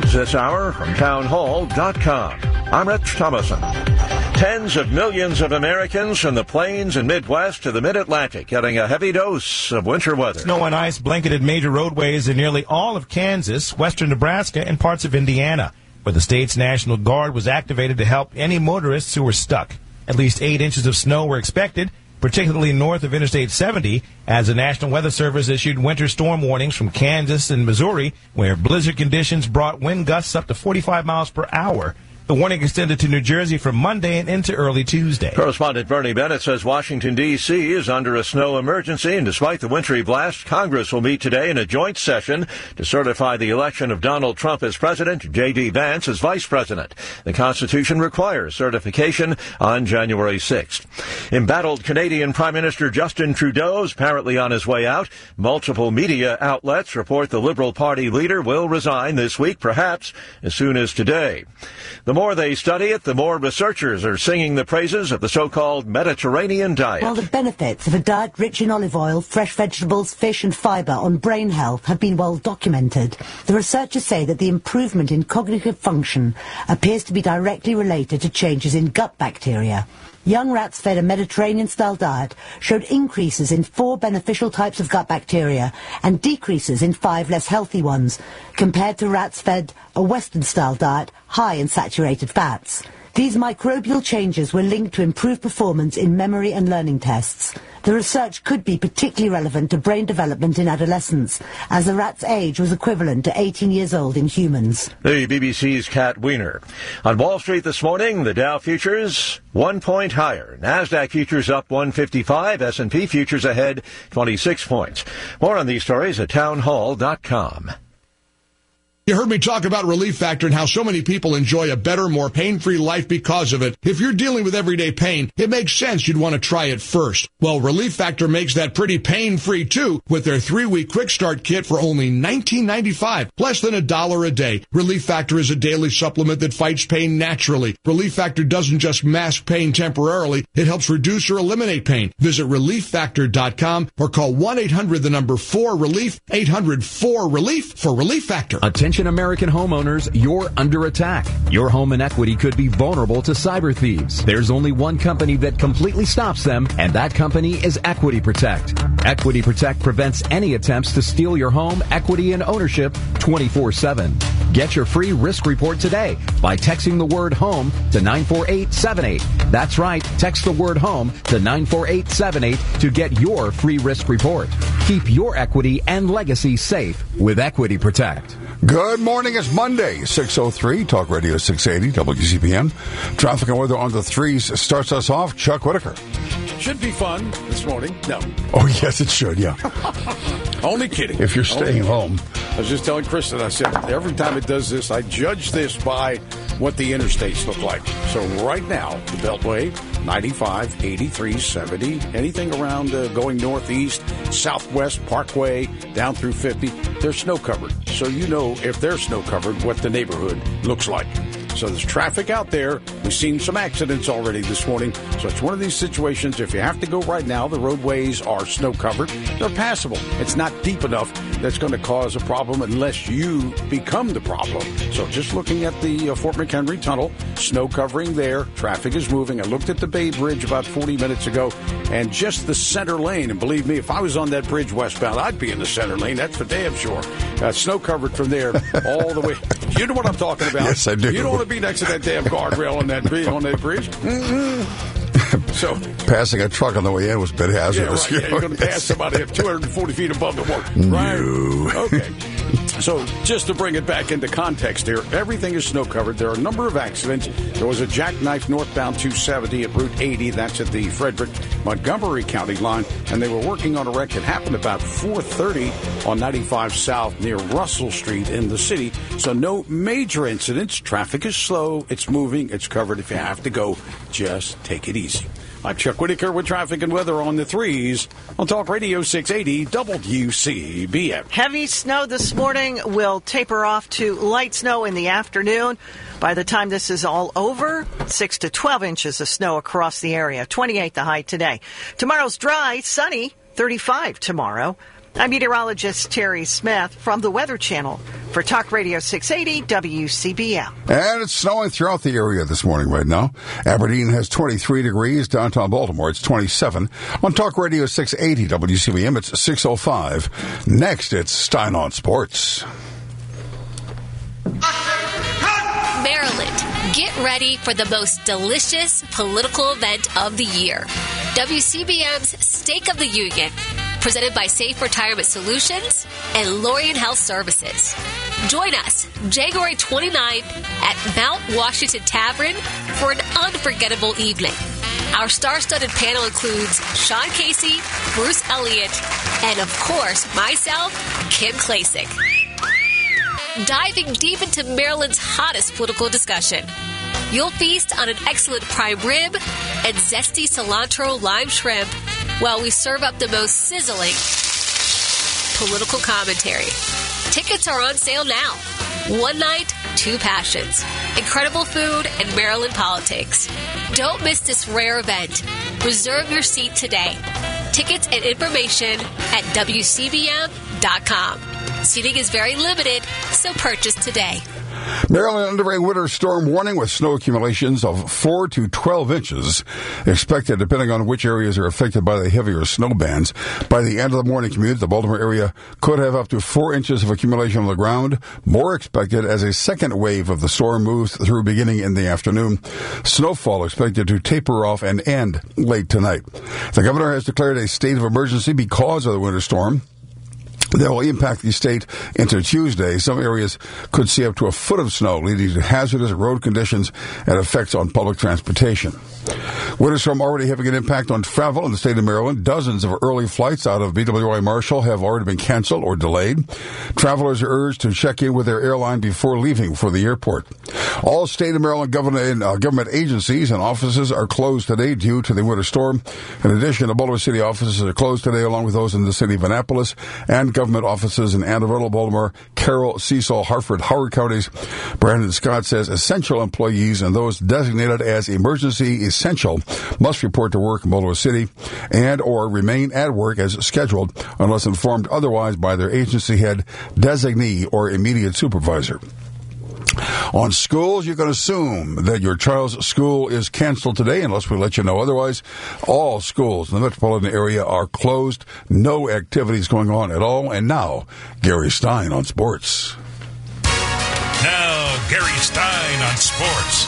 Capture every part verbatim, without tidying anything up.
news this hour from town hall dot com. I'm Rich Thomason. Tens of millions of Americans from the plains and Midwest to the Mid-Atlantic getting a heavy dose of winter weather. Snow and ice blanketed major roadways in nearly all of Kansas, western Nebraska, and parts of Indiana, where the state's National Guard was activated to help any motorists who were stuck. At least eight inches of snow were expected, particularly north of Interstate seventy, as the National Weather Service issued winter storm warnings from Kansas and Missouri, where blizzard conditions brought wind gusts up to forty-five miles per hour. The warning extended to New Jersey from Monday and into early Tuesday. Correspondent Bernie Bennett says Washington, D C is under a snow emergency, and despite the wintry blast, Congress will meet today in a joint session to certify the election of Donald Trump as president, J D. Vance as vice president. The Constitution requires certification on January sixth. Embattled Canadian Prime Minister Justin Trudeau is apparently on his way out. Multiple media outlets report the Liberal Party leader will resign this week, perhaps as soon as today. The more they study it, the more researchers are singing the praises of the so-called Mediterranean diet. While the benefits of a diet rich in olive oil, fresh vegetables, fish and fibre on brain health have been well documented, the researchers say that the improvement in cognitive function appears to be directly related to changes in gut bacteria. Young rats fed a Mediterranean-style diet showed increases in four beneficial types of gut bacteria and decreases in five less healthy ones, compared to rats fed a Western-style diet high in saturated fats. These microbial changes were linked to improved performance in memory and learning tests. The research could be particularly relevant to brain development in adolescence, as the rat's age was equivalent to eighteen years old in humans. The B B C's Kat Wiener. On Wall Street this morning, the Dow futures one point higher. NASDAQ futures up one fifty-five. S and P futures ahead twenty-six points. More on these stories at town hall dot com. You heard me talk about Relief Factor and how so many people enjoy a better, more pain-free life because of it. If you're dealing with everyday pain, it makes sense you'd want to try it first. Well, Relief Factor makes that pretty pain-free too with their three-week quick start kit for only nineteen ninety-five, less than a dollar a day. Relief Factor is a daily supplement that fights pain naturally. Relief Factor doesn't just mask pain temporarily, it helps reduce or eliminate pain. Visit relief factor dot com or call one eight hundred the number four relief, eight hundred four relief for Relief Factor. Attention American homeowners, you're under attack. Your home and equity could be vulnerable to cyber thieves. There's only one company that completely stops them, and that company is Equity Protect. Equity Protect prevents any attempts to steal your home, equity, and ownership twenty-four seven. Get your free risk report today by texting the word HOME to nine four eight seven eight. That's right, text the word HOME to nine four eight seven eight to get your free risk report. Keep your equity and legacy safe with Equity Protect. Good morning. It's Monday, six oh three, Talk Radio six eighty, W C P M. Traffic and weather on the threes starts us off. Chuck Whitaker. Should be fun this morning. No. Oh, yes, it should, yeah. Only kidding. If you're staying Only. home. I was just telling Kristen, I said, every time it does this, I judge this by what the interstates look like. So right now, the Beltway, ninety-five, eighty-three, seventy, anything around uh, going northeast, southwest, Parkway, down through fifty, they're snow covered. So you know if they're snow covered, what the neighborhood looks like. So there's traffic out there. We've seen some accidents already this morning. So it's one of these situations, if you have to go right now, the roadways are snow covered. They're passable. It's not deep enough that's going to cause a problem unless you become the problem. So just looking at the uh, Fort McHenry Tunnel, snow covering there. Traffic is moving. I looked at the Bay Bridge about forty minutes ago, and just the center lane. And believe me, if I was on that bridge westbound, I'd be in the center lane. That's for damn sure. Uh, snow covered from there all the way. You know what I'm talking about. Yes, I do. You don't want to be next to that damn guardrail on that bridge. On that bridge. Mm-hmm. So passing a truck on the way in was a bit hazardous. Yeah, right. Yeah, you're going to pass somebody at two hundred forty feet above the water. Right? No. Okay. So just to bring it back into context here, everything is snow covered. There are a number of accidents. There was a jackknife northbound two seventy at Route eighty. That's at the Frederick Montgomery County line. And they were working on a wreck that happened about four thirty on ninety-five South near Russell Street in the city. So no major incidents. Traffic is slow. It's moving. It's covered. If you have to go, just take it easy. I'm Chuck Whitaker with traffic and weather on the threes on Talk Radio six eighty W C B M. Heavy snow this morning will taper off to light snow in the afternoon. By the time this is all over, six to twelve inches of snow across the area. twenty-eight the high today. Tomorrow's dry, sunny, thirty-five tomorrow. I'm meteorologist Terry Smith from the Weather Channel. For Talk Radio six eighty W C B M. And it's snowing throughout the area this morning right now. Aberdeen has twenty-three degrees. Downtown Baltimore, it's twenty-seven. On Talk Radio six eighty W C B M, it's six oh five. Next, it's Stein on Sports. Maryland, get ready for the most delicious political event of the year. W C B M's Stake of the Union, presented by Safe Retirement Solutions and Lorien Health Services. Join us January twenty-ninth at Mount Washington Tavern for an unforgettable evening. Our star-studded panel includes Sean Casey, Bruce Elliott, and of course, myself, Kim Klacik. Diving deep into Maryland's hottest political discussion. You'll feast on an excellent prime rib and zesty cilantro lime shrimp while we serve up the most sizzling political commentary. Tickets are on sale now. One night, two passions. Incredible food and Maryland politics. Don't miss this rare event. Reserve your seat today. Tickets and information at W C B M dot com. Seating is very limited, so purchase today. Maryland under a winter storm warning with snow accumulations of four to twelve inches expected depending on which areas are affected by the heavier snow bands. By the end of the morning commute, the Baltimore area could have up to four inches of accumulation on the ground, more expected as a second wave of the storm moves through beginning in the afternoon. Snowfall expected to taper off and end late tonight. The governor has declared a state of emergency because of the winter storm that will impact the state into Tuesday. Some areas could see up to a foot of snow, leading to hazardous road conditions and effects on public transportation. Winter storm already having an impact on travel in the state of Maryland. Dozens of early flights out of B W I Marshall have already been canceled or delayed. Travelers are urged to check in with their airline before leaving for the airport. All state of Maryland government, uh, government agencies and offices are closed today due to the winter storm. In addition, the Baltimore City offices are closed today, along with those in the city of Annapolis, and government offices in Anne Arundel, Baltimore, Carroll, Cecil, Hartford, Howard counties. Brandon Scott says essential employees and those designated as emergency essential must report to work in Baltimore City and or remain at work as scheduled unless informed otherwise by their agency head, designee, or immediate supervisor. On schools, you can assume that your child's school is canceled today unless we let you know otherwise. All schools in the metropolitan area are closed. No activities going on at all. And now, Gary Stein on sports. Now, Gary Stein on sports.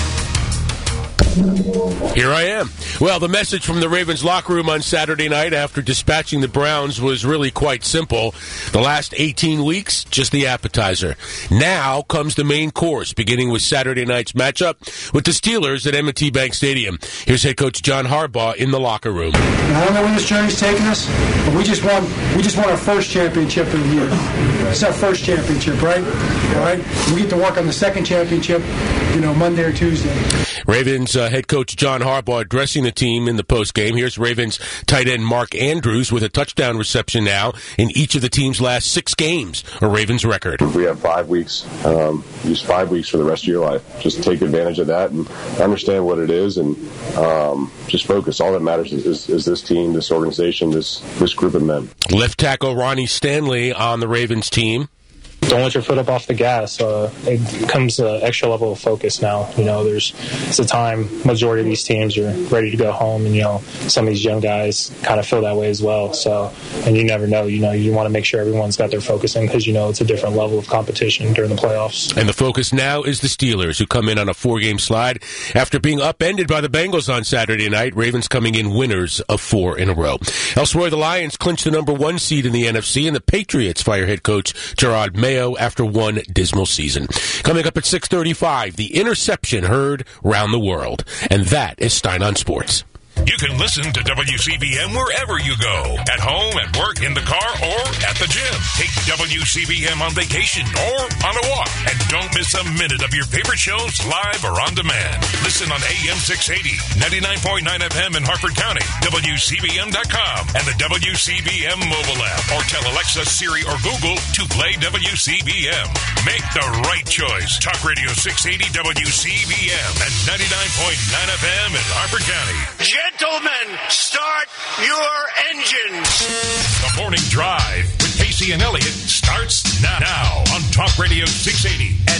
Here I am. Well, the message from the Ravens locker room on Saturday night after dispatching the Browns was really quite simple. The last eighteen weeks, just the appetizer. Now comes the main course, beginning with Saturday night's matchup with the Steelers at M and T Bank Stadium. Here's head coach John Harbaugh in the locker room. I don't know where this journey's taking us, but we just won. We just won our first championship of the year. It's our first championship, right? All right. We get to work on the second championship, you know, Monday or Tuesday. Ravens uh, head coach John Harbaugh addressing the team in the postgame. Here's Ravens tight end Mark Andrews with a touchdown reception now in each of the team's last six games, a Ravens record. We have five weeks. Um, use five weeks for the rest of your life. Just take advantage of that and understand what it is and um, just focus. All that matters is, is, is this team, this organization, this, this group of men. Left tackle Ronnie Stanley on the Ravens team. Don't let your foot up off the gas. Uh, it comes an extra level of focus now. You know, there's it's a time majority of these teams are ready to go home, and you know some of these young guys kind of feel that way as well. So, and you never know. You know, you want to make sure everyone's got their focus in because you know it's a different level of competition during the playoffs. And the focus now is the Steelers, who come in on a four-game slide after being upended by the Bengals on Saturday night. Ravens coming in winners of four in a row. Elsewhere, the Lions clinch the number one seed in the N F C, and the Patriots fire head coach Gerard Mayo after one dismal season. Coming up at six thirty-five, the interception heard round the world. And that is Stein on Sports. You can listen to W C B M wherever you go. At home, at work, in the car, or at the gym. Take W C B M on vacation or on a walk. And don't miss a minute of your favorite shows live or on demand. Listen on A M six eighty, ninety-nine point nine F M in Harford County, W C B M dot com, and the W C B M mobile app. Or tell Alexa, Siri, or Google to play W C B M. Make the right choice. Talk Radio six eighty W C B M and ninety-nine point nine F M in Harford County. Gentlemen, start your engines. The Morning Drive with Casey and Elliott starts now, now on Talk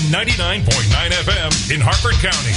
ninety-nine point nine F M in Harford County.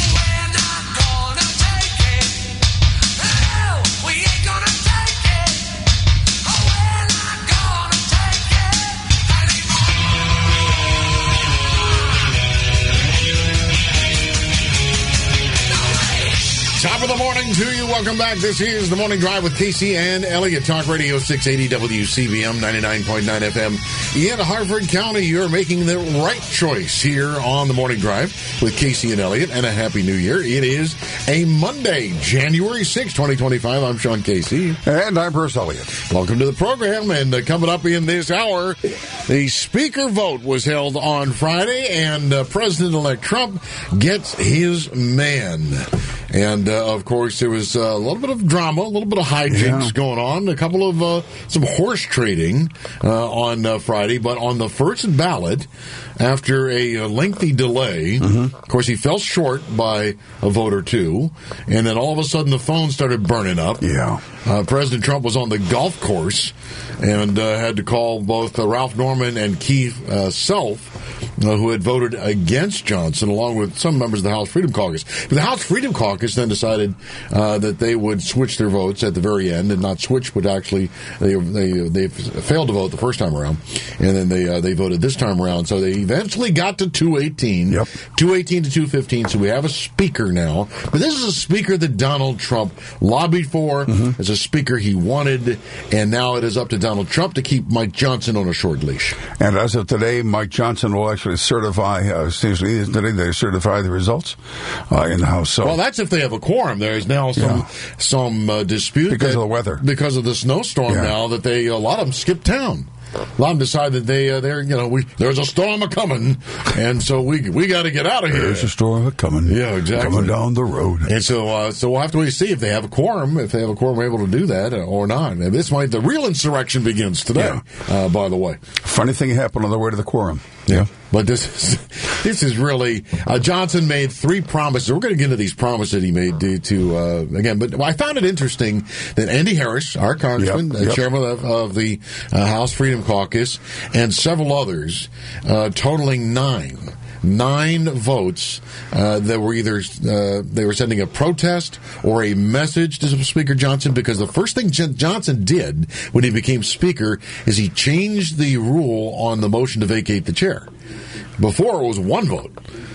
Top of the morning to you. Welcome back. This is the Morning Drive with Casey and Elliott. Talk Radio six eighty W C B M ninety-nine point nine F M. In Harford County, you're making the right choice here on the Morning Drive with Casey and Elliott, and a Happy New Year. It is a Monday, January sixth, twenty twenty-five. I'm Sean Casey. And I'm Bruce Elliott. Welcome to the program. And uh, coming up in this hour, the Speaker vote was held on Friday, and uh, President-elect Trump gets his man. And, uh, of course, there was uh, a little bit of drama, a little bit of hijinks yeah. going on, a couple of, uh, some horse trading uh, on uh, Friday. But on the first ballot, after a lengthy delay, mm-hmm. of course, he fell short by a vote or two. And then all of a sudden, the phone started burning up. Yeah. Uh, President Trump was on the golf course and uh, had to call both uh, Ralph Norman and Keith uh, Self, uh, who had voted against Johnson, along with some members of the House Freedom Caucus. But the House Freedom Caucus then decided uh, that they would switch their votes at the very end, and not switch, but actually they they they failed to vote the first time around, and then they uh, they voted this time around. So they eventually got to two eighteen, yep. two eighteen to two fifteen. So we have a speaker now, but this is a speaker that Donald Trump lobbied for. Mm-hmm. It's a speaker he wanted, and now it is up to Donald Trump to keep Mike Johnson on a short leash. And as of today, Mike Johnson will actually certify, uh, seriously, today they certify the results uh, in the House. So. Well, that's if they have a quorum. There is now some yeah. some uh, dispute. Because that, of the weather. Because of the snowstorm yeah. now, that they, a lot of them skipped town. A lot of them decided that they, uh, they're, you know, we, there's a storm a coming, and so we we got to get out of here. There's a storm a coming. Yeah, exactly. Coming down the road. And so, uh, so we'll have to wait and see if they have a quorum, if they have a quorum able to do that or not. And this might, the real insurrection begins today, yeah. uh, by the way. Funny thing happened on the way to the quorum. Yeah. But this is, this is really, uh, Johnson made three promises. We're going to get into these promises that he made to, to uh, again, but I found it interesting that Andy Harris, our congressman, yep, uh, yep. chairman of, of the uh, House Freedom Caucus, and several others, uh, totaling nine. Nine votes uh, that were either uh, they were sending a protest or a message to Speaker Johnson, because the first thing J- Johnson did when he became Speaker is he changed the rule on the motion to vacate the chair. Before it was one vote.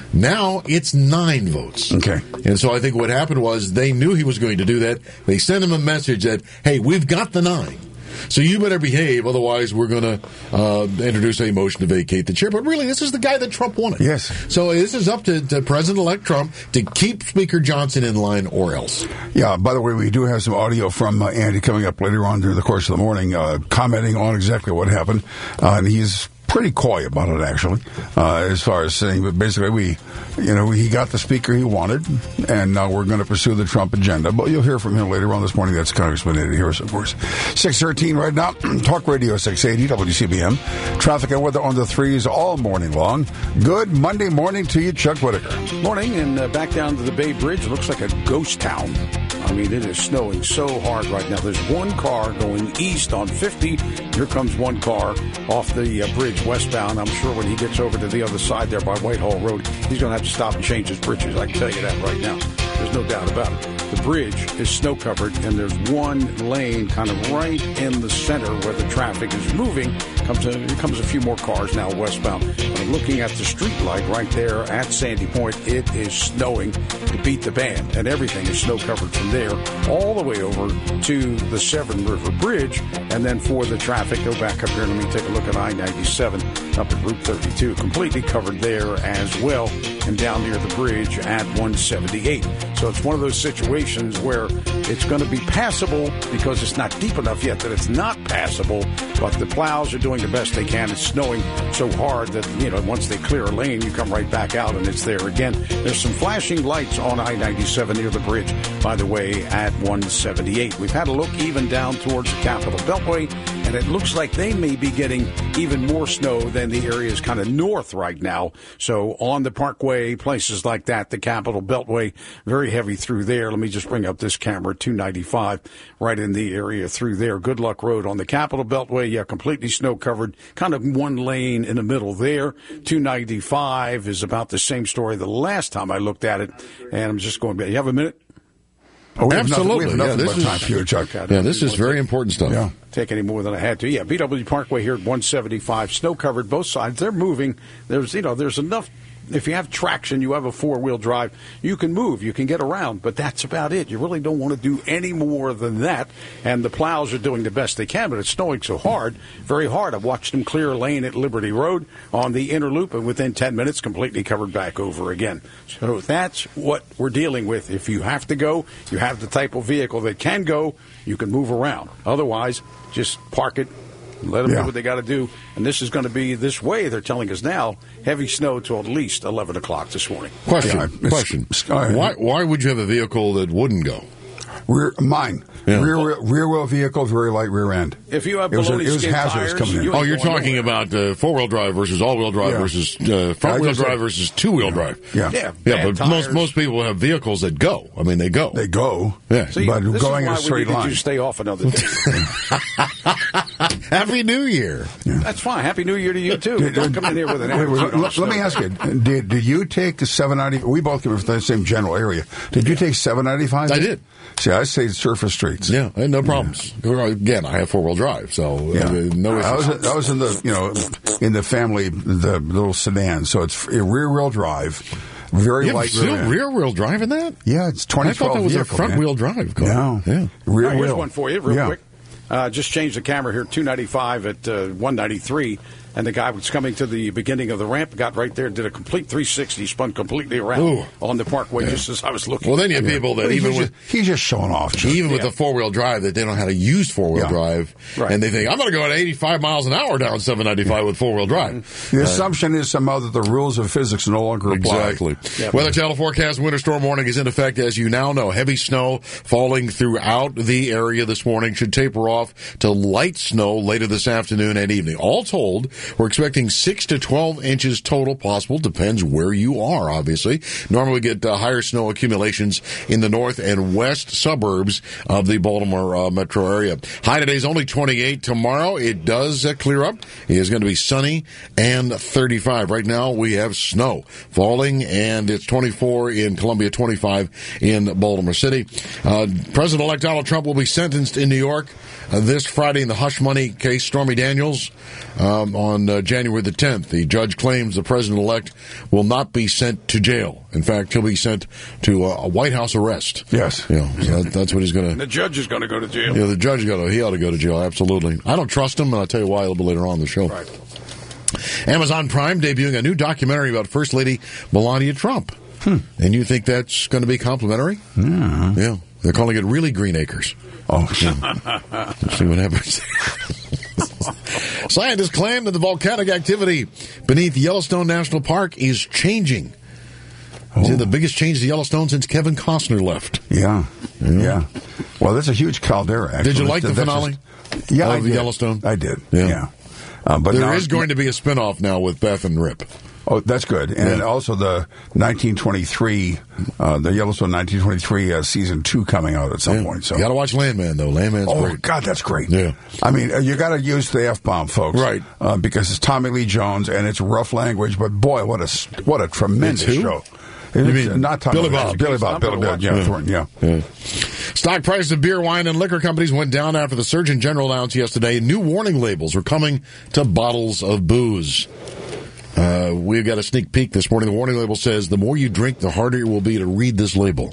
Now it's nine votes. Okay. And so I think what happened was they knew he was going to do that. They sent him a message that, hey, we've got the nine. So you better behave, otherwise we're going to uh, introduce a motion to vacate the chair. But really, this is the guy that Trump wanted. Yes. So this is up to, to President-elect Trump to keep Speaker Johnson in line or else. Yeah, by the way, we do have some audio from uh, Andy coming up later on during the course of the morning, uh, commenting on exactly what happened. Uh, and he's pretty coy about it, actually, uh, as far as saying, but basically we, you know, he got the speaker he wanted, and now we're going to pursue the Trump agenda. But you'll hear from him later on this morning. That's Congressman Eddie Harris, of course. six thirteen right now, Talk Radio six eighty W C B M. Traffic and weather on the threes all morning long. Good Monday morning to you, Chuck Whitaker. Morning, and uh, back down to the Bay Bridge. Looks like a ghost town. I mean, it is snowing so hard right now. There's one car going east on fifty. Here comes one car off the uh, bridge westbound. I'm sure when he gets over to the other side there by Whitehall Road, he's going to have to stop and change his britches. I can tell you that right now. There's no doubt about it. The bridge is snow-covered, and there's one lane kind of right in the center where the traffic is moving. Comes a, here comes a few more cars now westbound. I'm looking at the street light right there at Sandy Point. It is snowing to beat the band, and everything is snow-covered from there all the way over to the Severn River Bridge. And then for the traffic, go back up here. Let me take a look at I ninety-seven up at Route thirty-two. Completely covered there as well, and down near the bridge at one seventy-eight. So it's one of those situations where it's going to be passable because it's not deep enough yet that it's not passable, but the plows are doing the best they can. It's snowing so hard that, you know, once they clear a lane, you come right back out and it's there again. There's some flashing lights on I ninety-seven near the bridge, by the way, at one seventy-eight. We've had a look even down towards the Capitol Beltway and it looks like they may be getting even more snow than the areas kind of north right now. So on the Parkway, places like that, the Capitol Beltway, very heavy through there. Let me just bring up this camera, two ninety-five, right in the area through there. Good Luck Road on the Capitol Beltway, yeah, completely snow covered, kind of one lane in the middle there. two ninety-five is about the same story the last time I looked at it, and I'm just going, you have a minute? Oh, we Absolutely. Have nothing, we have nothing yeah, but this time is, for you, Chuck. Yeah, this is very important stuff. Yeah. Take any more than I had to. Yeah, B W Parkway here at one seventy-five, snow covered both sides. They're moving. There's, you know, there's enough. If you have traction, you have a four-wheel drive, you can move, you can get around, but that's about it. You really don't want to do any more than that, and the plows are doing the best they can, but it's snowing so hard, very hard. I watched them clear a lane at Liberty Road on the inner loop, and within ten minutes, completely covered back over again. So that's what we're dealing with. If you have to go, you have the type of vehicle that can go, you can move around. Otherwise, just park it. Let them yeah. do what they got to do. And this is going to be this way, they're telling us now, heavy snow till at least eleven o'clock this morning. Question. Yeah, question. Why, why would you have a vehicle that wouldn't go? Rear, mine. Yeah. Rear, rear wheel vehicle, very light rear end. If you have it was, baloney it was skin hazardous tires, coming in. you Oh, you're talking nowhere. about uh, four-wheel drive versus all-wheel drive yeah. versus uh, front-wheel drive said, versus two-wheel yeah. drive. Yeah, yeah, yeah but tires. most most people have vehicles that go. I mean, they go. They go. Yeah, See, but this going is in why a straight we line. You stay off another day. Happy New Year. Yeah. That's fine. Happy New Year to you too. Did, Don't come in here with an wait, wait, attitude. let, let me ask you: Did did you take the seven ninety? We both came from the same general area. Did you take seven ninety-five? I did. See, I stayed surface streets. Yeah, I had no problems. Yeah. Again, I have four-wheel drive, so yeah. uh, no issues. I was I was in the you know in the family the little sedan, so it's a rear-wheel drive, very you light. Still rear, rear-wheel drive in that? Yeah, it's twenty twelve. I thought that was vehicle, a front-wheel man. drive car. No, yeah, rear right, here's wheel. one for you, real yeah. quick. Uh, just changed the camera here, two ninety-five at uh, one ninety-three, and the guy was coming to the beginning of the ramp, got right there, did a complete three sixty, spun completely around Ooh. on the Parkway Yeah. just as I was looking. Well, then you have Yeah. people that But even he's with just, he's just showing off. Chuck. even with Yeah. the four-wheel drive that they don't know how to use four-wheel Yeah. drive, Right. and they think, I'm going to go at eighty-five miles an hour down seven ninety-five with four-wheel drive. The assumption is somehow that the rules of physics no longer apply. Exactly. Yep. Weather Channel forecast: winter storm warning is in effect, as you now know. Heavy snow falling throughout the area this morning, should taper off to light snow later this afternoon and evening. All told, we're expecting six to twelve inches total possible. Depends where you are, obviously. Normally we get uh, higher snow accumulations in the north and west suburbs of the Baltimore uh, metro area. High today is only twenty-eight. Tomorrow it does uh, clear up. It is going to be sunny and thirty-five. Right now we have snow falling, and it's twenty-four in Columbia, twenty-five in Baltimore City. Uh, President-elect Donald Trump will be sentenced in New York uh, this Friday in the hush money case, Stormy Daniels, um, on uh, January the tenth. The judge claims the president-elect will not be sent to jail. In fact, he'll be sent to uh, a White House arrest. Yes. You know, so that, that's what he's going to... The judge is going to go to jail. Yeah, the judge got to, he ought to go to jail, absolutely. I don't trust him, and I'll tell you why a little bit later on in the show. Right. Amazon Prime debuting a new documentary about First Lady Melania Trump. Hmm. And you think that's going to be complimentary? Yeah. Yeah. They're calling it Really Green Acres. Oh, yeah. Let's see what happens. Scientists claim that the volcanic activity beneath Yellowstone National Park is changing. Oh. It's the biggest change to Yellowstone since Kevin Costner left. Yeah. Yeah. yeah. Well, that's a huge caldera, actually. Did you like the That's finale? Just, yeah, of I did. Yellowstone? I did. Yeah. yeah. Uh, but there now, is going to be a spinoff now with Beth and Rip. Oh, that's good. And yeah. also the nineteen twenty-three, uh, the Yellowstone nineteen twenty-three uh, season two coming out at some yeah. point. So you got to watch Landman, though. Landman's oh, great. God, that's great. Yeah. I mean, uh, you got to use the F-bomb, folks. Right. Uh, because it's Tommy Lee Jones, and it's rough language, but boy, what a, what a tremendous It's who? show. You It's mean not Tommy Billy Lee Bob. Jones, Billy Bob. I'm Billy gonna Bob. watch Yeah, it. Thornton, yeah. yeah. Stock prices of beer, wine, and liquor companies went down after the Surgeon General announced yesterday new warning labels were coming to bottles of booze. Uh, we've got a sneak peek this morning. The warning label says the more you drink, the harder it will be to read this label.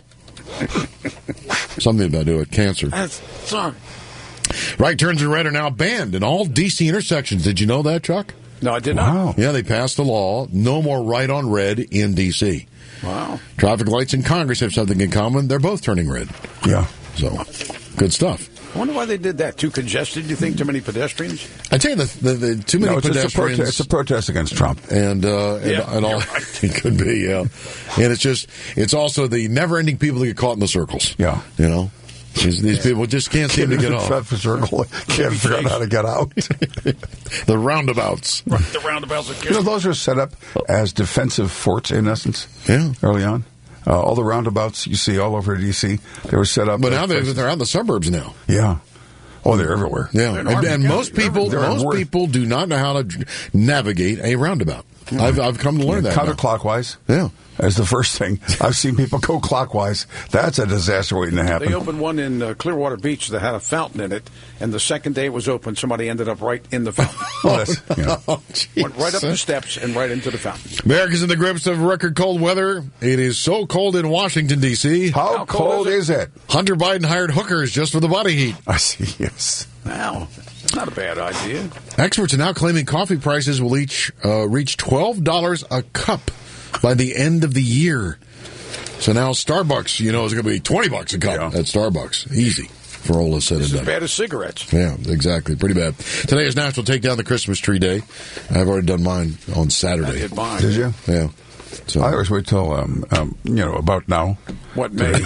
Something about it, cancer. That's sorry. Right turns in red are now banned in all D C intersections. Did you know that, Chuck? No, I did not. Wow. Yeah, they passed a law. No more right on red in D C. Wow. Traffic lights in Congress have something in common. They're both turning red. Yeah. So, good stuff. I wonder why they did that. Too congested? Do you think too many pedestrians? I tell you, the, the, the too many No, it's, pedestrians. it's, a prote- it's a protest against Trump. And, uh, and, Yeah, and all, you're right. it could be, yeah. And it's just, it's also the never ending people that get caught in the circles. Yeah. You know? These, these people just can't seem to get off. Traffic circle can't figure out how to get out. The roundabouts. Right, the roundabouts are You know, those are set up as defensive forts, in essence, yeah. early on. Uh, all the roundabouts you see all over D C, they were set up. But now they're, they're out in the suburbs now. Yeah. Oh, they're everywhere. Yeah, and, and most people, most people do not know how to navigate a roundabout. Mm-hmm. I've I've come to learn yeah, that. Counterclockwise. Yeah. As the first thing. I've seen people go clockwise. That's a disaster waiting to happen. They opened one in uh, Clearwater Beach that had a fountain in it, and the second day it was open, somebody ended up right in the fountain. oh, that's, yeah. oh, Went right up the steps and right into the fountain. America's in the grips of record cold weather. It is so cold in Washington, D C. How, How cold, cold is, it? is it? Hunter Biden hired hookers just for the body heat. I see, yes. Wow. Not a bad idea. Experts are now claiming coffee prices will each uh, reach twelve dollars a cup by the end of the year. So now Starbucks, you know, is going to be twenty bucks a cup yeah. at Starbucks. Easy for all this said and done. As bad as cigarettes. Yeah, exactly. Pretty bad. Today is National Take Down the Christmas Tree Day. I've already done mine on Saturday. I did mine. Did you? Yeah. So. I always wait till, um, um, you know, about now. What, May?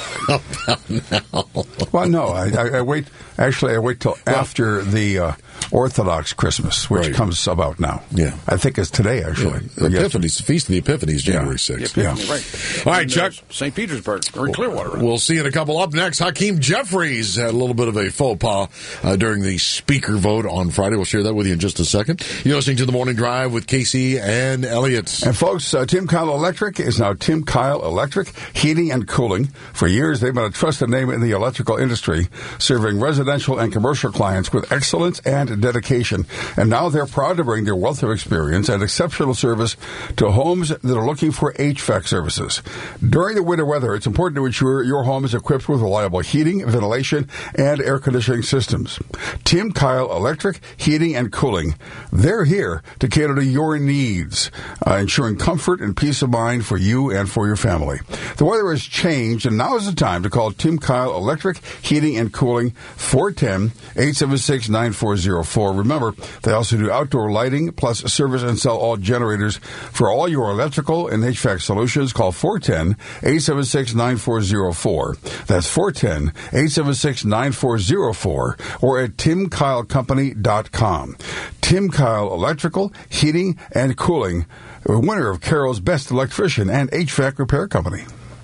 About now. Well, no, I, I, I wait. Actually, I wait till well, after the uh, Orthodox Christmas, which right. comes about now. Yeah. I think it's today, actually. Yeah. Epiphany's, the Feast of the Epiphany is January sixth. Yeah, Epiphany, right. All right, Chuck. Saint Petersburg, or in Clearwater. Right? We'll see in a couple. Up next, Hakeem Jeffries had a little bit of a faux pas uh, during the speaker vote on Friday. We'll share that with you in just a second. You're listening to The Morning Drive with Casey and Elliott. And folks, uh, Tim Kyle Electric is now Tim Kyle Electric Heating and Cooling. For years, they've been a trusted name in the electrical industry, serving residential and commercial clients with excellence and dedication. And now they're proud to bring their wealth of experience and exceptional service to homes that are looking for H V A C services. During the winter weather, it's important to ensure your home is equipped with reliable heating, ventilation, and air conditioning systems. Tim Kyle Electric Heating and Cooling. They're here to cater to your needs, uh, ensuring comfort and peace of mind for you and for your family. The weather has changed, and now is the time to call Tim Kyle Electric Heating and Cooling, four one zero, eight seven six, nine four zero four. Remember, they also do outdoor lighting, plus service and sell all generators. For all your electrical and H V A C solutions, call four one zero, eight seven six, nine four zero four. That's four one zero, eight seven six, nine four zero four, or at tim kyle company dot com. Tim Kyle Electrical, Heating, and Cooling, winner of Carroll's Best Electrician and H V A C Repair Company.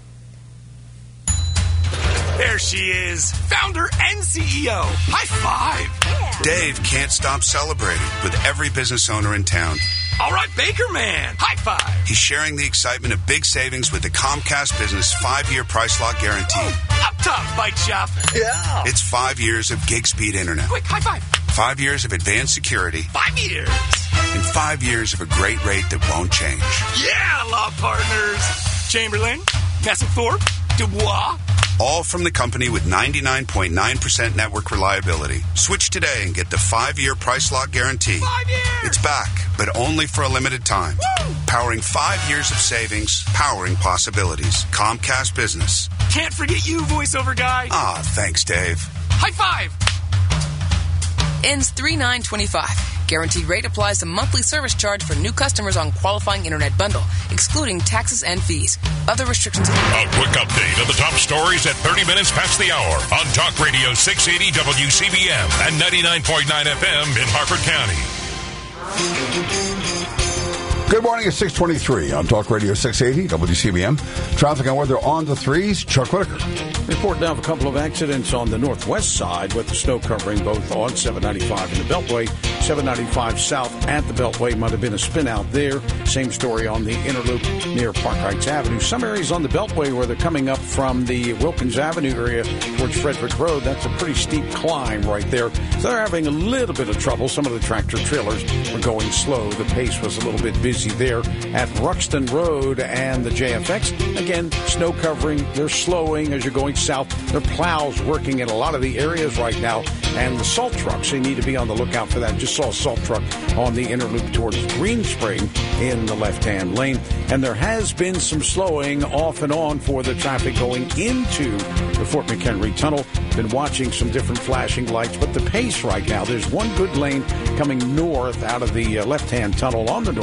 There she is, founder and C E O. High five. Yeah. Dave can't stop celebrating with every business owner in town. All right, Baker Man. High five. He's sharing the excitement of big savings with the Comcast Business five-year price lock guarantee. Oh, up top, bike shop. Yeah. It's five years of gig speed internet. Quick, high five. Five years of advanced security. Five years. And five years of a great rate that won't change. Yeah, law partners. Chamberlain, Messingthorpe, Dubois. All from the company with ninety-nine point nine percent network reliability. Switch today and get the five-year price lock guarantee. Five years! It's back, but only for a limited time. Woo! Powering five years of savings, powering possibilities. Comcast Business. Can't forget you, voiceover guy. Ah, thanks, Dave. High five! Ends three nine twenty-five. Guaranteed rate applies to monthly service charge for new customers on qualifying internet bundle, excluding taxes and fees. Other restrictions apply. A quick update of the top stories at thirty minutes past the hour on Talk Radio six eighty W C B M and ninety-nine point nine F M in Harford County. Good morning at six twenty-three on Talk Radio six eighty W C B M. Traffic and weather on the threes. Chuck Whitaker. Reporting now of a couple of accidents on the northwest side with the snow covering both on seven ninety-five and the Beltway. seven ninety-five south at the Beltway. Might have been a spin out there. Same story on the inner loop near Park Heights Avenue. Some areas on the Beltway where they're coming up from the Wilkins Avenue area towards Frederick Road. That's a pretty steep climb right there. So they're having a little bit of trouble. Some of the tractor trailers were going slow. The pace was a little bit busy there at Ruxton Road and the J F X. Again, snow covering. They're slowing as you're going south. Their plows working in a lot of the areas right now. And the salt trucks, they need to be on the lookout for that. Just saw a salt truck on the inner loop towards Green Spring in the left-hand lane. And there has been some slowing off and on for the traffic going into the Fort McHenry Tunnel. Been watching some different flashing lights, but the pace right now, there's one good lane coming north out of the uh, left-hand tunnel on the northbound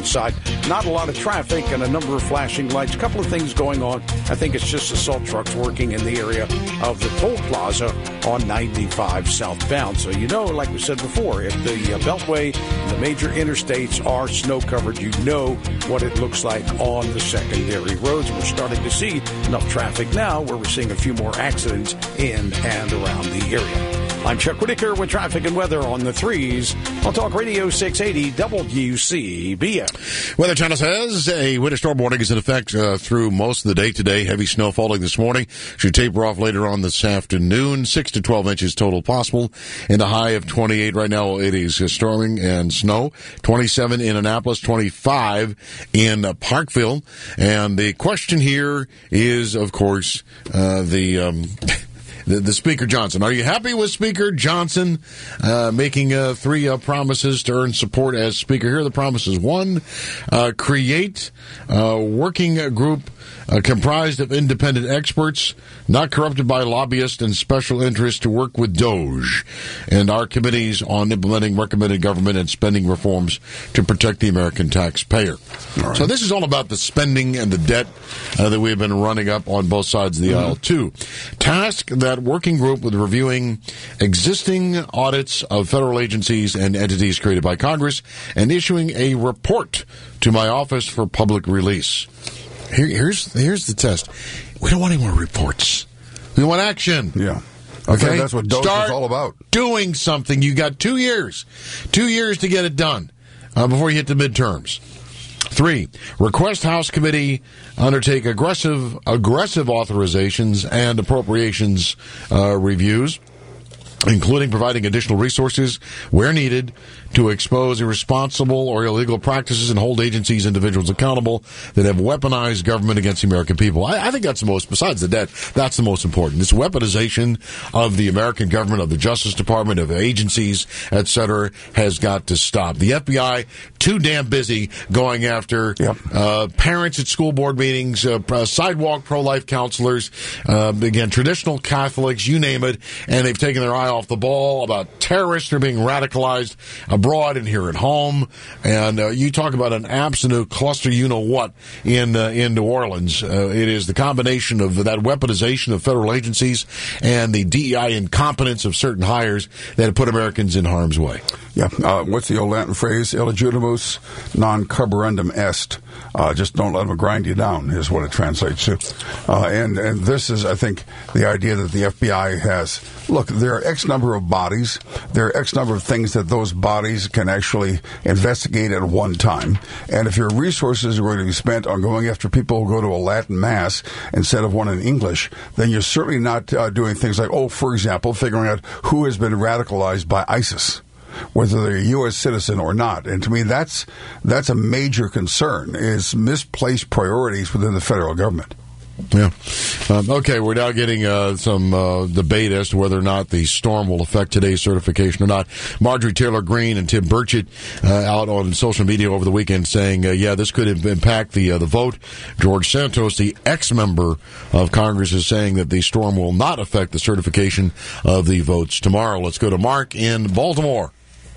outside. Not a lot of traffic and a number of flashing lights. A couple of things going on. I think it's just assault trucks working in the area of the toll plaza on ninety-five southbound. So you know, like we said before, if the uh, Beltway and the major interstates are snow-covered, you know what it looks like on the secondary roads. We're starting to see enough traffic now where we're seeing a few more accidents in and around the area. I'm Chuck Whitaker with traffic and weather on the threes on Talk Radio six eighty W C B M. Weather Channel says a winter storm warning is in effect uh, through most of the day today. Heavy snow falling this morning. Should taper off later on this afternoon. six to twelve inches total possible. In the high of twenty-eight right now, it is storming and snow. twenty-seven in Annapolis, twenty-five in Parkville. And the question here is, of course, uh, the... Um, The, the Speaker Johnson. Are you happy with Speaker Johnson uh, making uh, three uh, promises to earn support as Speaker? Here are the promises. One, uh, create a working group uh, comprised of independent experts, not corrupted by lobbyists and special interests, to work with DOGE and our committees on implementing recommended government and spending reforms to protect the American taxpayer. Right. So this is all about the spending and the debt uh, that we've been running up on both sides of the mm-hmm. aisle, too. Task that working group with reviewing existing audits of federal agencies and entities created by Congress and issuing a report to my office for public release. Here, here's here's the test. We don't want any more reports. We want action. Yeah. Okay, okay, that's what DOGE Start is all about. Doing something. You got two years, two years to get it done uh, before you hit the midterms. Three, request House committee undertake aggressive aggressive authorizations and appropriations uh, reviews, including providing additional resources where needed to expose irresponsible or illegal practices and hold agencies, individuals accountable that have weaponized government against the American people. I, I think that's the most, besides the debt, that's the most important. This weaponization of the American government, of the Justice Department, of agencies, et cetera, has got to stop. The F B I, too damn busy going after yep. uh, parents at school board meetings, uh, sidewalk pro-life counselors, uh, again, traditional Catholics, you name it, and they've taken their eye off the ball about terrorists who are being radicalized abroad and here at home. And uh, you talk about an absolute cluster, you know what, in uh, in New Orleans. Uh, it is the combination of that weaponization of federal agencies and the D E I incompetence of certain hires that have put Americans in harm's way. Yeah. Uh, what's the old Latin phrase? Illegitimus non carborundum est. Uh, just don't let them grind you down is what it translates to. Uh, and, and this is, I think, the idea that the F B I has. Look, there are X number of bodies. There are X number of things that those bodies can actually investigate at one time. And if your resources are going to be spent on going after people who go to a Latin Mass instead of one in English, then you're certainly not uh, doing things like, oh, for example, figuring out who has been radicalized by ISIS, whether they're a U S citizen or not. And to me, that's that's a major concern, is misplaced priorities within the federal government. Yeah. Um, okay, we're now getting uh, some uh, debate as to whether or not the storm will affect today's certification or not. Marjorie Taylor Greene and Tim Burchett uh, out on social media over the weekend saying, uh, yeah, this could impact the uh, the vote. George Santos, the ex-member of Congress, is saying that the storm will not affect the certification of the votes tomorrow. Let's go to Mark in Baltimore.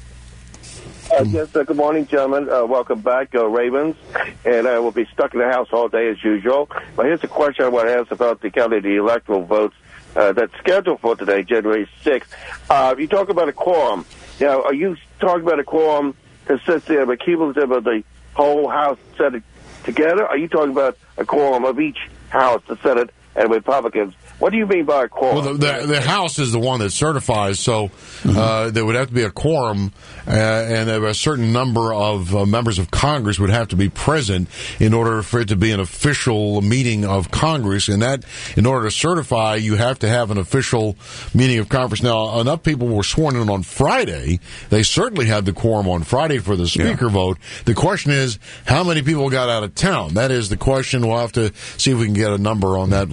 Uh, yes, uh, good morning, gentlemen. Uh, welcome back, uh, Ravens. And I will be stuck in the house all day as usual. But here's a question I want to ask about the county of the electoral votes uh, that's scheduled for today, January sixth. Uh, you talk about a quorum. Now, are you talking about a quorum consisting of a cumulative of the whole House Senate together? Or are you talking about a quorum of each House, the Senate, and Republicans? What do you mean by a quorum? Well, the, the, the House is the one that certifies, so uh, mm-hmm. there would have to be a quorum, uh, and a certain number of uh, members of Congress would have to be present in order for it to be an official meeting of Congress. And that, in order to certify, you have to have an official meeting of Congress. Now, enough people were sworn in on Friday. They certainly had the quorum on Friday for the Speaker yeah. vote. The question is, how many people got out of town? That is the question. We'll have to see if we can get a number on that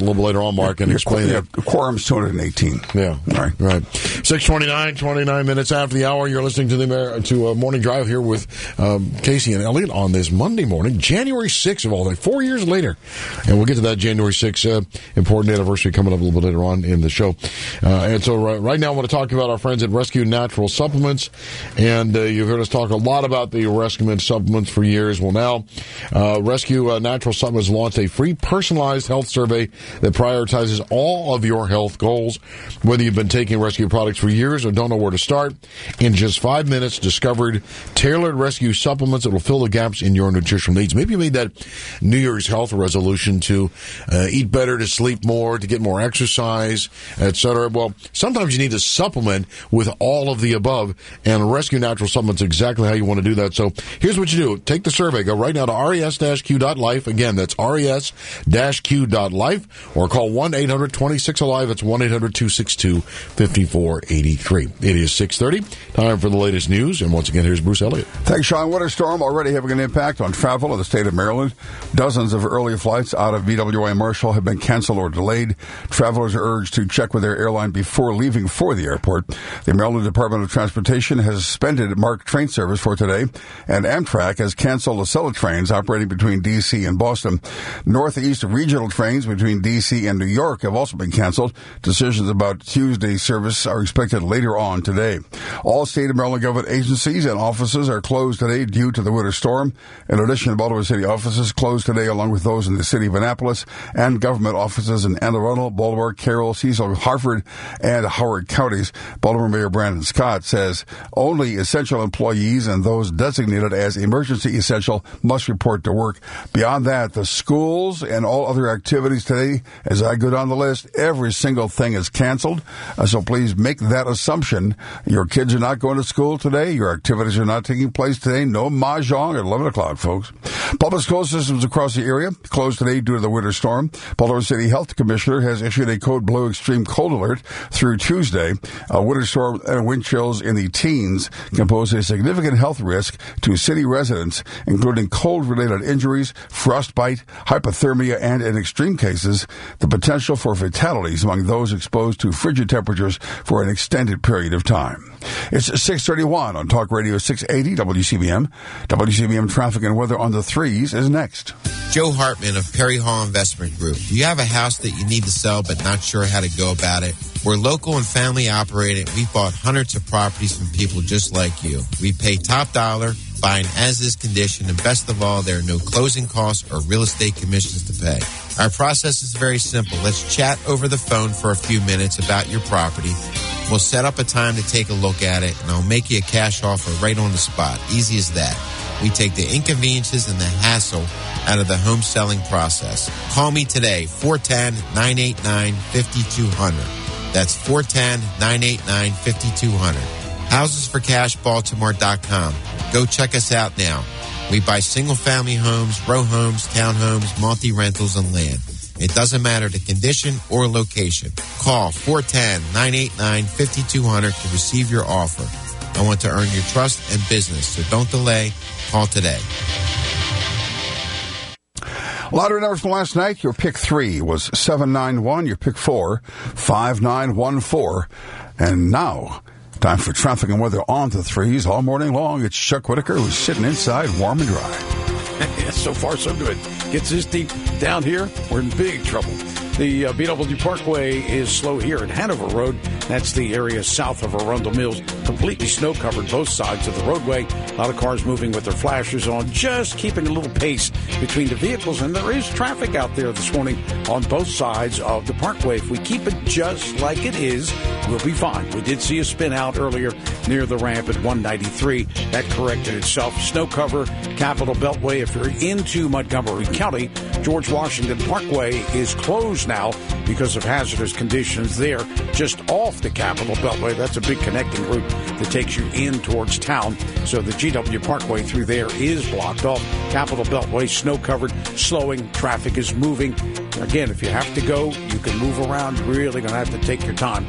little bit later on, Mark, and explain yeah, that. The quorum's two hundred eighteen. Yeah, right, right. six twenty-nine, twenty-nine minutes after the hour. You're listening to the to a Morning Drive here with um, Casey and Elliot on this Monday morning, January sixth of all that, four years later. And we'll get to that January sixth uh, important anniversary coming up a little bit later on in the show. Uh, and so right, right now I want to talk about our friends at Rescue Natural Supplements. And uh, you've heard us talk a lot about the Rescue supplements for years. Well, now uh, Rescue uh, Natural Supplements launched a free personalized health survey that prioritizes all of your health goals. Whether you've been taking Rescue products for years or don't know where to start, in just five minutes, discovered tailored Rescue supplements that will fill the gaps in your nutritional needs. Maybe you made that New Year's health resolution to uh, eat better, to sleep more, to get more exercise, et cetera. Well, sometimes you need to supplement with all of the above, and Rescue Natural Supplements is exactly how you want to do that. So here's what you do. Take the survey. Go right now to res dash q dot life. Again, that's res dash q dot life, or call one eight hundred twenty-six alive. It's one eight hundred two six two five four eight three. It is six thirty. Time for the latest news. And once again, here's Bruce Elliott. Thanks, Sean. Winter storm already having an impact on travel in the state of Maryland. Dozens of early flights out of B W I Marshall have been canceled or delayed. Travelers are urged to check with their airline before leaving for the airport. The Maryland Department of Transportation has suspended MARC train service for today, and Amtrak has canceled Acela trains operating between D C and Boston. Northeast regional trains between D C and New York have also been canceled. Decisions about Tuesday service are expected later on today. All state of Maryland government agencies and offices are closed today due to the winter storm. In addition, Baltimore City offices closed today, along with those in the city of Annapolis, and government offices in Anne Arundel, Baltimore, Carroll, Cecil, Hartford, and Howard counties. Baltimore Mayor Brandon Scott says only essential employees and those designated as emergency essential must report to work. Beyond that, the schools and all other activities today, as I go down the list, every single thing is canceled. Uh, so please make that assumption. Your kids are not going to school today. Your activities are not taking place today. No mahjong at eleven o'clock, folks. Public school systems across the area closed today due to the winter storm. Baltimore City Health Commissioner has issued a code blue extreme cold alert through Tuesday. A winter storm and wind chills in the teens can pose a significant health risk to city residents, including cold-related injuries, frostbite, hypothermia, and, in extreme cases, the potential for fatalities among those exposed to frigid temperatures for an extended period of time. It's six thirty-one on Talk Radio six eighty W C B M. W C B M traffic and weather on the threes is next. Joe Hartman of Perry Hall Investment Group. Do you have a house that you need to sell but not sure how to go about it? We're local and family operated. We've bought hundreds of properties from people just like you. We pay top dollar, buying as-is condition, and best of all, there are no closing costs or real estate commissions to pay. Our process is very simple. Let's chat over the phone for a few minutes about your property. We'll set up a time to take a look at it, and I'll make you a cash offer right on the spot. Easy as that. We take the inconveniences and the hassle out of the home selling process. Call me today, four one zero, nine eight nine, five two zero zero. That's four one zero, nine eight nine, five two zero zero. houses for cash baltimore dot com. Go check us out now. We buy single-family homes, row homes, townhomes, multi-rentals, and land. It doesn't matter the condition or location. Call four one zero, nine eight nine, five two zero zero to receive your offer. I want to earn your trust and business, so don't delay. Call today. Lottery numbers from last night. Your pick three was seven nine one. Your pick four, five nine one four. And now, time for traffic and weather on the threes all morning long. It's Chuck Whitaker, who's sitting inside warm and dry. So far, so good. Gets this deep down here, we're in big trouble. The uh, B W Parkway is slow here at Hanover Road. That's the area south of Arundel Mills. Completely snow-covered both sides of the roadway. A lot of cars moving with their flashers on, just keeping a little pace between the vehicles. And there is traffic out there this morning on both sides of the parkway. If we keep it just like it is, we'll be fine. We did see a spin out earlier near the ramp at one ninety-three. That corrected itself. Snow cover, Capitol Beltway. If you're into Montgomery County, George Washington Parkway is closed now because of hazardous conditions there, just off the Capitol Beltway. That's a big connecting route that takes you in towards town. So the G W Parkway through there is blocked off. Capitol Beltway, snow-covered, slowing. Traffic is moving. Again, if you have to go, you can move around. You're really going to have to take your time. But traffic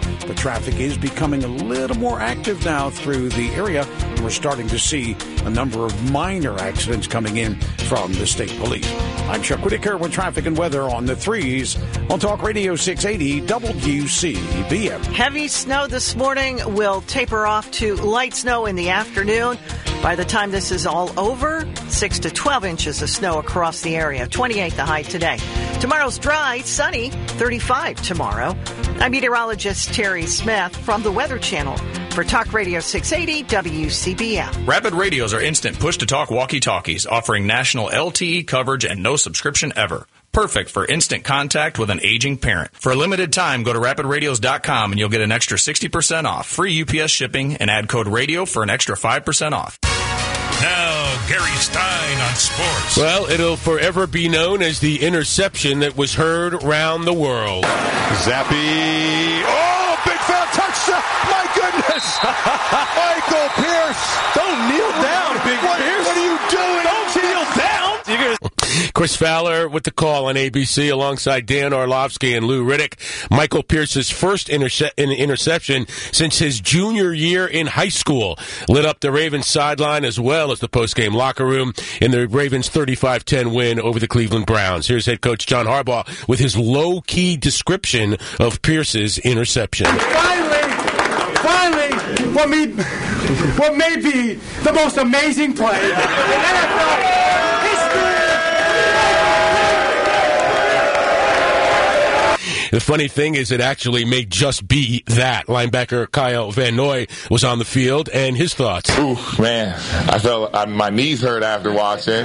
traffic is becoming a little more active now through the area. We're starting to see a number of minor accidents coming in from the state police. I'm Chuck Whitaker with traffic and weather on the threes on Talk Radio six eighty W C B M. Heavy snow this morning will taper off to light snow in the afternoon. By the time this is all over, six to twelve inches of snow across the area. twenty-eight the high today. Tomorrow's dry, sunny, thirty-five tomorrow. I'm meteorologist Terry Smith from the Weather Channel for Talk Radio six eighty W C B M. Rapid radios are instant push-to-talk walkie-talkies offering national L T E coverage and no subscription ever. Perfect for instant contact with an aging parent. For a limited time, go to rapid radios dot com and you'll get an extra sixty percent off, free U P S shipping, and add code radio for an extra five percent off. Now, Gary Stein on sports. Well, it'll forever be known as the interception that was heard around the world. Zappy. Oh, big foul touchdown. My goodness. Michael Pierce. Don't kneel down, Big what, Pierce. What are you doing? Don't kneel down. You're gonna... Chris Fowler with the call on A B C alongside Dan Orlovsky and Lou Riddick. Michael Pierce's first interce- interception since his junior year in high school lit up the Ravens sideline as well as the postgame locker room in the Ravens thirty-five ten win over the Cleveland Browns. Here's head coach John Harbaugh with his low-key description of Pierce's interception. Finally, finally, what may, what may be the most amazing play in N F L history. The funny thing is it actually may just be that. Linebacker Kyle Van Noy was on the field, and his thoughts. Ooh, man, I felt I, my knees hurt after watching.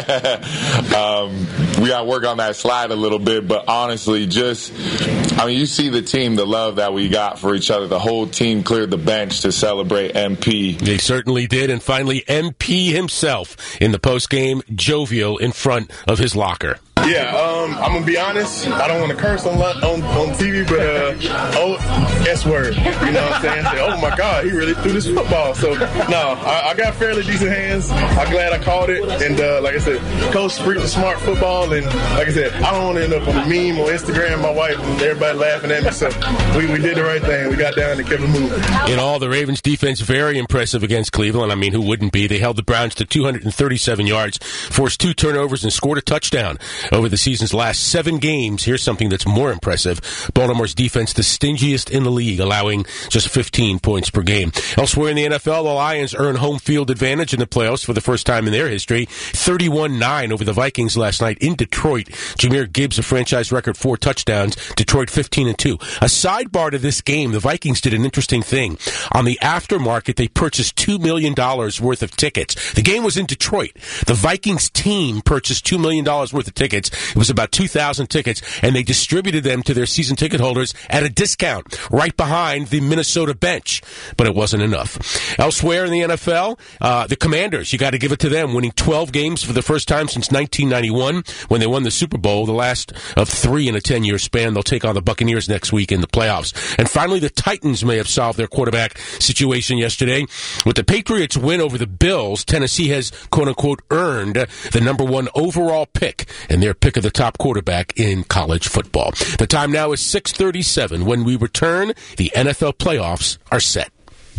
um, we got to work on that slide a little bit, but honestly, just, I mean, you see the team, the love that we got for each other. The whole team cleared the bench to celebrate M P. They certainly did, and finally, M P himself in the postgame, jovial in front of his locker. Yeah, um, I'm going to be honest. I don't want to curse on, on on T V, but uh, oh, S word. You know what I'm saying? Say, oh, my God, he really threw this football. So, no, I, I got fairly decent hands. I'm glad I caught it. And, uh, like I said, Coach preaching smart football. And, like I said, I don't want to end up on a meme on Instagram, my wife, and everybody laughing at me. So, we, we did the right thing. We got down and kept it moving. In all, the Ravens' defense very impressive against Cleveland. I mean, who wouldn't be? They held the Browns to two hundred thirty-seven yards, forced two turnovers, and scored a touchdown over the season's last seven games. Here's something that's more impressive. Baltimore's defense, the stingiest in the league, allowing just fifteen points per game. Elsewhere in the N F L, the Lions earn home field advantage in the playoffs for the first time in their history. thirty-one nine over the Vikings last night in Detroit. Jahmyr Gibbs, a franchise record, four touchdowns. Detroit fifteen and two. A sidebar to this game, the Vikings did an interesting thing. On the aftermarket, they purchased two million dollars worth of tickets. The game was in Detroit. The Vikings team purchased two million dollars worth of tickets. It was about two thousand tickets, and they distributed them to their season ticket holders at a discount right behind the Minnesota bench. But it wasn't enough. Elsewhere in the N F L, uh, the Commanders, you got to give it to them, winning twelve games for the first time since nineteen ninety-one when they won the Super Bowl, the last of three in a ten-year span. They'll take on the Buccaneers next week in the playoffs. And finally, the Titans may have solved their quarterback situation yesterday. With the Patriots' win over the Bills, Tennessee has, quote-unquote, earned the number one overall pick and their pick of the top quarterback in college football. The time now is six thirty-seven. When we return, the N F L playoffs are set.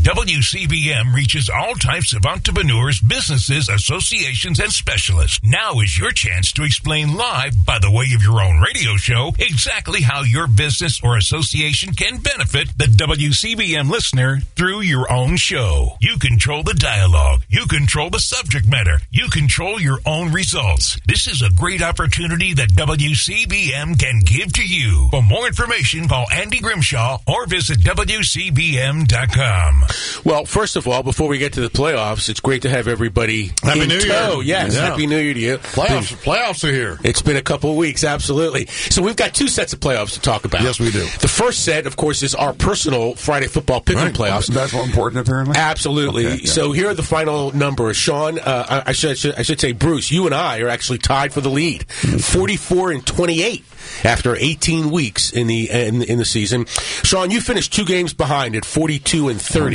W C B M reaches all types of entrepreneurs, businesses, associations, and specialists. Now is your chance to explain live, by the way of your own radio show, exactly how your business or association can benefit the W C B M listener through your own show. You control the dialogue. You control the subject matter. You control your own results. This is a great opportunity that W C B M can give to you. For more information, call Andy Grimshaw or visit W C B M dot com. Well, first of all, before we get to the playoffs, it's great to have everybody Happy in New tow. Year. Yes, yeah. Happy New Year to you. Playoffs, playoffs are here. It's been a couple of weeks, absolutely. So we've got two sets of playoffs to talk about. Yes, we do. The first set, of course, is our personal Friday football pick'em right. playoffs. That's more important, apparently? Absolutely. Okay, yeah. So here are the final numbers. Sean, uh, I, should, I, should, I should say, Bruce, you and I are actually tied for the lead. forty-four and twenty-eight. After eighteen weeks in the in, in the season, Sean, you finished two games behind at forty-two and thirty.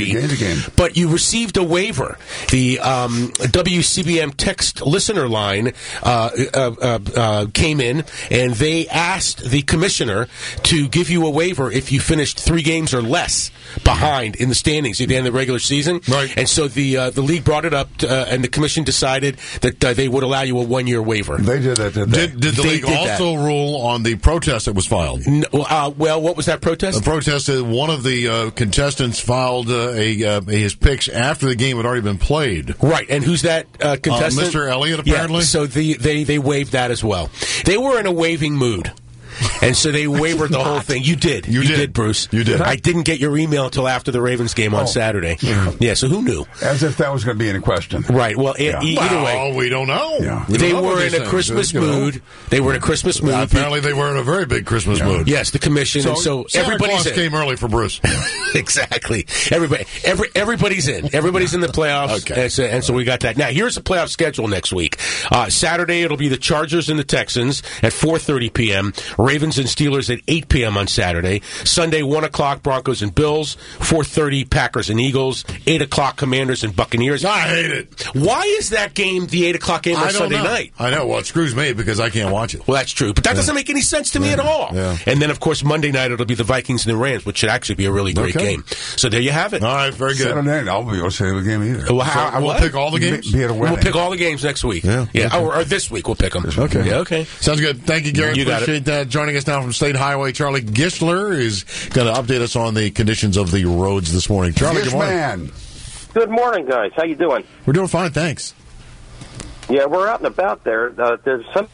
thirty. You gained a game. But you received a waiver. The um, W C B M text listener line uh, uh, uh, uh, came in, and they asked the commissioner to give you a waiver if you finished three games or less behind in the standings at the end of the regular season. Right. And so the uh, the league brought it up, to, uh, and the commission decided that uh, they would allow you a one-year waiver. They did that, did they? Did, did the They league did also rule on the protest that was filed? No, uh, well, what was that protest? The protest that one of the uh, contestants filed uh, a uh, his picks after the game had already been played. Right, and who's that uh, contestant? Uh, Mister Elliott, apparently. Yeah, so the, they, they waived that as well. They were in a waiving mood. And so they wavered the whole thing. You did. You, you did. did, Bruce. You did. I didn't get your email until after the Ravens game on Oh. Saturday. Yeah. yeah, so who knew? As if that was going to be in question. Right. Well, e- Yeah. e- either Well, way. we don't know. Yeah. We don't They know what were these in a things. Christmas You know. mood. They were in a Christmas mood. Uh, apparently, they were in a very big Christmas Yeah. mood. Yes, the commission. So, and so Santa everybody's Claus in. came early for Bruce. Exactly. Everybody, every, everybody's in. Everybody's in the playoffs. Okay. And, so, and so we got that. Now, here's the playoff schedule next week. Uh, Saturday, it'll be the Chargers and the Texans at four thirty p.m., Ravens and Steelers at eight p.m. on Saturday. Sunday, one o'clock, Broncos and Bills. four thirty, Packers and Eagles. eight o'clock, Commanders and Buccaneers. I hate it. Why is that game the eight o'clock game on I don't Sunday know. night? I know. Well, it screws me because I can't watch it. Well, that's true, but that doesn't make any sense to me at all. Yeah. And then, of course, Monday night it'll be the Vikings and the Rams, which should actually be a really great Okay. game. So there you have it. All right, very good. Saturday night, I'll be able to say the game either. Well, how, So we'll what? pick all the games? Be, be it a We'll winning. pick all the games next week. Yeah, yeah. okay. Or, or this week we'll pick them. Okay. Yeah, okay. Sounds good. Thank you, Garrett. You got it. Appreciate that. Joining us now from State Highway, Charlie Gishler is going to update us on the conditions of the roads this morning. Charlie, Yes, good morning. man. Good morning, guys. How you doing? We're doing fine, thanks. Yeah, we're out and about there. Uh, there's some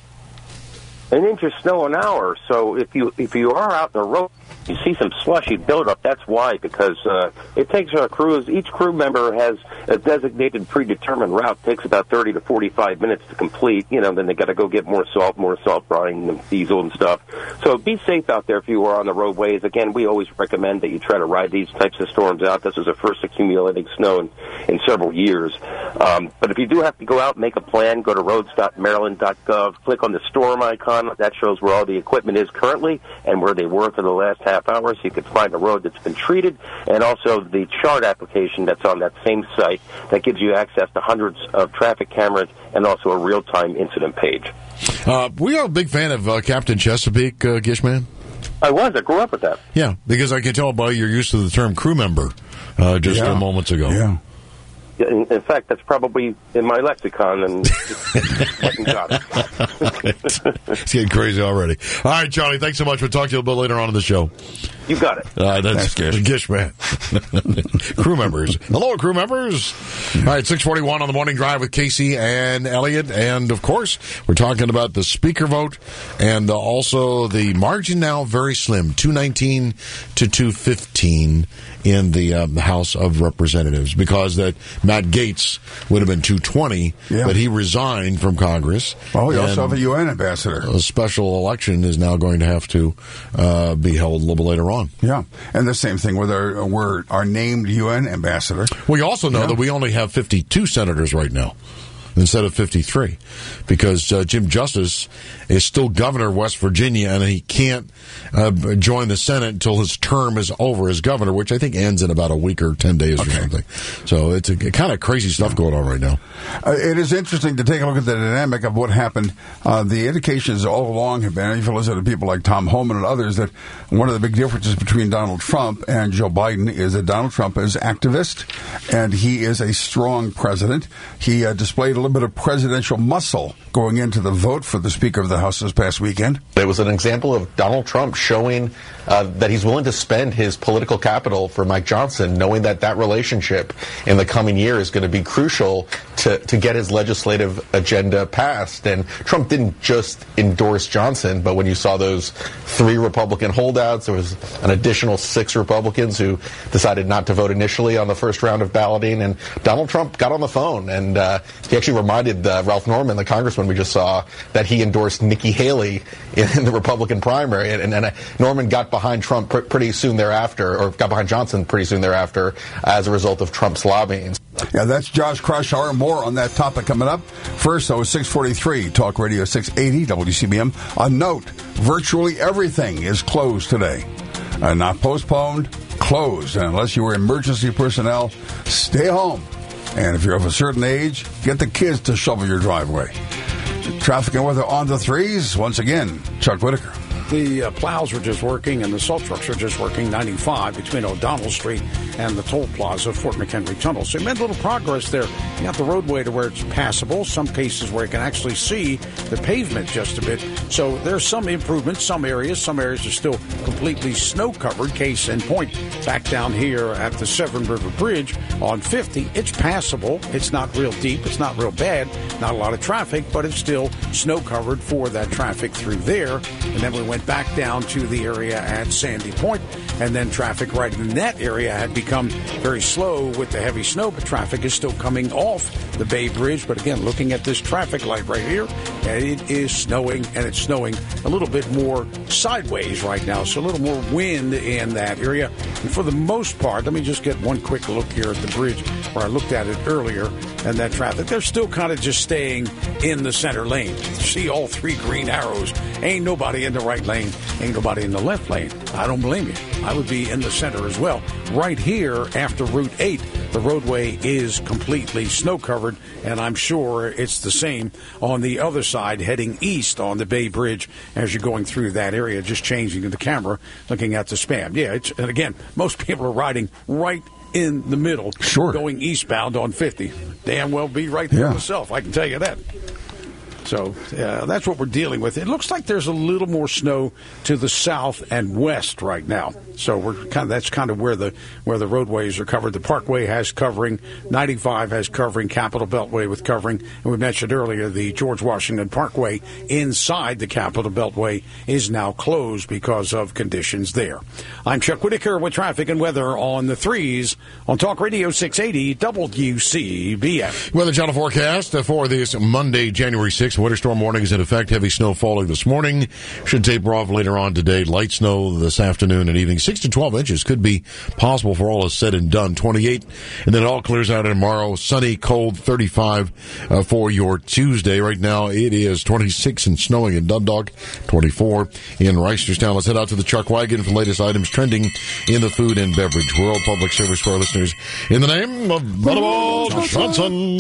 an inch of snow an hour. So if you if you are out in the road, you see some slushy buildup. That's why, because uh, it takes our crews. Each crew member has a designated, predetermined route. It takes about thirty to forty-five minutes to complete. You know, then they got to go get more salt, more salt brine, and diesel and stuff. So be safe out there if you are on the roadways. Again, we always recommend that you try to ride these types of storms out. This is the first accumulating snow in, in several years. Um, but if you do have to go out, make a plan. Go to roads dot maryland dot gov. Click on the storm icon. That shows where all the equipment is currently and where they were for the last half hour, so you can find a road that's been treated, and also the chart application that's on that same site that gives you access to hundreds of traffic cameras and also a real-time incident page. Uh, we are a big fan of uh, Captain Chesapeake, uh, Gishman. I was. I grew up with that. Yeah, because I can tell by your use of the term crew member uh, just Yeah. uh, moments ago. Yeah. In, in fact, that's probably in my lexicon, and just went and got it. It's getting crazy already. All right, Charlie, thanks so much. We'll talk to you a little bit later on in the show. You got it. All right, that's Thanks, Gish. Gish, man. Crew members. Hello, crew members. All right, six forty-one on the morning drive with Casey and Elliot. And, of course, we're talking about the speaker vote and uh, also the margin now very slim, two nineteen to two fifteen in the um, House of Representatives, because that Matt Gaetz would have been two twenty, Yeah. but he resigned from Congress. Oh, we also And have a U N ambassador. a special election is now going to have to uh, be held a little bit later on. Yeah, and the same thing with our we're our named U N ambassador. We also know Yeah. that we only have fifty-two senators right now instead of fifty-three, because uh, Jim Justice is still governor of West Virginia, and he can't uh, join the Senate until his term is over as governor, which I think ends in about a week or ten days or something. So it's a, kind of crazy stuff going on right now. Uh, it is interesting to take a look at the dynamic of what happened. Uh, the indications all along have been, if you listen to people like Tom Homan and others, that one of the big differences between Donald Trump and Joe Biden is that Donald Trump is activist, and he is a strong president. He uh, displayed a little bit of presidential muscle going into the vote for the Speaker of the House this past weekend. It was an example of Donald Trump showing uh, that he's willing to spend his political capital for Mike Johnson, knowing that that relationship in the coming year is going to be crucial to, to get his legislative agenda passed. And Trump didn't just endorse Johnson, but when you saw those three Republican holdouts, there was an additional six Republicans who decided not to vote initially on the first round of balloting. And Donald Trump got on the phone, and uh, he actually reminded uh, Ralph Norman, the congressman we just saw, that he endorsed Nikki Haley in, in the Republican primary. And, and, and uh, Norman got behind Trump pr- pretty soon thereafter, or got behind Johnson pretty soon thereafter, as a result of Trump's lobbying. Yeah, that's Josh Crushhour. More on that topic coming up. First, though, six forty-three, Talk Radio six eighty, W C B M. A note, virtually everything is closed today. Uh, not postponed, closed. And unless you are emergency personnel, stay home. And if you're of a certain age, get the kids to shovel your driveway. Traffic and weather on the threes. Once again, Chuck Whitaker. The uh, plows are just working and the salt trucks are just working. ninety-five between O'Donnell Street and the toll plaza, Fort McHenry Tunnel. So you made a little progress there. You got the roadway to where it's passable. Some cases where you can actually see the pavement just a bit. So there's some improvement. Some areas, some areas are still completely snow covered. Case in point, back down here at the Severn River Bridge on fifty, it's passable. It's not real deep. It's not real bad. Not a lot of traffic, but it's still snow covered for that traffic through there. And then we went back down to the area at Sandy Point, and then traffic right in that area had become very slow with the heavy snow, but traffic is still coming off the Bay Bridge. But again, looking at this traffic light right here, it is snowing, and it's snowing a little bit more sideways right now, so a little more wind in that area. And for the most part, let me just get one quick look here at the bridge where I looked at it earlier, and that traffic, they're still kind of just staying in the center lane. You see all three green arrows. Ain't nobody in the right lane. Ain't nobody in the left lane. I don't blame you. I would be in the center as well. Right here after Route eight, the roadway is completely snow covered, and I'm sure it's the same on the other side heading east on the Bay Bridge as you're going through that area, just changing the camera, looking at the spam. Yeah, it's, and again, most people are riding right in the middle, sure, going eastbound on fifty. Damn well be right there yeah. myself, I can tell you that. So uh, that's what we're dealing with. It looks like there's a little more snow to the south and west right now. So we're kind of, that's kind of where the where the roadways are covered. The Parkway has covering, ninety-five has covering, Capitol Beltway with covering, and we mentioned earlier the George Washington Parkway inside the Capitol Beltway is now closed because of conditions there. I'm Chuck Whitaker with traffic and weather on the threes on Talk Radio six eighty W C B M. Weather Channel forecast for this Monday, January sixth. Winter storm warning is in effect. Heavy snow falling this morning. Should taper off later on today. Light snow this afternoon and evening. six to twelve inches could be possible for all is said and done. twenty-eight, and then it all clears out tomorrow. Sunny, cold, thirty-five uh, for your Tuesday. Right now it is twenty-six and snowing in Dundalk, twenty-four in Reisterstown. Let's head out to the Chuck Wagon for the latest items trending in the food and beverage world. Public service for our listeners. In the name of Butterball Johnson.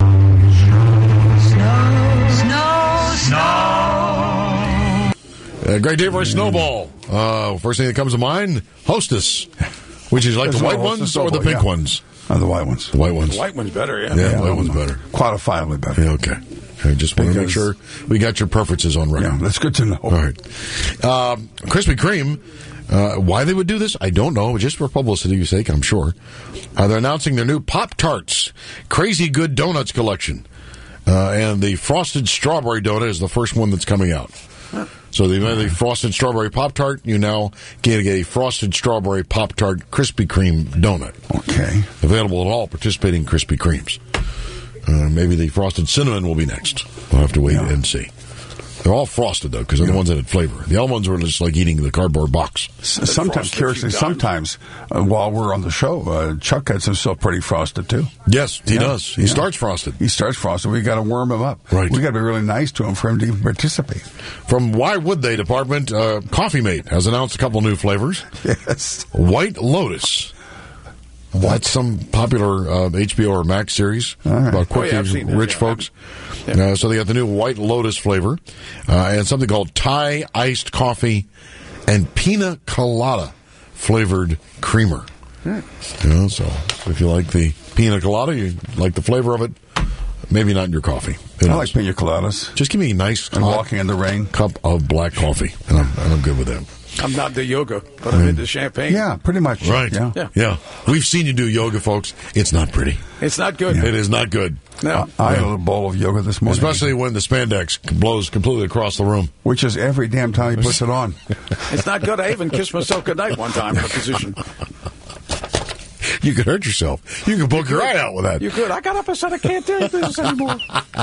Snow. A great day for a snowball. Uh, first thing that comes to mind, Hostess. Which is like There's the white no ones or the pink yeah. ones? Uh, the white ones. The white ones. The white one's better, yeah. Yeah, yeah the white one's better. Quantifiably better. Yeah, okay. I just want to make sure we got your preferences on record. Yeah, that's good to know. All right. Um, Krispy Kreme, uh, why they would do this, I don't know. Just for publicity's sake, I'm sure. Uh, they're announcing their new Pop-Tarts Crazy Good Donuts collection. Uh, and the Frosted Strawberry Donut is the first one that's coming out. So the, the Frosted Strawberry Pop-Tart, you now can get a Frosted Strawberry Pop-Tart Krispy Kreme donut. Okay. Available at all participating Krispy Kremes. Uh, maybe the Frosted Cinnamon will be next. We'll have to wait yeah. and see. They're all frosted, though, because they're yeah. the ones that had flavor. The other ones were just like eating the cardboard box. S- sometimes, curiously, sometimes uh, while we're on the show, uh, Chuck gets himself pretty frosted, too. Yes, he yeah. does. He yeah. starts frosted. He starts frosted. We got to warm him up. Right. We got to be really nice to him for him to even participate. From Why Would They Department, uh, Coffee Mate has announced a couple new flavors. Yes. White Lotus. That's some popular uh, H B O or Max series right. about quirky, oh, yeah, rich that, yeah. folks. Yeah. Uh, so they got the new White Lotus flavor uh, and something called Thai iced coffee and pina colada flavored creamer. Hmm. You know, so if you like the pina colada, you like the flavor of it. Maybe not in your coffee. I knows. like pina coladas. Just give me a nice and walking in the rain cup of black coffee, and I'm, and I'm good with that. I'm not into yoga, but I'm into champagne. Yeah, pretty much. Right. Yeah. yeah. Yeah. We've seen you do yoga, folks. It's not pretty. It's not good. Yeah. It is not good. No. I, I had a little bowl of yoga this morning. Especially when the spandex blows completely across the room. Which is every damn time he puts it on. It's not good. I even kissed myself goodnight one time in a position. You could hurt yourself. You could poke you your eye out with that. You could. I got up and said I can't do this anymore.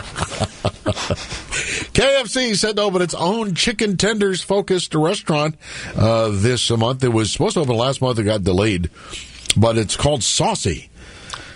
K F C said to open its own chicken tenders focused restaurant uh, this month. It was supposed to open last month. It got delayed, but it's called Saucy.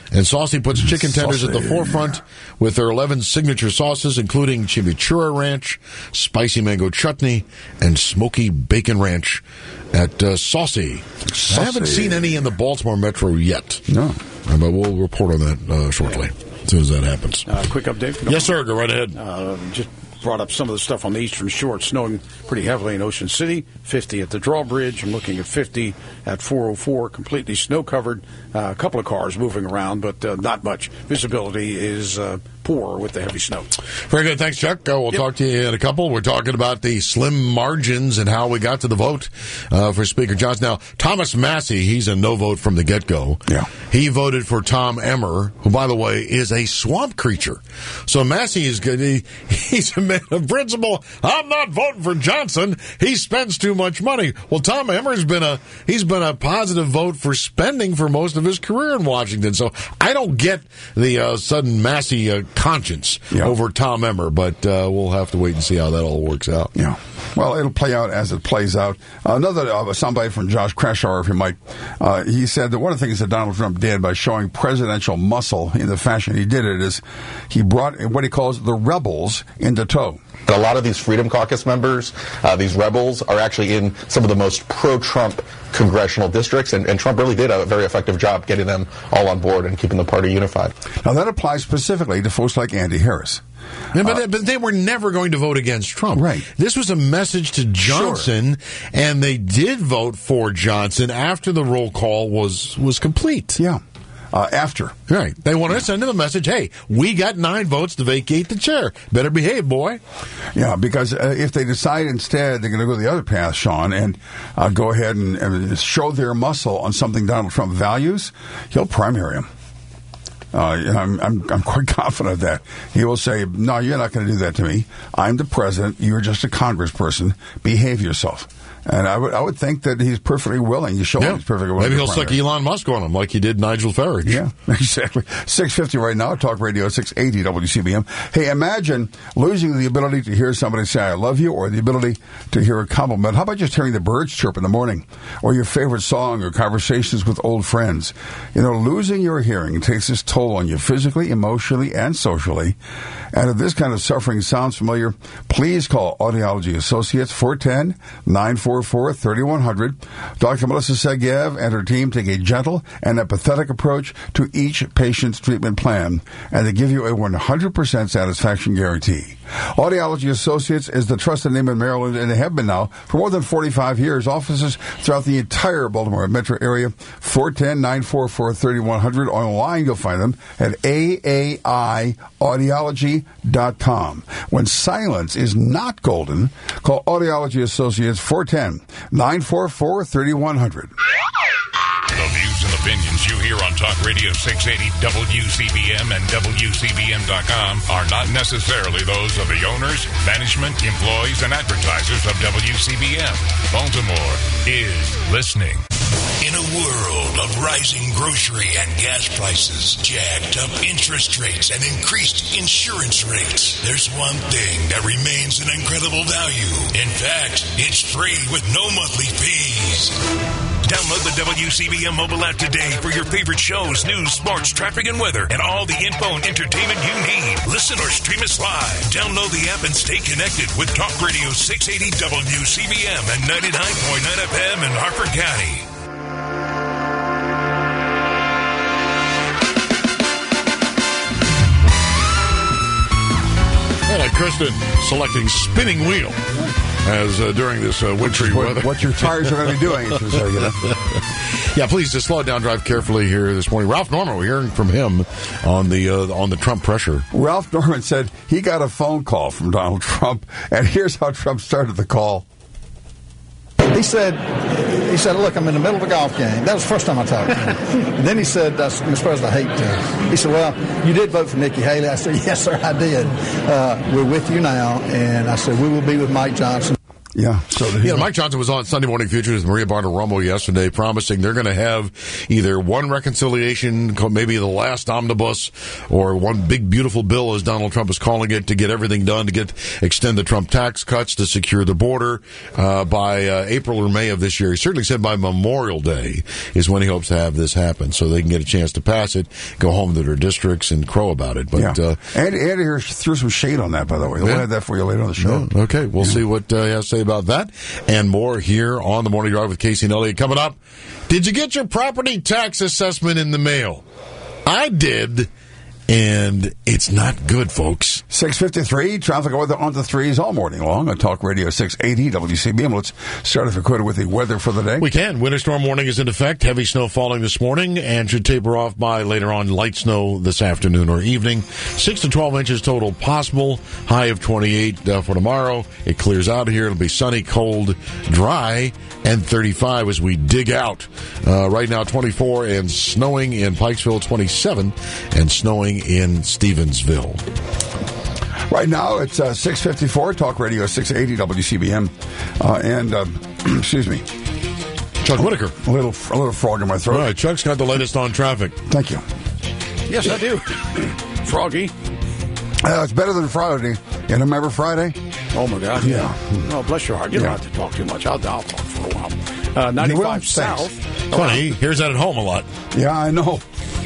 And Saucy puts chicken tenders Saucy. at the forefront with their eleven signature sauces, including chimichurri ranch, spicy mango chutney, and smoky bacon ranch at uh, Saucy. Saucy. I haven't seen any in the Baltimore Metro yet. No. Uh, but we'll report on that uh, shortly, as soon as that happens. Uh, quick update. Yes, sir. Go right ahead. Uh, just brought up some of the stuff on the Eastern Shore. It's snowing pretty heavily in Ocean City. fifty at the Drawbridge. I'm looking at fifty at four oh four, completely snow-covered. Uh, a couple of cars moving around, but uh, not much. Visibility is uh, poor with the heavy snow. Very good. Thanks, Chuck. Uh, we'll Yep. talk to you in a couple. We're talking about the slim margins and how we got to the vote uh, for Speaker Johnson. Now, Thomas Massey, he's a no vote from the get-go. Yeah. He voted for Tom Emmer, who, by the way, is a swamp creature. So Massey is good. He, he's a man of principle. I'm not voting for Johnson. He spends too much money. Well, Tom Emmer's been a he's been a positive vote for spending for most of his career in Washington. So I don't get the uh, sudden Massey uh, conscience Yeah. over Tom Emmer, but uh, we'll have to wait and see how that all works out. Yeah. Well, it'll play out as it plays out. Another uh, soundbite from Josh Kreshower, if you might. Uh, he said that one of the things that Donald Trump did by showing presidential muscle in the fashion he did it is he brought what he calls the rebels into tow. But a lot of these Freedom Caucus members, uh, these rebels, are actually in some of the most pro-Trump congressional districts, and, and Trump really did a very effective job getting them all on board and keeping the party unified. Now, that applies specifically to folks like Andy Harris. Yeah, but, uh, but they were never going to vote against Trump. Right. This was a message to Johnson, sure. And they did vote for Johnson after the roll call was, was complete. Yeah. Uh, after. Right. They wanted to send him a message, hey, we got nine votes to vacate the chair. Better behave, boy. Yeah, because uh, if they decide instead they're going to go the other path, Sean, and uh, go ahead and, and show their muscle on something Donald Trump values, he'll primary him. Uh, I'm, I'm, I'm quite confident of that. He will say, no, you're not going to do that to me. I'm the president. You're just a congressperson. Behave yourself. And I would I would think that he's perfectly willing. You show yeah. him he's perfectly willing. Maybe he'll suck Elon Musk on him like he did Nigel Farage. Yeah, exactly. six fifty right now, Talk Radio six eighty W C B M. Hey, imagine losing the ability to hear somebody say, I love you, or the ability to hear a compliment. How about just hearing the birds chirp in the morning, or your favorite song, or conversations with old friends? You know, losing your hearing takes its toll on you physically, emotionally, and socially. And if this kind of suffering sounds familiar, please call Audiology Associates, four one zero, nine four four, three one zero zero. Doctor Melissa Segev and her team take a gentle and empathetic approach to each patient's treatment plan, and they give you a one hundred percent satisfaction guarantee. Audiology Associates is the trusted name in Maryland, and they have been now for more than forty-five years. Offices throughout the entire Baltimore metro area, four one zero, nine four four, three one zero zero. Online, you'll find them at A A I audiology dot com. When silence is not golden, call Audiology Associates, four one zero, nine four four, three one zero zero. The views and opinions you hear on Talk Radio six eighty W C B M and W C B M dot com are not necessarily those of the owners, management, employees, and advertisers of W C B M. Baltimore is listening. In a world of rising grocery and gas prices, jacked up interest rates, and increased insurance rates, there's one thing that remains an incredible value. In fact, it's free with no monthly fees. Download the W C B M mobile app today for your favorite shows, news, sports, traffic, and weather, and all the info and entertainment you need. Listen or stream us live. Download the app and stay connected with Talk Radio six eighty W C B M and ninety-nine point nine F M in Harford County. Uh, Kristen selecting spinning wheel as uh, during this uh, wintry what, weather. What your tires are going to be doing. Is, uh, you know. Yeah, please just slow it down, drive carefully here this morning. Ralph Norman, we're hearing from him on the uh, on the Trump pressure. Ralph Norman said he got a phone call from Donald Trump, and here's how Trump started the call. He said, he said, look, I'm in the middle of a golf game. That was the first time I talked to him. And then he said, Mister President, I hate to. He said, well, you did vote for Nikki Haley. I said, yes, sir, I did. Uh, we're with you now. And I said, we will be with Mike Johnson. Yeah. So yeah, Mike Johnson was on Sunday Morning Futures with Maria Bartiromo yesterday, promising they're going to have either one reconciliation, maybe the last omnibus, or one big beautiful bill, as Donald Trump is calling it, to get everything done, to get extend the Trump tax cuts, to secure the border uh, by uh, April or May of this year. He certainly said by Memorial Day is when he hopes to have this happen, so they can get a chance to pass it, go home to their districts, and crow about it. But yeah. uh, Andy, Andy here threw some shade on that, by the way. We'll yeah. have that for you later on the show. Yeah. Okay, we'll yeah. see what uh, he has to say about that and more here on the Morning Drive with Casey and Elliott. Coming up, did you get your property tax assessment in the mail? I did, and it's not good, folks. six fifty-three, traffic weather on the threes all morning long on Talk Radio six eighty W C B M. Let's start, if we could, with the weather for the day. We can. Winter storm warning is in effect. Heavy snow falling this morning and should taper off by later on light snow this afternoon or evening. six to twelve inches total possible. High of twenty-eight uh, for tomorrow. It clears out here. It'll be sunny, cold, dry, and thirty-five as we dig out. Uh, right now, twenty-four and snowing in Pikesville, twenty-seven and snowing in Stevensville. Right now, it's uh, six fifty-four, Talk Radio six eighty W C B M. Uh, and, uh, excuse me. Chuck Whitaker. A little, a little frog in my throat. All right, Chuck's got the latest on traffic. Thank you. Yes, I do. Froggy. Uh, it's better than Friday. You remember Friday? Oh, my God. Yeah. Oh, bless your heart. You don't yeah. have to talk too much. I'll, I'll talk for a while. Uh, ninety-five South. Funny, he hears that at home a lot. Yeah, I know.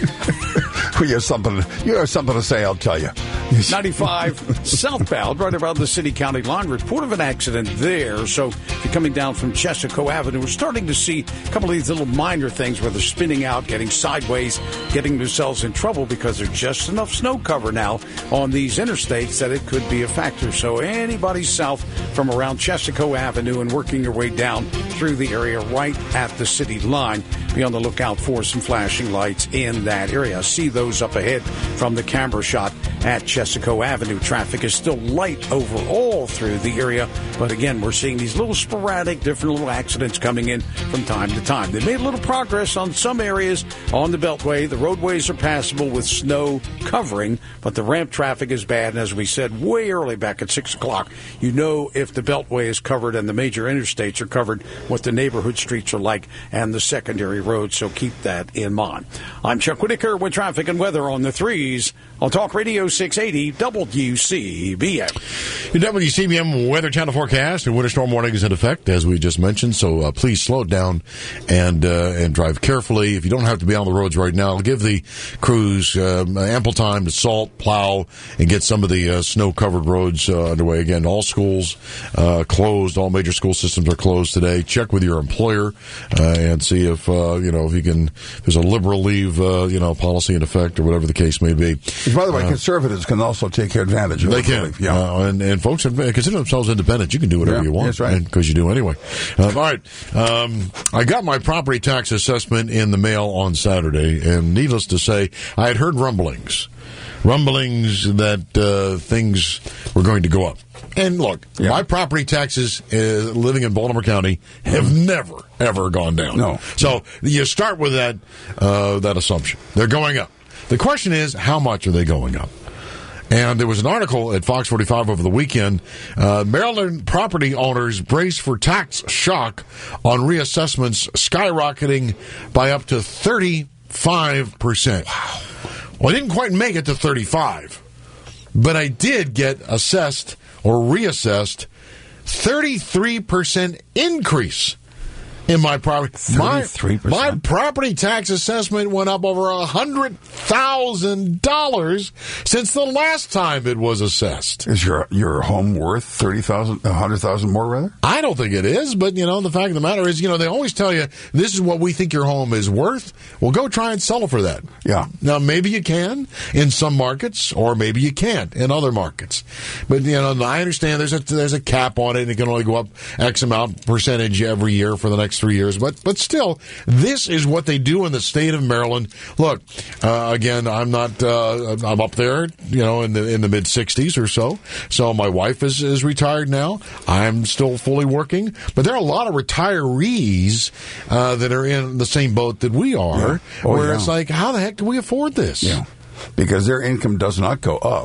you have something. You have something to say. I'll tell you. ninety-five southbound, right around the city-county line. Report of an accident there. So if you're coming down from Chesapeake Avenue, we're starting to see a couple of these little minor things where they're spinning out, getting sideways, getting themselves in trouble because there's just enough snow cover now on these interstates that it could be a factor. So anybody south from around Chesapeake Avenue and working your way down through the area right at the city line, be on the lookout for some flashing lights in that area. See those up ahead from the camera shot at Chesapeake Avenue. Traffic is still light overall through the area, but again, we're seeing these little sporadic, different little accidents coming in from time to time. They made a little progress on some areas on the Beltway. The roadways are passable with snow covering, but the ramp traffic is bad, and as we said way early back at six o'clock, you know if the Beltway is covered and the major interstates are covered, what the neighborhood streets are like and the secondary roads, so keep that in mind. I'm Chuck Whitaker with traffic and weather on the threes on Talk Radio six eighty W C B M. Your W C B M Weather Channel forecast and winter storm warning is in effect, as we just mentioned, so uh, please slow it down and uh, and drive carefully. If you don't have to be on the roads right now, give the crews uh, ample time to salt, plow, and get some of the uh, snow-covered roads uh, underway. Again, all schools uh, closed. All major school systems are closed today. Check with your employer uh, and see if, uh, you know, if you can, if there's a liberal leave, uh, you know, policy in effect or whatever the case may be. By the way, uh, conservatives can also take advantage of They can. Leave. Yeah. Uh, and, and folks consider themselves independent. You can do whatever yeah, you want. That's right. Because you do anyway. Uh, all right. Um, I got my property tax assessment in the mail on Saturday, and needless to say, I had heard rumblings. Rumblings that uh, things were going to go up. And look, yeah. my property taxes uh, living in Baltimore County have never, ever gone down. No. So you start with that uh, that assumption. They're going up. The question is, how much are they going up? And there was an article at Fox forty-five over the weekend. Uh, Maryland property owners brace for tax shock on reassessments skyrocketing by up to thirty-five percent. Wow. Well, I didn't quite make it to thirty-five, but I did get assessed or reassessed thirty-three percent increase in my property. thirty-three percent. My, my property tax assessment went up over one hundred thousand dollars since the last time it was assessed. Is your your home worth thirty thousand dollars, one hundred thousand dollars more, rather? I don't think it is, but, you know, the fact of the matter is, you know, they always tell you, this is what we think your home is worth. Well, go try and sell it for that. Yeah. Now, maybe you can in some markets, or maybe you can't in other markets. But, you know, I understand there's a, there's a cap on it, and it can only go up X amount percentage every year for the next three years. But but still, this is what they do in the state of Maryland. Look, uh, again, I'm not, uh, I'm up there, you know, in the in the mid sixties or so. So my wife is, is retired now. I'm still fully working. But there are a lot of retirees uh, that are in the same boat that we are, yeah. oh, where yeah. it's like, how the heck do we afford this? Yeah, because their income does not go up.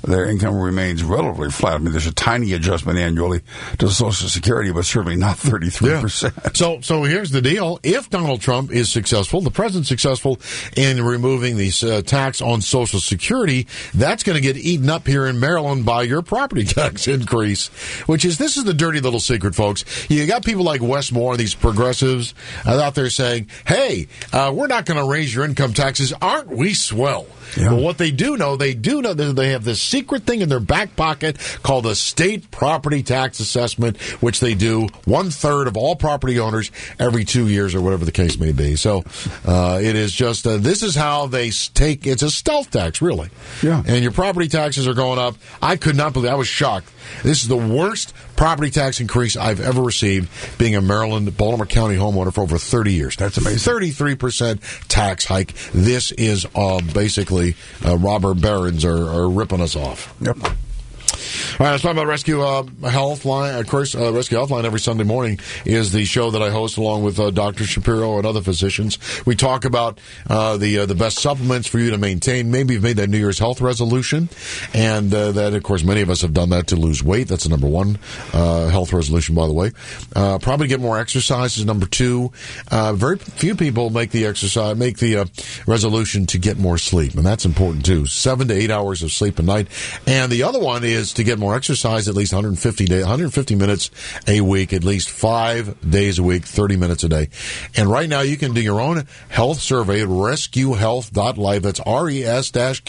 their income remains relatively flat. I mean, there's a tiny adjustment annually to Social Security, but certainly not thirty-three percent. Yeah. So, so here's the deal. If Donald Trump is successful, the president's successful in removing the uh, tax on Social Security, that's going to get eaten up here in Maryland by your property tax increase, which is, this is the dirty little secret, folks. You got people like Wes Moore, these progressives, uh, out there saying, hey, uh, we're not going to raise your income taxes. Aren't we swell? Yeah. But what they do know, they do know that they have this secret thing in their back pocket called the state property tax assessment, which they do one third of all property owners every two years or whatever the case may be. So uh, it is just, uh, this is how they take, it's a stealth tax, really. Yeah. And your property taxes are going up. I could not believe, I was shocked. This is the worst property tax increase I've ever received, being a Maryland, Baltimore County homeowner for over thirty years. That's amazing. thirty-three percent tax hike. This is uh, basically uh, robber barons are, are ripping us off. Yep. All right, let's talk about Rescue uh, Health Line. Of course, uh, Rescue Health Line every Sunday morning is the show that I host along with uh, Doctor Shapiro and other physicians. We talk about uh, the uh, the best supplements for you to maintain. Maybe you've made that New Year's health resolution, and uh, that, of course, many of us have done that to lose weight. That's the number one uh, health resolution, by the way. Uh, probably get more exercise is number two. Uh, very few people make the exercise, make the uh, resolution to get more sleep, and that's important too. Seven to eight hours of sleep a night. And the other one is to get more exercise, at least one hundred fifty day, one hundred fifty minutes a week, at least five days a week, thirty minutes a day. And right now you can do your own health survey at rescue health dot life. That's R E S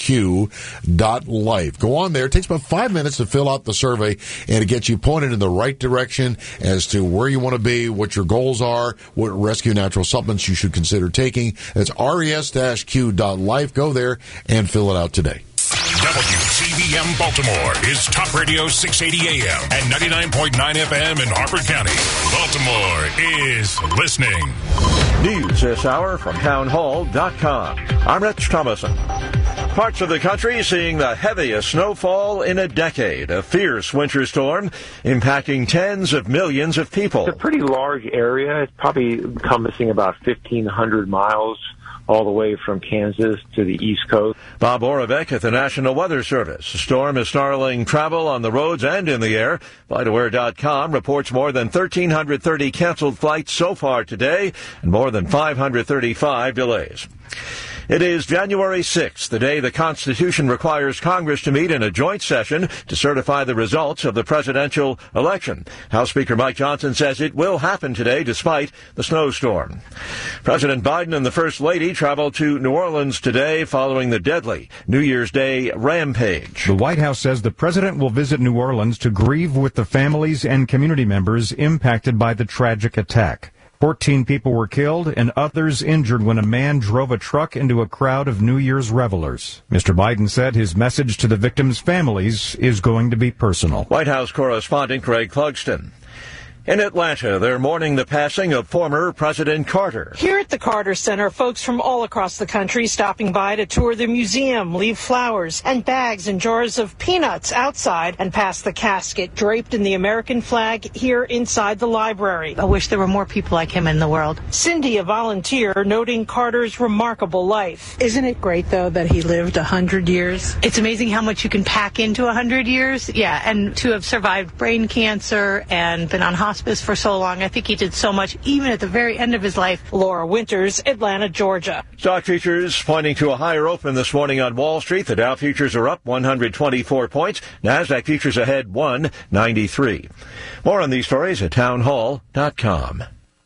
Q dot life. Go on there. It takes about five minutes to fill out the survey, and it gets you pointed in the right direction as to where you want to be, what your goals are, what rescue natural supplements you should consider taking. That's R E S Q dot life. Go there and fill it out today. W C B M Baltimore is Top Radio six eighty A M and ninety-nine point nine F M in Harford County. Baltimore is listening. News this hour from town hall dot com. I'm Rich Thomason. Parts of the country seeing the heaviest snowfall in a decade. A fierce winter storm impacting tens of millions of people. It's a pretty large area. It's probably encompassing about fifteen hundred miles all the way from Kansas to the East Coast. Bob Oravec at the National Weather Service. The storm is snarling travel on the roads and in the air. Flight Aware dot com reports more than one thousand three hundred thirty canceled flights so far today and more than five hundred thirty-five delays. It is January sixth, the day the Constitution requires Congress to meet in a joint session to certify the results of the presidential election. House Speaker Mike Johnson says it will happen today despite the snowstorm. President Biden and the First Lady travel to New Orleans today following the deadly New Year's Day rampage. The White House says the president will visit New Orleans to grieve with the families and community members impacted by the tragic attack. Fourteen people were killed and others injured when a man drove a truck into a crowd of New Year's revelers. Mister Biden said his message to the victims' families is going to be personal. White House correspondent Greg Clugston. In Atlanta, they're mourning the passing of former President Carter. Here at the Carter Center, folks from all across the country stopping by to tour the museum, leave flowers and bags and jars of peanuts outside and pass the casket draped in the American flag here inside the library. I wish there were more people like him in the world. Cindy, a volunteer, noting Carter's remarkable life. Isn't it great, though, that he lived one hundred years? It's amazing how much you can pack into one hundred years. Yeah, and to have survived brain cancer and been on hospital for so long. I think he did so much, even at the very end of his life. Laura Winters, Atlanta, Georgia. Stock futures pointing to a higher open this morning on Wall Street. The Dow futures are up one hundred twenty-four points. NASDAQ futures ahead one ninety-three. More on these stories at town hall dot com.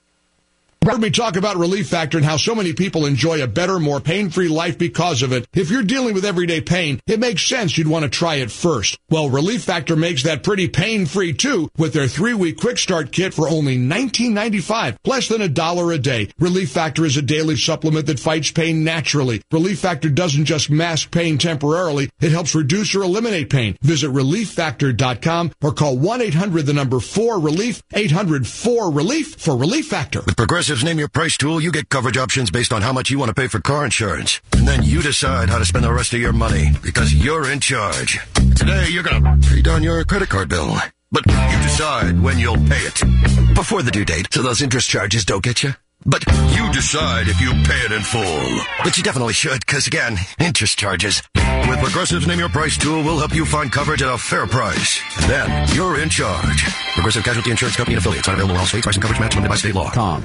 Heard me talk about Relief Factor and how so many people enjoy a better, more pain-free life because of it. If you're dealing with everyday pain, it makes sense you'd want to try it first. Well, Relief Factor makes that pretty pain-free too with their three-week quick start kit for only nineteen ninety-five, less than a dollar a day. Relief Factor is a daily supplement that fights pain naturally. Relief Factor doesn't just mask pain temporarily, it helps reduce or eliminate pain. Visit relief factor dot com or call one eight hundred the number four relief, eight hundred four relief for Relief Factor. With Progressive's Name Your Price tool, you get coverage options based on how much you want to pay for car insurance. And then you decide how to spend the rest of your money because you're in charge. Today, you're going to pay down your credit card bill. But you decide when you'll pay it. Before the due date, so those interest charges don't get you. But you decide if you pay it in full. But you definitely should, because again, interest charges. With Progressive's Name Your Price tool, we'll help you find coverage at a fair price. And then you're in charge. Progressive Casualty Insurance Company and affiliates. Not available in all states. Price and coverage match limited by state law. Com.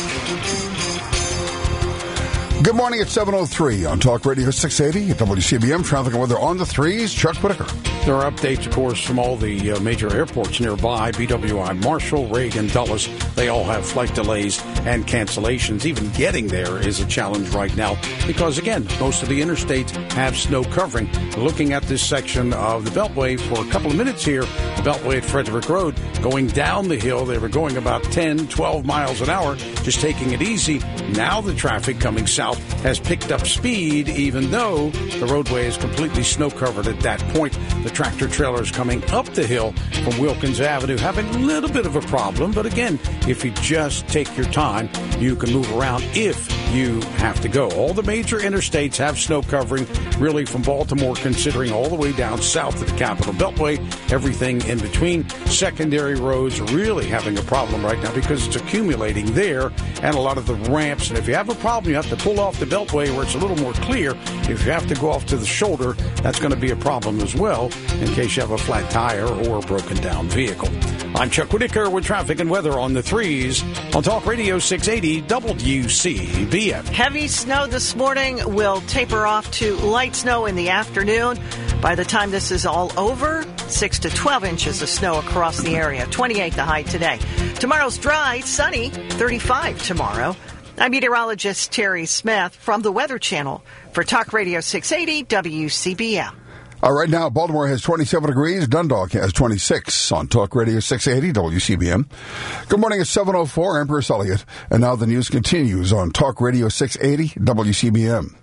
Good morning at seven oh three on Talk Radio six eighty at W C B M. Traffic and weather on the threes. Chuck Whitaker. There are updates, of course, from all the uh, major airports nearby. B W I, Marshall, Reagan, Dulles. They all have flight delays and cancellations. Even getting there is a challenge right now because, again, most of the interstates have snow covering. Looking at this section of the Beltway for a couple of minutes here, the Beltway at Frederick Road, going down the hill. They were going about ten, twelve miles an hour, just taking it easy. Now the traffic coming south has picked up speed, even though the roadway is completely snow-covered at that point. The tractor trailers coming up the hill from Wilkins Avenue having a little bit of a problem. But again, if you just take your time, you can move around if you have to go. All the major interstates have snow covering, really from Baltimore, considering all the way down south to the Capitol Beltway, everything in between. Secondary roads really having a problem right now because it's accumulating there and a lot of the ramps. And if you have a problem, you have to pull off the Beltway where it's a little more clear. If you have to go off to the shoulder, that's going to be a problem as well in case you have a flat tire or a broken down vehicle. I'm Chuck Whitaker with traffic and weather on the threes on Talk Radio six eighty W C B M. Heavy snow this morning will taper off to light snow in the afternoon. By the time this is all over, six to twelve inches of snow across the area. twenty-eight the high today. Tomorrow's dry, sunny, thirty-five tomorrow. I'm meteorologist Terry Smith from the Weather Channel for Talk Radio six eighty W C B M. All right, now Baltimore has twenty-seven degrees. Dundalk has twenty-six on Talk Radio six eighty W C B M. Good morning at seven oh four. Empress Elliott. And now the news continues on Talk Radio six eighty W C B M.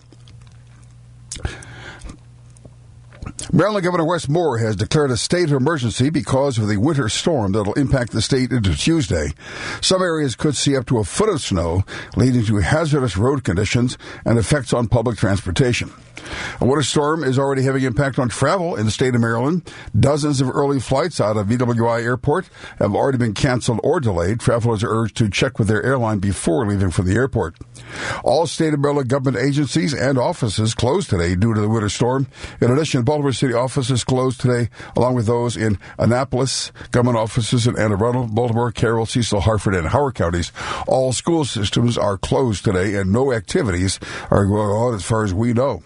Maryland Governor Wes Moore has declared a state of emergency because of the winter storm that will impact the state into Tuesday. Some areas could see up to a foot of snow, leading to hazardous road conditions and effects on public transportation. A winter storm is already having impact on travel in the state of Maryland. Dozens of early flights out of B W I Airport have already been canceled or delayed. Travelers are urged to check with their airline before leaving from the airport. All state of Maryland government agencies and offices closed today due to the winter storm. In addition, Baltimore City offices closed today, along with those in Annapolis, government offices in Anne Arundel, Baltimore, Carroll, Cecil, Hartford, and Howard counties. All school systems are closed today, and no activities are going on as far as we know.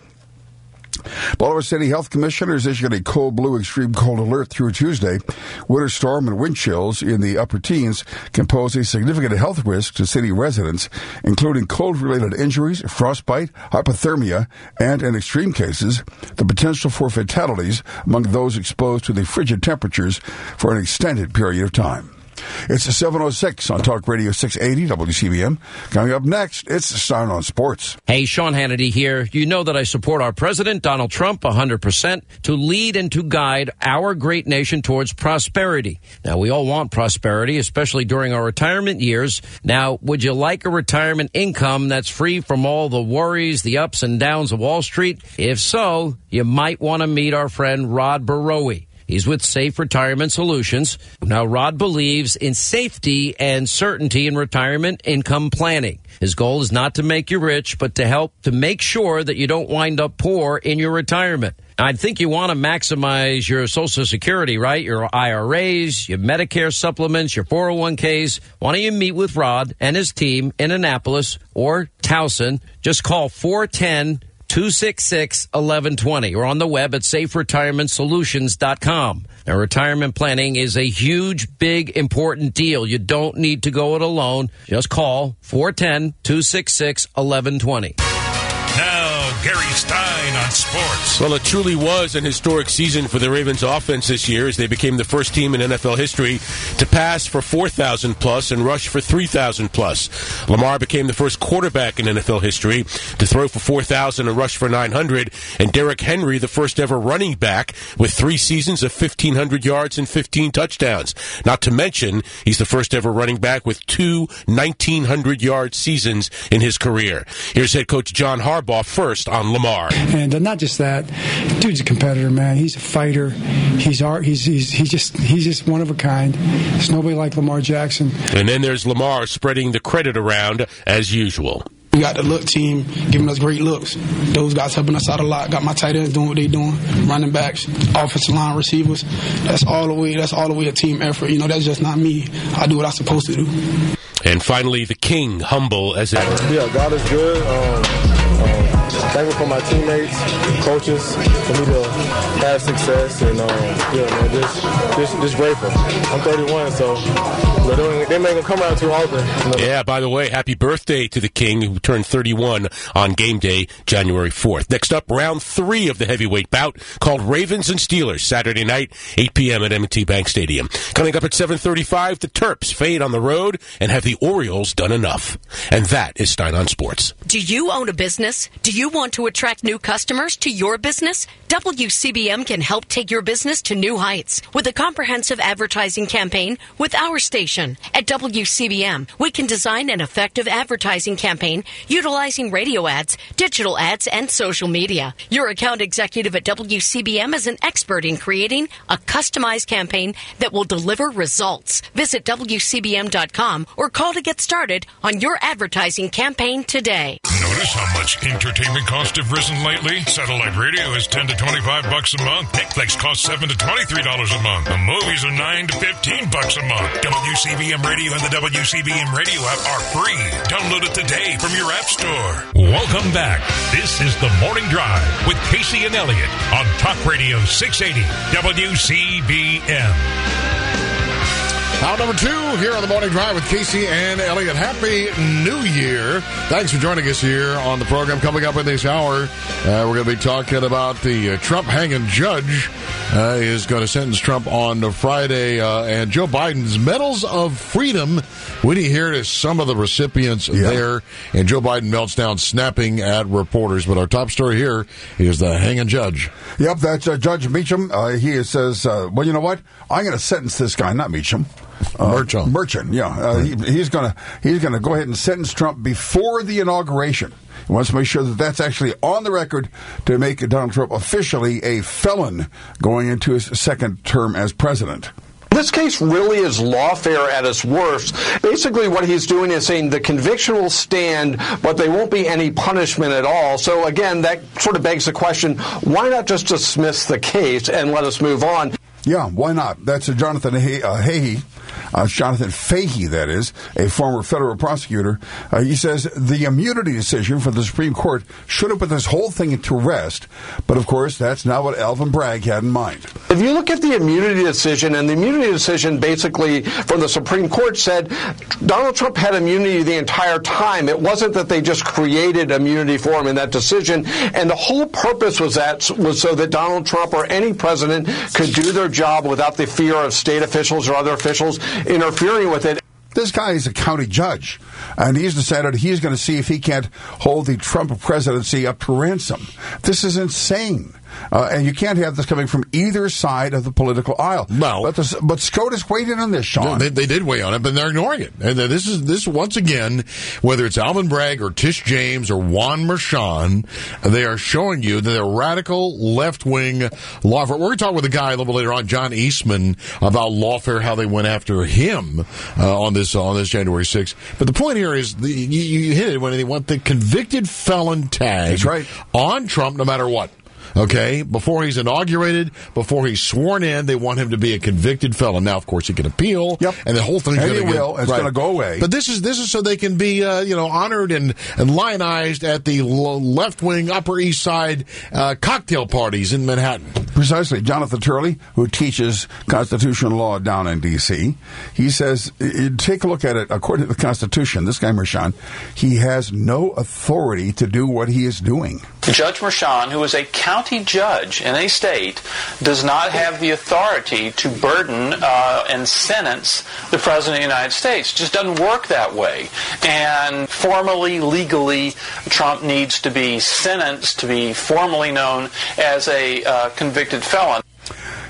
Baltimore City Health Commissioners issued a cold blue extreme cold alert through Tuesday. Winter storm and wind chills in the upper teens can pose a significant health risk to city residents, including cold-related injuries, frostbite, hypothermia, and, in extreme cases, the potential for fatalities among those exposed to the frigid temperatures for an extended period of time. It's seven oh six on Talk Radio six eighty W C B M. Coming up next, it's Stein on Sports. Hey, Sean Hannity here. You know that I support our president, Donald Trump, one hundred percent, to lead and to guide our great nation towards prosperity. Now, we all want prosperity, especially during our retirement years. Now, would you like a retirement income that's free from all the worries, the ups and downs of Wall Street? If so, you might want to meet our friend Rod Barowie. He's with Safe Retirement Solutions. Now, Rod believes in safety and certainty in retirement income planning. His goal is not to make you rich, but to help to make sure that you don't wind up poor in your retirement. I think you want to maximize your Social Security, right? Your I R As, your Medicare supplements, your four oh one k's. Why don't you meet with Rod and his team in Annapolis or Towson? Just call four one zero, two six six, one one two zero or on the web at safe retirement solutions dot com. Now, retirement planning is a huge, big, important deal. You don't need to go it alone. Just call four one zero, two six six, one one two zero. Now, Gary Stein on sports. Well, it truly was an historic season for the Ravens offense this year as they became the first team in N F L history to pass for four thousand plus and rush for three thousand plus. Lamar became the first quarterback in N F L history to throw for four thousand and rush for nine hundred, and Derrick Henry the first ever running back with three seasons of fifteen hundred yards and fifteen touchdowns. Not to mention, he's the first ever running back with two nineteen hundred yard seasons in his career. Here's head coach John Harbaugh first on Lamar. And uh, not just that, dude's a competitor, man. He's a fighter. He's art. He's he's he's just he's just one of a kind. There's nobody like Lamar Jackson. And then there's Lamar spreading the credit around as usual. We got the look team giving us great looks. Those guys helping us out a lot. Got my tight ends doing what they doing. Running backs, offensive line, receivers. That's all the way. That's all the way a team effort. You know, that's just not me. I do what I'm supposed to do. And finally, the king, humble as ever. Yeah, God is good. Um, um, thankful for my teammates, coaches, for me to have success, and um, yeah, man, just, just, just grateful. I'm thirty-one, so they don't, they ain't gonna come around too often. You know? Yeah, by the way, happy birthday to the king who turned thirty-one on game day, January fourth. Next up, round three of the heavyweight bout called Ravens and Steelers, Saturday night, eight p.m. at M and T Bank Stadium. Coming up at seven thirty-five, the Terps fade on the road and have the Orioles done enough. And that is Stein on Sports. Do you own a business? Do you want to attract new customers to your business? W C B M can help take your business to new heights with a comprehensive advertising campaign with our station. At W C B M, we can design an effective advertising campaign utilizing radio ads, digital ads, and social media. Your account executive at W C B M is an expert in creating a customized campaign that will deliver results. Visit W C B M dot com or call to get started on your advertising campaign today. Notice how much entertainment costs have risen lately? Satellite radio is ten to twenty-five bucks a month. Netflix costs seven to twenty-three dollars a month. The movies are nine to fifteen bucks a month. W C B M Radio and the W C B M Radio app are free. Download it today from your app store. Welcome back. This is The Morning Drive with Casey and Elliott on Talk Radio six eighty W C B M. Hour number two here on the Morning Drive with Casey and Elliott. Happy New Year. Thanks for joining us here on the program. Coming up in this hour, uh, we're going to be talking about the uh, Trump hanging judge uh, is going to sentence Trump on Friday, uh, and Joe Biden's Medals of Freedom. When you hear to some of the recipients yeah. there, and Joe Biden melts down snapping at reporters. But our top story here is the hanging judge. Yep, that's uh, Judge Meacham. Uh, he says, uh, well, you know what? I'm going to sentence this guy, not Meacham. Uh, Merchant. Merchant, yeah. Uh, he, he's going to he's going to go ahead and sentence Trump before the inauguration. He wants to make sure that that's actually on the record to make Donald Trump officially a felon going into his second term as president. This case really is lawfare at its worst. Basically, what he's doing is saying the conviction will stand, but there won't be any punishment at all. So, again, that sort of begs the question, why not just dismiss the case and let us move on? Yeah, why not? That's a Jonathan Hay- uh, Hahey, uh, Jonathan Fahey, that is, a former federal prosecutor. Uh, he says the immunity decision for the Supreme Court should have put this whole thing to rest. But, of course, that's not what Alvin Bragg had in mind. If you look at the immunity decision, and the immunity decision basically from the Supreme Court said Donald Trump had immunity the entire time. It wasn't that they just created immunity for him in that decision. And the whole purpose was that was so that Donald Trump or any president could do their job without the fear of state officials or other officials interfering with it. This guy is a county judge, and he's decided he's going to see if he can't hold the Trump presidency up to ransom. This is insane. Uh, and you can't have this coming from either side of the political aisle. No. But, this, but SCOTUS weighed in on this, Sean. They, they did weigh on it, but they're ignoring it. And this is, this once again, whether it's Alvin Bragg or Tish James or Juan Merchan, they are showing you that they're radical left-wing lawfare. We're going to talk with a guy a little bit later on, John Eastman, about lawfare, how they went after him uh, on this on this January sixth. But the point here is the, you, you hit it when they want the convicted felon tag That's right. on Trump no matter what. Okay, before he's inaugurated, before he's sworn in, they want him to be a convicted felon. Now, of course, he can appeal, yep. and the whole thing's going to will. It's right. going to go away. But this is this is so they can be, uh, you know, honored and, and lionized at the left wing Upper East Side uh, cocktail parties in Manhattan. Precisely, Jonathan Turley, who teaches constitutional law down in D C, he says, take a look at it. According to the Constitution, this guy Merchan, he has no authority to do what he is doing. Judge Merchan, who is a county judge in a state, does not have the authority to burden uh, and sentence the President of the United States. It just doesn't work that way. And formally, legally, Trump needs to be sentenced to be formally known as a uh, convicted felon.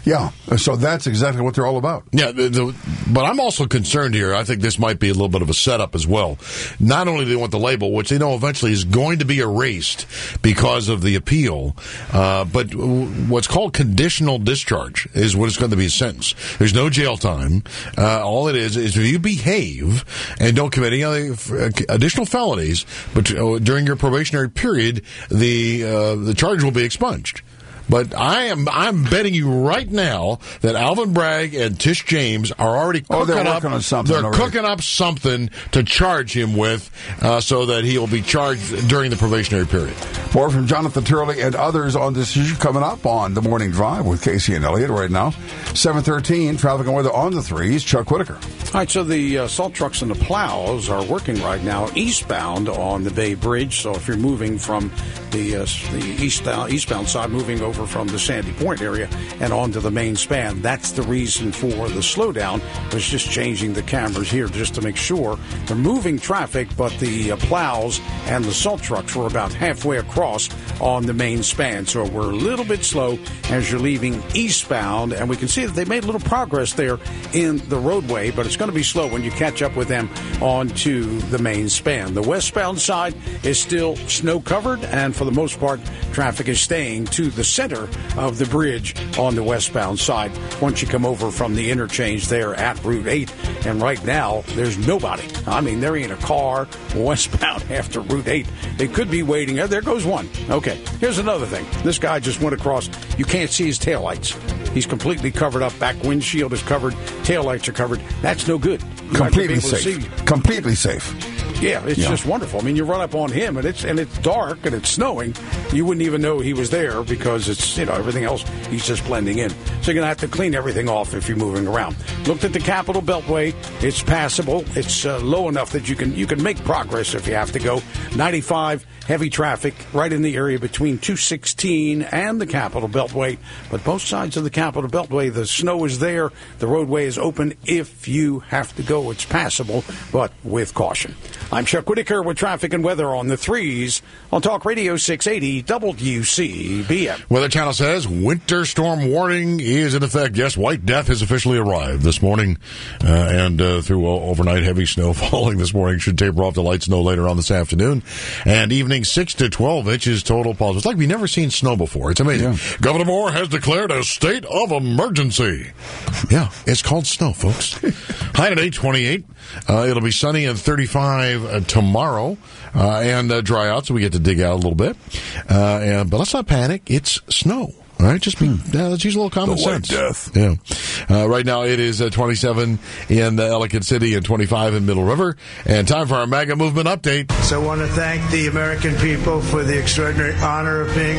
Yeah, so that's exactly what they're all about. Yeah, the, the, but I'm also concerned here. I think this might be a little bit of a setup as well. Not only do they want the label, which they know eventually is going to be erased because of the appeal, uh, but what's called conditional discharge is what it's going to be a sentence. There's no jail time. Uh, all it is is if you behave and don't commit any other additional felonies, but during your probationary period, the uh, the charge will be expunged. But I am I'm betting you right now that Alvin Bragg and Tish James are already cooking oh, they're working up on something. They're already. cooking up something to charge him with, uh, so that he will be charged during the probationary period. More from Jonathan Turley and others on this issue coming up on the Morning Drive with Casey and Elliott right now. seven thirteen, traffic and weather on the threes. Chuck Whitaker. All right, so the uh, salt trucks and the plows are working right now eastbound on the Bay Bridge. So if you're moving from the uh, the eastbound, eastbound side, moving over from the Sandy Point area and onto the main span, that's the reason for the slowdown. I was just changing the cameras here just to make sure they're moving traffic, but the uh, plows and the salt trucks were about halfway across on the main span. So we're a little bit slow as you're leaving eastbound, and we can see that they made a little progress there in the roadway, but it's going to be slow when you catch up with them onto the main span. The westbound side is still snow covered, and for the most part, traffic is staying to the center of the bridge on the westbound side once you come over from the interchange there at Route eight. And right now, there's nobody. I mean, there ain't a car westbound after Route eight. They could be waiting. Oh, there goes one. Okay, here's another thing. This guy just went across. You can't see his taillights. He's completely covered up. Back windshield is covered. Taillights are covered. That's no good. You're Completely safe. Completely safe. Yeah, it's yeah. just wonderful. I mean, you run up on him, and it's and it's dark, and it's snowing. You wouldn't even know he was there because it's, you know, everything else, he's just blending in. So you're going to have to clean everything off if you're moving around. Looked at the Capitol Beltway. It's passable. It's uh, low enough that you can you can make progress if you have to go. ninety-five, heavy traffic right in the area between two sixteen and the Capitol Beltway. But both sides of the Capitol Beltway, the snow is there. The roadway is open. If you have to go, it's passable, but with caution. I'm Chuck Whitaker with traffic and weather on the threes on Talk Radio six eighty W C B M. Weather Channel says winter storm warning is in effect. Yes, white death has officially arrived this morning, uh, and uh, through uh, overnight heavy snow falling this morning should taper off to light snow later on this afternoon, and evening six to twelve inches total possible. It's like we've never seen snow before. It's amazing. Yeah. Governor Moore has declared a state of emergency. Yeah, it's called snow, folks. High today, twenty-eight. Uh, it'll be sunny and thirty-five uh, tomorrow, uh, and uh, dry out, so we get to dig out a little bit. Uh, and, but let's not panic. It's snow. All right, just be, hmm. uh, let's use a little common the sense. Death. Yeah. Uh, right now it is uh, twenty-seven in uh, Ellicott City and twenty-five in Middle River. And time for our MAGA movement update. So I want to thank the American people for the extraordinary honor of being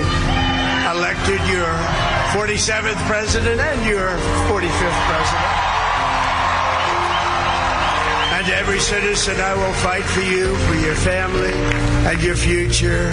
elected your forty-seventh president and your forty-fifth president. And every citizen, I will fight for you, for your family, and your future.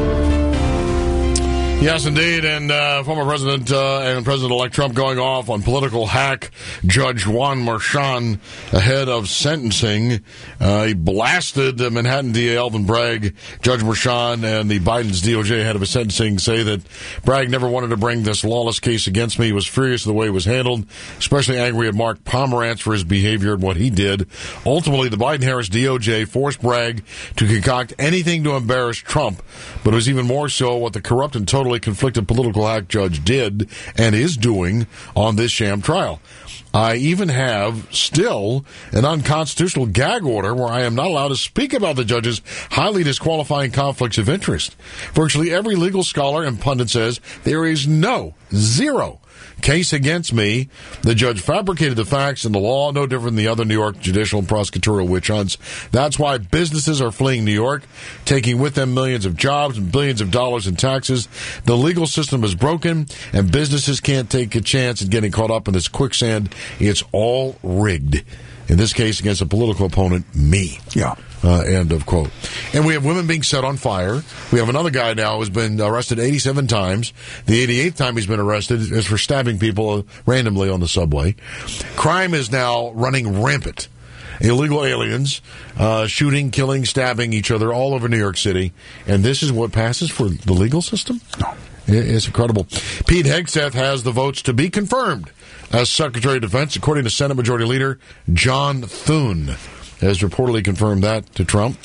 Yes, indeed. And uh, former President uh, and President-elect Trump going off on political hack Judge Juan Merchan ahead of sentencing. Uh, he blasted uh, Manhattan D A Alvin Bragg. Judge Merchan and the Biden's D O J ahead of his sentencing say that Bragg never wanted to bring this lawless case against me. He was furious at the way it was handled, especially angry at Mark Pomerantz for his behavior and what he did. Ultimately, the Biden-Harris D O J forced Bragg to concoct anything to embarrass Trump, but it was even more so what the corrupt and totally conflicted political hack judge did and is doing on this sham trial. I even have still an unconstitutional gag order where I am not allowed to speak about the judge's highly disqualifying conflicts of interest. Virtually every legal scholar and pundit says there is no, zero case against me. The judge fabricated the facts and the law, no different than the other New York judicial and prosecutorial witch hunts. That's why businesses are fleeing New York, taking with them millions of jobs and billions of dollars in taxes. The legal system is broken, and businesses can't take a chance at getting caught up in this quicksand. It's all rigged. In this case, against a political opponent, me. Yeah. Uh, end of quote. And we have women being set on fire. We have another guy now who's been arrested eighty-seven times. The eighty-eighth time he's been arrested is for stabbing people randomly on the subway. Crime is now running rampant. Illegal aliens uh, shooting, killing, stabbing each other all over New York City. And this is what passes for the legal system? No. It's incredible. Pete Hegseth has the votes to be confirmed as Secretary of Defense, according to Senate Majority Leader John Thune, has reportedly confirmed that to Trump.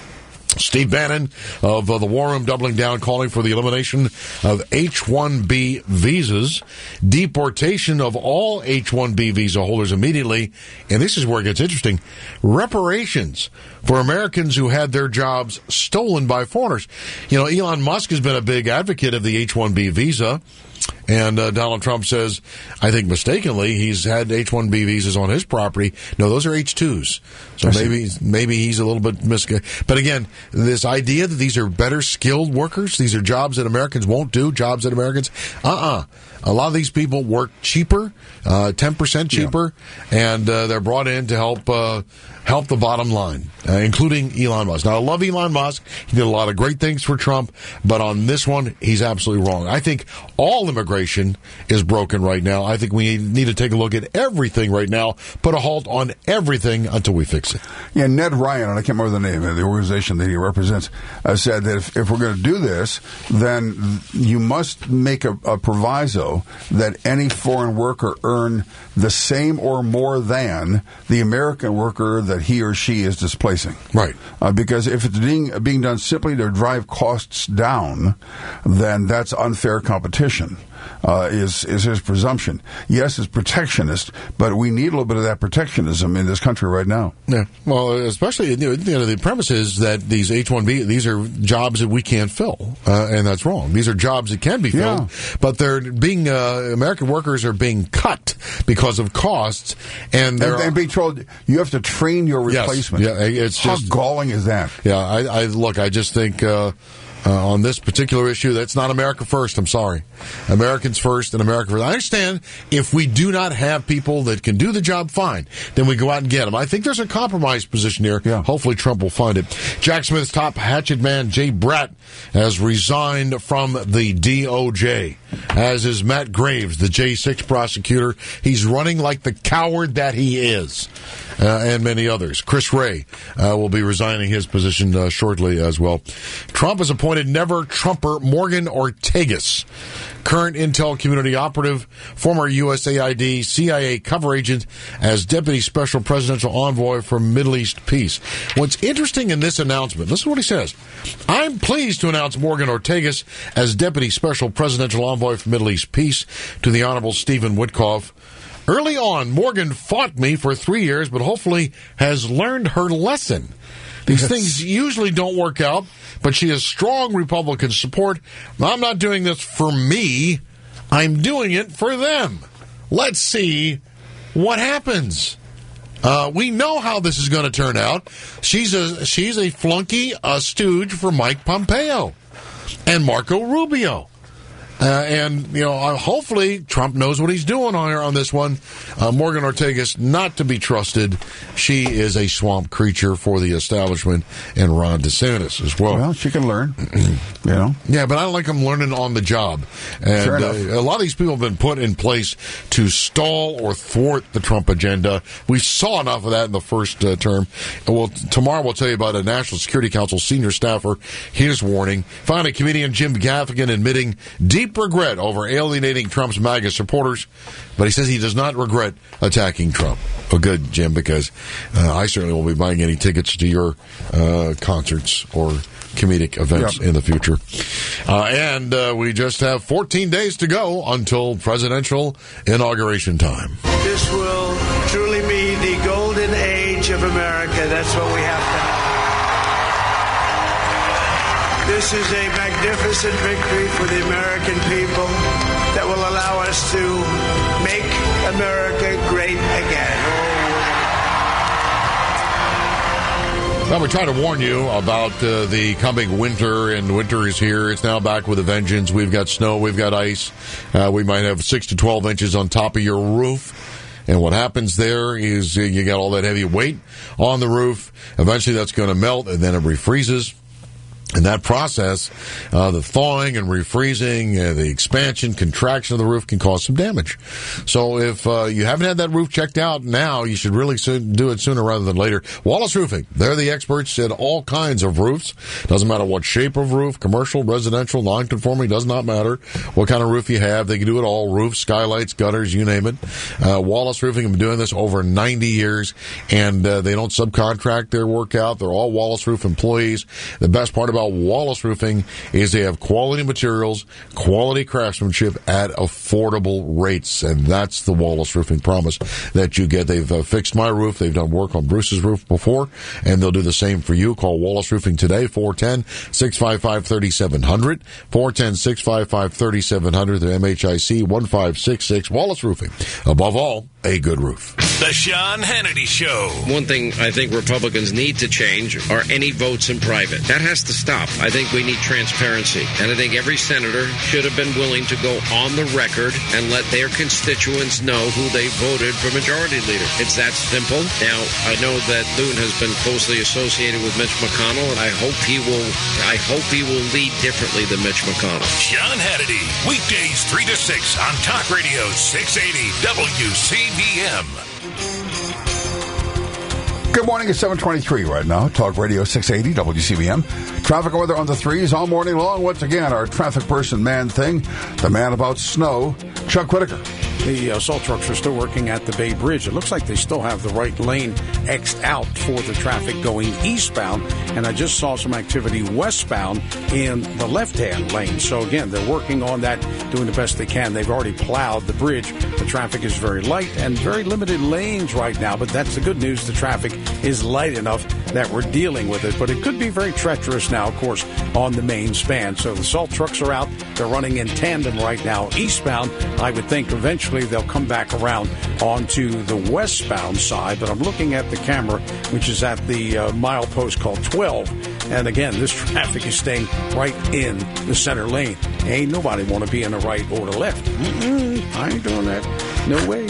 Steve Bannon of uh, the War Room doubling down, calling for the elimination of H one B visas, deportation of all H one B visa holders immediately, and this is where it gets interesting, reparations for Americans who had their jobs stolen by foreigners. You know, Elon Musk has been a big advocate of the H one B visa. And uh, Donald Trump says, I think mistakenly, he's had H one B visas on his property. No, those are H twos. So maybe maybe he's a little bit mis. But again, this idea that these are better skilled workers, these are jobs that Americans won't do, jobs that Americans, uh-uh. A lot of these people work cheaper, uh, ten percent cheaper, yeah. and uh, they're brought in to help uh, help the bottom line, uh, including Elon Musk. Now, I love Elon Musk. He did a lot of great things for Trump, but on this one, he's absolutely wrong. I think all immigration is broken right now. I think we need to take a look at everything right now, put a halt on everything until we fix it. Yeah, Ned Ryan, and I can't remember the name of the organization that he represents, uh, said that if, if we're going to do this, then you must make a, a proviso that any foreign worker earn the same or more than the American worker that he or she is displacing. Right. Uh, because if it's being, being done simply to drive costs down, then that's unfair competition. Uh, is is his presumption. Yes, it's protectionist, but we need a little bit of that protectionism in this country right now. Yeah, well, especially, you know, the premise is that these H one B, these are jobs that we can't fill, uh, and that's wrong. These are jobs that can be filled, yeah. but they're being, uh, American workers are being cut because of costs, and they're and, and being told you have to train your replacement. Yes, yeah, it's How just, galling is that? Yeah, I, I look, I just think, uh, Uh, on this particular issue, that's not America first. I'm sorry. Americans first and America first. I understand if we do not have people that can do the job, fine. Then we go out and get them. I think there's a compromise position here. Yeah. Hopefully Trump will find it. Jack Smith's top hatchet man, Jay Bratt, has resigned from the D O J, as is Matt Graves, the J six prosecutor. He's running like the coward that he is. Uh, and many others. Chris Wray uh, will be resigning his position uh, shortly as well. Trump has appointed never-Trumper Morgan Ortagus, current intel community operative, former U S A I D, C I A cover agent, as Deputy Special Presidential Envoy for Middle East Peace. What's interesting in this announcement, listen to what he says. I'm pleased to announce Morgan Ortagus as Deputy Special Presidential Envoy for Middle East Peace to the Honorable Stephen Witkoff. Early on, Morgan fought me for three years, but hopefully has learned her lesson. These yes. things usually don't work out, but she has strong Republican support. I'm not doing this for me. I'm doing it for them. Let's see what happens. Uh, we know how this is going to turn out. She's a she's a flunky, a stooge for Mike Pompeo and Marco Rubio. Uh, and, you know, uh, hopefully Trump knows what he's doing on on this one. Uh, Morgan Ortagus, not to be trusted. She is a swamp creature for the establishment, and Ron DeSantis as well. Well, she can learn, you know. Yeah, but I don't like them learning on the job. And Fair uh, a lot of these people have been put in place to stall or thwart the Trump agenda. We saw enough of that in the first uh, term. And we'll, tomorrow we'll tell you about a National Security Council senior staffer. His warning. Finally, comedian Jim Gaffigan admitting deep regret over alienating Trump's MAGA supporters, but he says he does not regret attacking Trump. Oh, good, Jim, because uh, I certainly won't be buying any tickets to your uh, concerts or comedic events yep. in the future. Uh, and uh, we just have fourteen days to go until presidential inauguration time. This will truly be the golden age of America. That's what we have to have. This is a magnificent victory for the American people that will allow us to make America great again. Well, we try to warn you about uh, the coming winter, and winter is here. It's now back with a vengeance. We've got snow, we've got ice. Uh, we might have six to twelve inches on top of your roof. And what happens there is uh, you got all that heavy weight on the roof. Eventually that's going to melt, and then it refreezes. In that process, uh, the thawing and refreezing, uh, the expansion, contraction of the roof can cause some damage. So if uh, you haven't had that roof checked out now, you should really soon do it sooner rather than later. Wallace Roofing, they're the experts at all kinds of roofs. Doesn't matter what shape of roof, commercial, residential, non-conforming, does not matter what kind of roof you have. They can do it all, roofs, skylights, gutters, you name it. Uh, Wallace Roofing have been doing this over ninety years, and uh, they don't subcontract their work out. They're all Wallace Roof employees. The best part about Wallace Roofing is they have quality materials, quality craftsmanship at affordable rates, and that's the Wallace Roofing promise that you get. They've uh, fixed my roof. They've done work on Bruce's roof before, and they'll do the same for you. Call Wallace Roofing today, four one zero, six five five, three seven zero zero, four one zero, six five five, three seven zero zero. They're M H I C one five six six. Wallace Roofing. Above all, a good roof. The Sean Hannity Show. One thing I think Republicans need to change are any votes in private. That has to stop. I think we need transparency. And I think every senator should have been willing to go on the record and let their constituents know who they voted for majority leader. It's that simple. Now, I know that Thune has been closely associated with Mitch McConnell, and I hope he will I hope he will lead differently than Mitch McConnell. Sean Hannity, weekdays three to six on Talk Radio six eighty W C B M. Good morning. It's seven twenty-three right now. Talk Radio six eighty W C B M. Traffic weather on the threes all morning long. Once again, our traffic person man thing, the man about snow, Chuck Whitaker. The uh, salt trucks are still working at the Bay Bridge. It looks like they still have the right lane X'd out for the traffic going eastbound. And I just saw some activity westbound in the left-hand lane. So, again, they're working on that, doing the best they can. They've already plowed the bridge. The traffic is very light and very limited lanes right now. But that's the good news. The traffic is light enough that we're dealing with it. But it could be very treacherous now, of course, on the main span. So the salt trucks are out. They're running in tandem right now eastbound. I would think eventually they'll come back around onto the westbound side. But I'm looking at the camera, which is at the uh, milepost called twelve. And again, this traffic is staying right in the center lane. Ain't nobody want to be in the right or the left. Mm-mm, I ain't doing that. No way.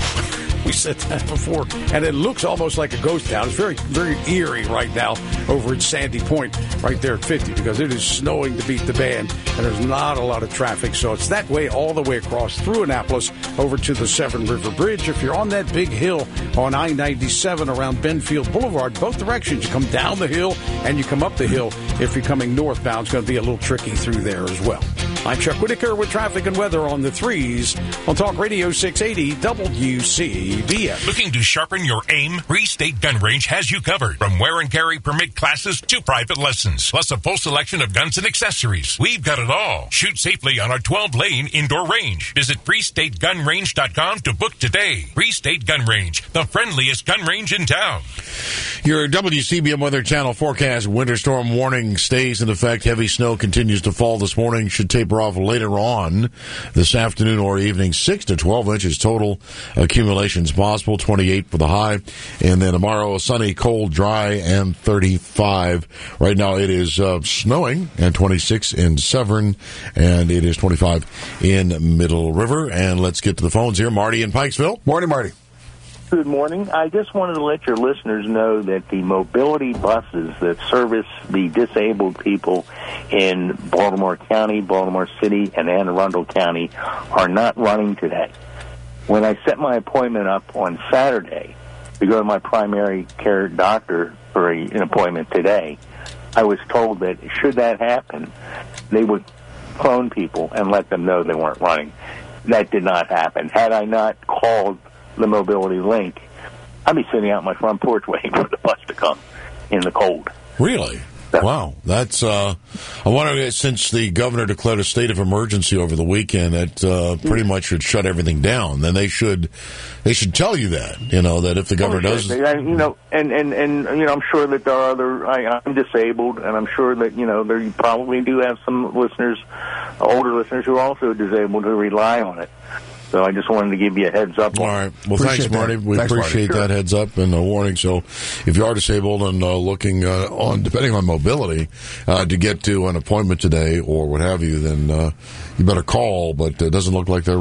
We said that before, and it looks almost like a ghost town. It's very, very eerie right now over at Sandy Point, right there at fifty, because it is snowing to beat the band, and there's not a lot of traffic. So it's that way all the way across through Annapolis over to the Severn River Bridge. If you're on that big hill on I ninety-seven around Benfield Boulevard, both directions, you come down the hill and you come up the hill. If you're coming northbound, it's going to be a little tricky through there as well. I'm Chuck Whitaker with traffic and weather on the threes on Talk Radio six eighty W C B M. Looking to sharpen your aim? Free State Gun Range has you covered. From wear and carry permit classes to private lessons, plus a full selection of guns and accessories. We've got it all. Shoot safely on our twelve-lane indoor range. Visit free state gun range dot com to book today. Free State Gun Range, the friendliest gun range in town. Your W C B M Weather Channel forecast: winter storm warning stays in effect. Heavy snow continues to fall this morning. Should taper off later on this afternoon or evening. six to twelve inches total accumulations possible. twenty-eight for the high. And then tomorrow, sunny, cold, dry, and thirty-five. Right now it is uh, snowing, and twenty-six in Severn, and it is twenty-five in Middle River. And let's get to the phones here. Marty in Pikesville. Morning, Marty. Good morning. I just wanted to let your listeners know that the mobility buses that service the disabled people in Baltimore County, Baltimore City, and Anne Arundel County are not running today. When I set my appointment up on Saturday to go to my primary care doctor for a, an appointment today, I was told that should that happen, they would phone people and let them know they weren't running. That did not happen. Had I not called the mobility link, I'd be sitting out my front porch waiting for the bus to come in the cold. Really? Wow. That's, uh, I wonder, since the governor declared a state of emergency over the weekend, that uh, pretty much should shut everything down. Then they should, they should tell you that, you know, that if the governor oh, does. I, you know, and, and, and, you know, I'm sure that there are other, I, I'm disabled, and I'm sure that, you know, there you probably do have some listeners, older listeners who are also disabled who rely on it. So I just wanted to give you a heads up. All right. Well, appreciate thanks, Marty. We thanks, appreciate Marty. that heads up and the warning. So if you are disabled and uh, looking uh, on, depending on mobility, uh, to get to an appointment today or what have you, then uh, you better call, but it doesn't look like they're running.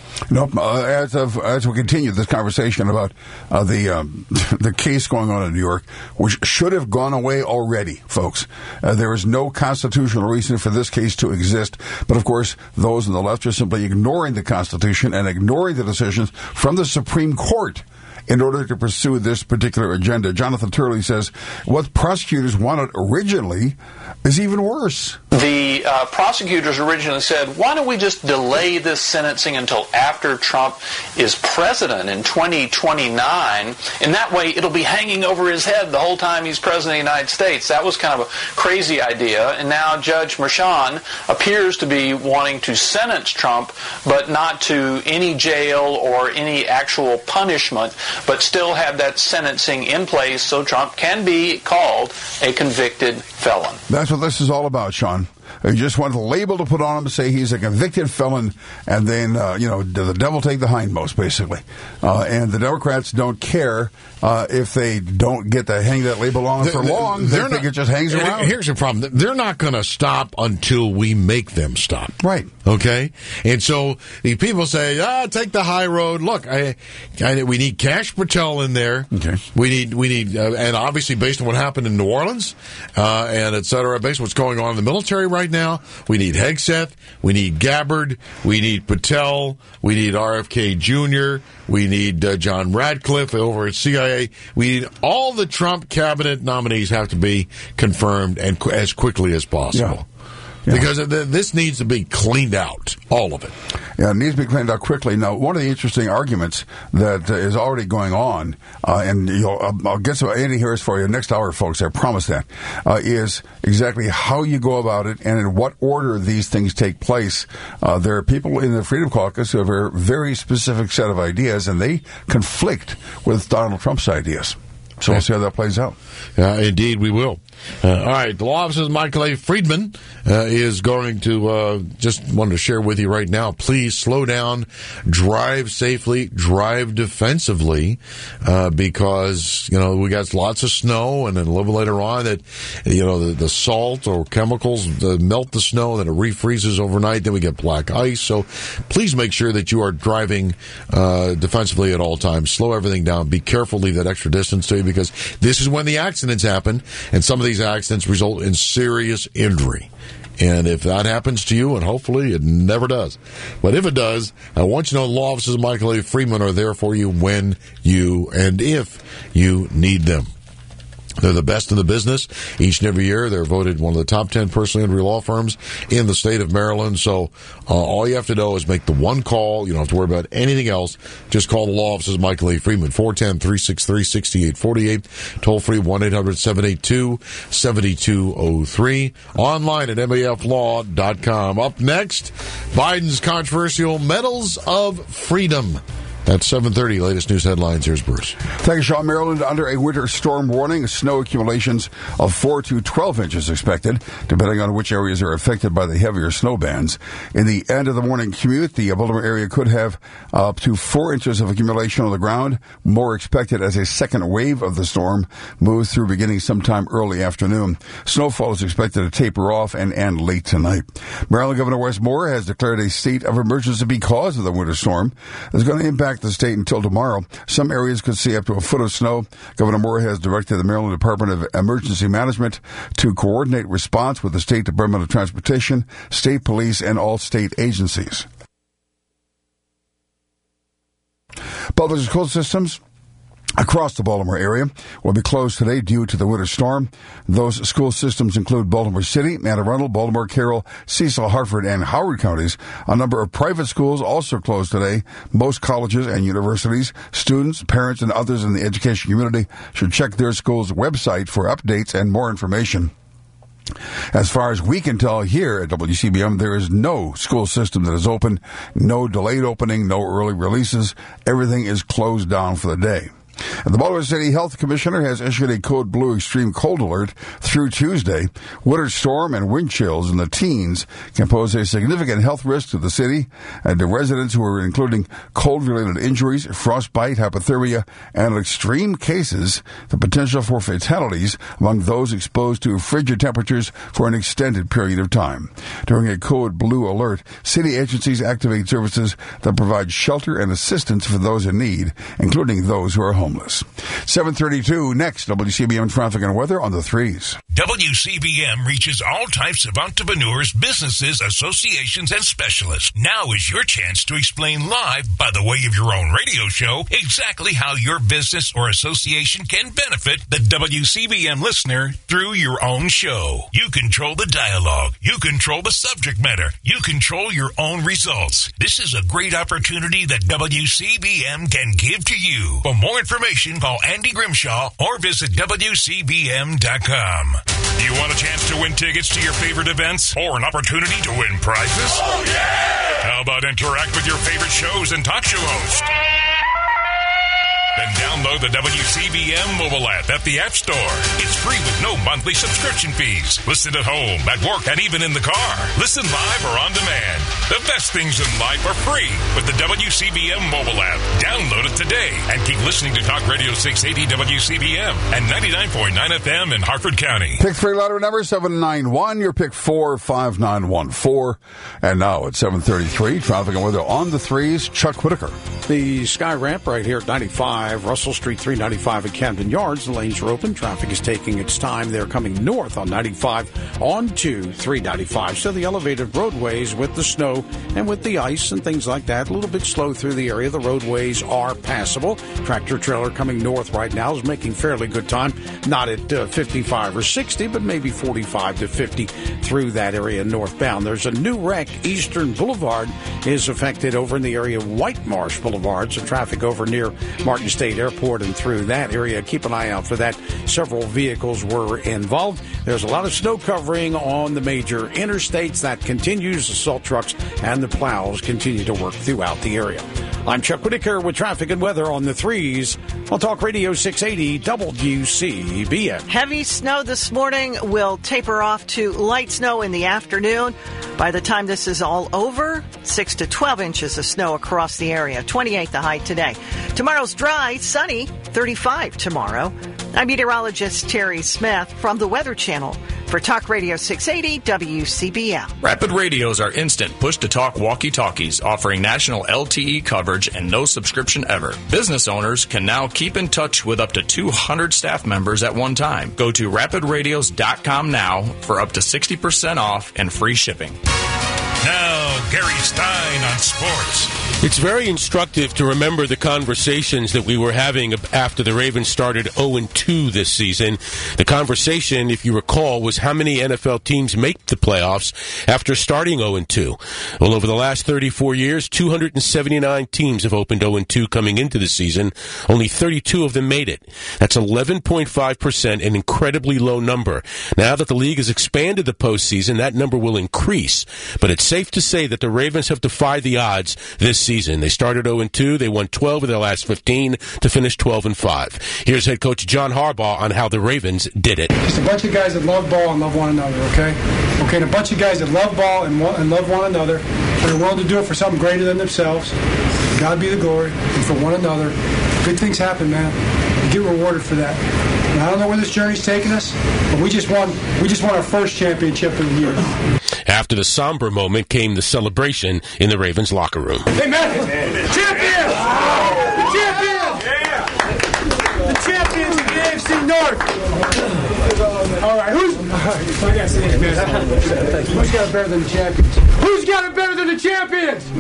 Nope. Uh, as of as we continue this conversation about uh, the um, the case going on in New York, which should have gone away already, folks. Uh, there is no constitutional reason for this case to exist. But of course, those on the left are simply ignoring the Constitution and ignoring the decisions from the Supreme Court in order to pursue this particular agenda. Jonathan Turley says what prosecutors wanted originally is even worse. The uh, prosecutors originally said, why don't we just delay this sentencing until after Trump is president in twenty twenty-nine, and that way it'll be hanging over his head the whole time he's president of the United States. That was kind of a crazy idea, and now Judge Merchan appears to be wanting to sentence Trump, but not to any jail or any actual punishment, but still have that sentencing in place so Trump can be called a convicted felon. That's what this is all about, Sean. You just want the label to put on him to say he's a convicted felon, and then, uh, you know, the devil take the hindmost, basically. Uh, and the Democrats don't care uh, if they don't get to hang that label on for long. They think it just hangs around. Here's the problem. They're not going to stop until we make them stop. Right. Okay? And so the people say, ah, take the high road. Look, I, I, we need Kash Patel in there. Okay. We need, we need, uh, and obviously based on what happened in New Orleans, uh, and et cetera, based on what's going on in the military right now, we need Hegseth, we need Gabbard, we need Patel, we need R F K Junior, we need uh, John Radcliffe over at C I A. We need all the Trump cabinet nominees have to be confirmed and qu- as quickly as possible. Yeah. Yeah. Because this needs to be cleaned out, all of it. Yeah, it needs to be cleaned out quickly. Now, one of the interesting arguments that uh, is already going on, uh, and you'll, I'll, I'll get to Andy Harris for you next hour, folks, I promise that, uh, is exactly how you go about it and in what order these things take place. Uh, there are people in the Freedom Caucus who have a very specific set of ideas, and they conflict with Donald Trump's ideas. So we'll see how that plays out. Uh, indeed, we will. Uh, all right, the law offices of Michael A. Friedman uh, is going to, uh, just wanted to share with you right now, please slow down, drive safely, drive defensively, uh, because, you know, we got lots of snow, and then a little later on that, you know, the, the salt or chemicals uh, melt the snow, then it refreezes overnight, then we get black ice. So please make sure that you are driving uh, defensively at all times. Slow everything down. Be careful, leave that extra distance to you, because this is when the accidents happen, and some of these accidents result in serious injury. And if that happens to you, and hopefully it never does, but if it does, I want you to know the law offices of Michael A. Friedman are there for you when you and if you need them. They're the best in the business. Each and every year, they're voted one of the top ten personal injury law firms in the state of Maryland. So uh, all you have to do is make the one call. You don't have to worry about anything else. Just call the law offices of Michael A. Friedman, four one zero, three six three, six eight four eight, toll free one eight hundred, seven eight two, seven two zero three, online at M A F law dot com. Up next, Biden's controversial Medals of Freedom. At seven thirty, latest news headlines. Here's Bruce. Thank you, Sean. Maryland under a winter storm warning. Snow accumulations of four to twelve inches expected, depending on which areas are affected by the heavier snow bands. In the end of the morning commute, the Baltimore area could have up to four inches of accumulation on the ground. More expected as a second wave of the storm moves through beginning sometime early afternoon. Snowfall is expected to taper off and end late tonight. Maryland Governor Wes Moore has declared a state of emergency because of the winter storm. It's going to impact the state until tomorrow. Some areas could see up to a foot of snow. Governor Moore has directed the Maryland Department of Emergency Management to coordinate response with the State Department of Transportation, state police, and all state agencies. Public school systems across the Baltimore area will be closed today due to the winter storm. Those school systems include Baltimore City, Anne Arundel, Baltimore, Carroll, Cecil, Hartford, and Howard counties. A number of private schools also closed today. Most colleges and universities, students, parents, and others in the education community should check their school's website for updates and more information. As far as we can tell here at W C B M, there is no school system that is open, no delayed opening, no early releases. Everything is closed down for the day. And the Baltimore City Health Commissioner has issued a code blue extreme cold alert through Tuesday. Winter storm and wind chills in the teens can pose a significant health risk to the city and to residents who are including cold-related injuries, frostbite, hypothermia, and in extreme cases, the potential for fatalities among those exposed to frigid temperatures for an extended period of time. During a code blue alert, city agencies activate services that provide shelter and assistance for those in need, including those who are homeless. seven thirty-two next, W C B M traffic and weather on the threes. W C B M reaches all types of entrepreneurs, businesses, associations, and specialists. Now is your chance to explain live, by the way of your own radio show, exactly how your business or association can benefit the W C B M listener through your own show. You control the dialogue. You control the subject matter. You control your own results. This is a great opportunity that W C B M can give to you. For more information, call Andy Grimshaw or visit W C B M dot com. Do you want a chance to win tickets to your favorite events or an opportunity to win prizes? Oh, yeah! How about interact with your favorite shows and talk show hosts? Then download the W C B M mobile app at the App Store. It's free with no monthly subscription fees. Listen at home, at work, and even in the car. Listen live or on demand. The best things in life are free with the W C B M mobile app. Download it today and keep listening to Talk Radio six eighty W C B M and ninety-nine point nine F M in Hartford County. Pick three letter number seven nine one. Your pick four five nine one four. And now at seven thirty-three, traffic and weather on the threes. Chuck Whitaker. The Sky Ramp right here at ninety-five. Russell Street, three ninety-five at Camden Yards. The lanes are open. Traffic is taking its time. They're coming north on ninety-five on to three ninety-five. So the elevated roadways with the snow and with the ice and things like that, a little bit slow through the area. The roadways are passable. Tractor trailer coming north right now is making fairly good time. Not at uh, fifty-five or sixty, but maybe forty-five to fifty through that area northbound. There's a new wreck. Eastern Boulevard is affected over in the area of White Marsh Boulevard. So traffic over near Martin State Airport and through that area. Keep an eye out for that. Several vehicles were involved. There's a lot of snow covering on the major interstates. That continues. The salt trucks and the plows continue to work throughout the area. I'm Chuck Whitaker with traffic and weather on the threes on Talk Radio six eighty W C B M. Heavy snow this morning will taper off to light snow in the afternoon. By the time this is all over, six to twelve inches of snow across the area. twenty-eight the high today. Tomorrow's dry, sunny, thirty-five tomorrow. I'm meteorologist Terry Smith from the Weather Channel for Talk Radio six eighty W C B M. Rapid radios are instant push-to-talk walkie-talkies offering national L T E coverage and no subscription ever. Business owners can now keep in touch with up to two hundred staff members at one time. Go to rapid radios dot com now for up to sixty percent off and free shipping. Now, Gary Stein on sports. It's very instructive to remember the conversations that we were having after the Ravens started oh and two this season. The conversation, if you recall, was how many N F L teams make the playoffs after starting oh and two. Well, over the last thirty-four years, two hundred seventy-nine teams have opened oh and two coming into the season. Only thirty-two of them made it. That's eleven point five percent, an incredibly low number. Now that the league has expanded the postseason, that number will increase. But it's safe to say that the Ravens have defied the odds this season. They started oh and two. They won twelve of their last fifteen to finish twelve and five. Here's head coach John Harbaugh on how the Ravens did it. Just a bunch of guys that love ball and love one another, okay? Okay, and a bunch of guys that love ball and, want, and love one another. They're willing to do it for something greater than themselves. God be the glory, and for one another. Good things happen, man. You get rewarded for that. And I don't know where this journey's taking us, but we just won. We just won our first championship of the year. After the somber moment came the celebration in the Ravens locker room. Hey, man! Champions! The champions! Yeah! The champions of the A F C North! All right, who's... I gotta say it, man. Who's got it better than the champions? Who's got it better than the champions?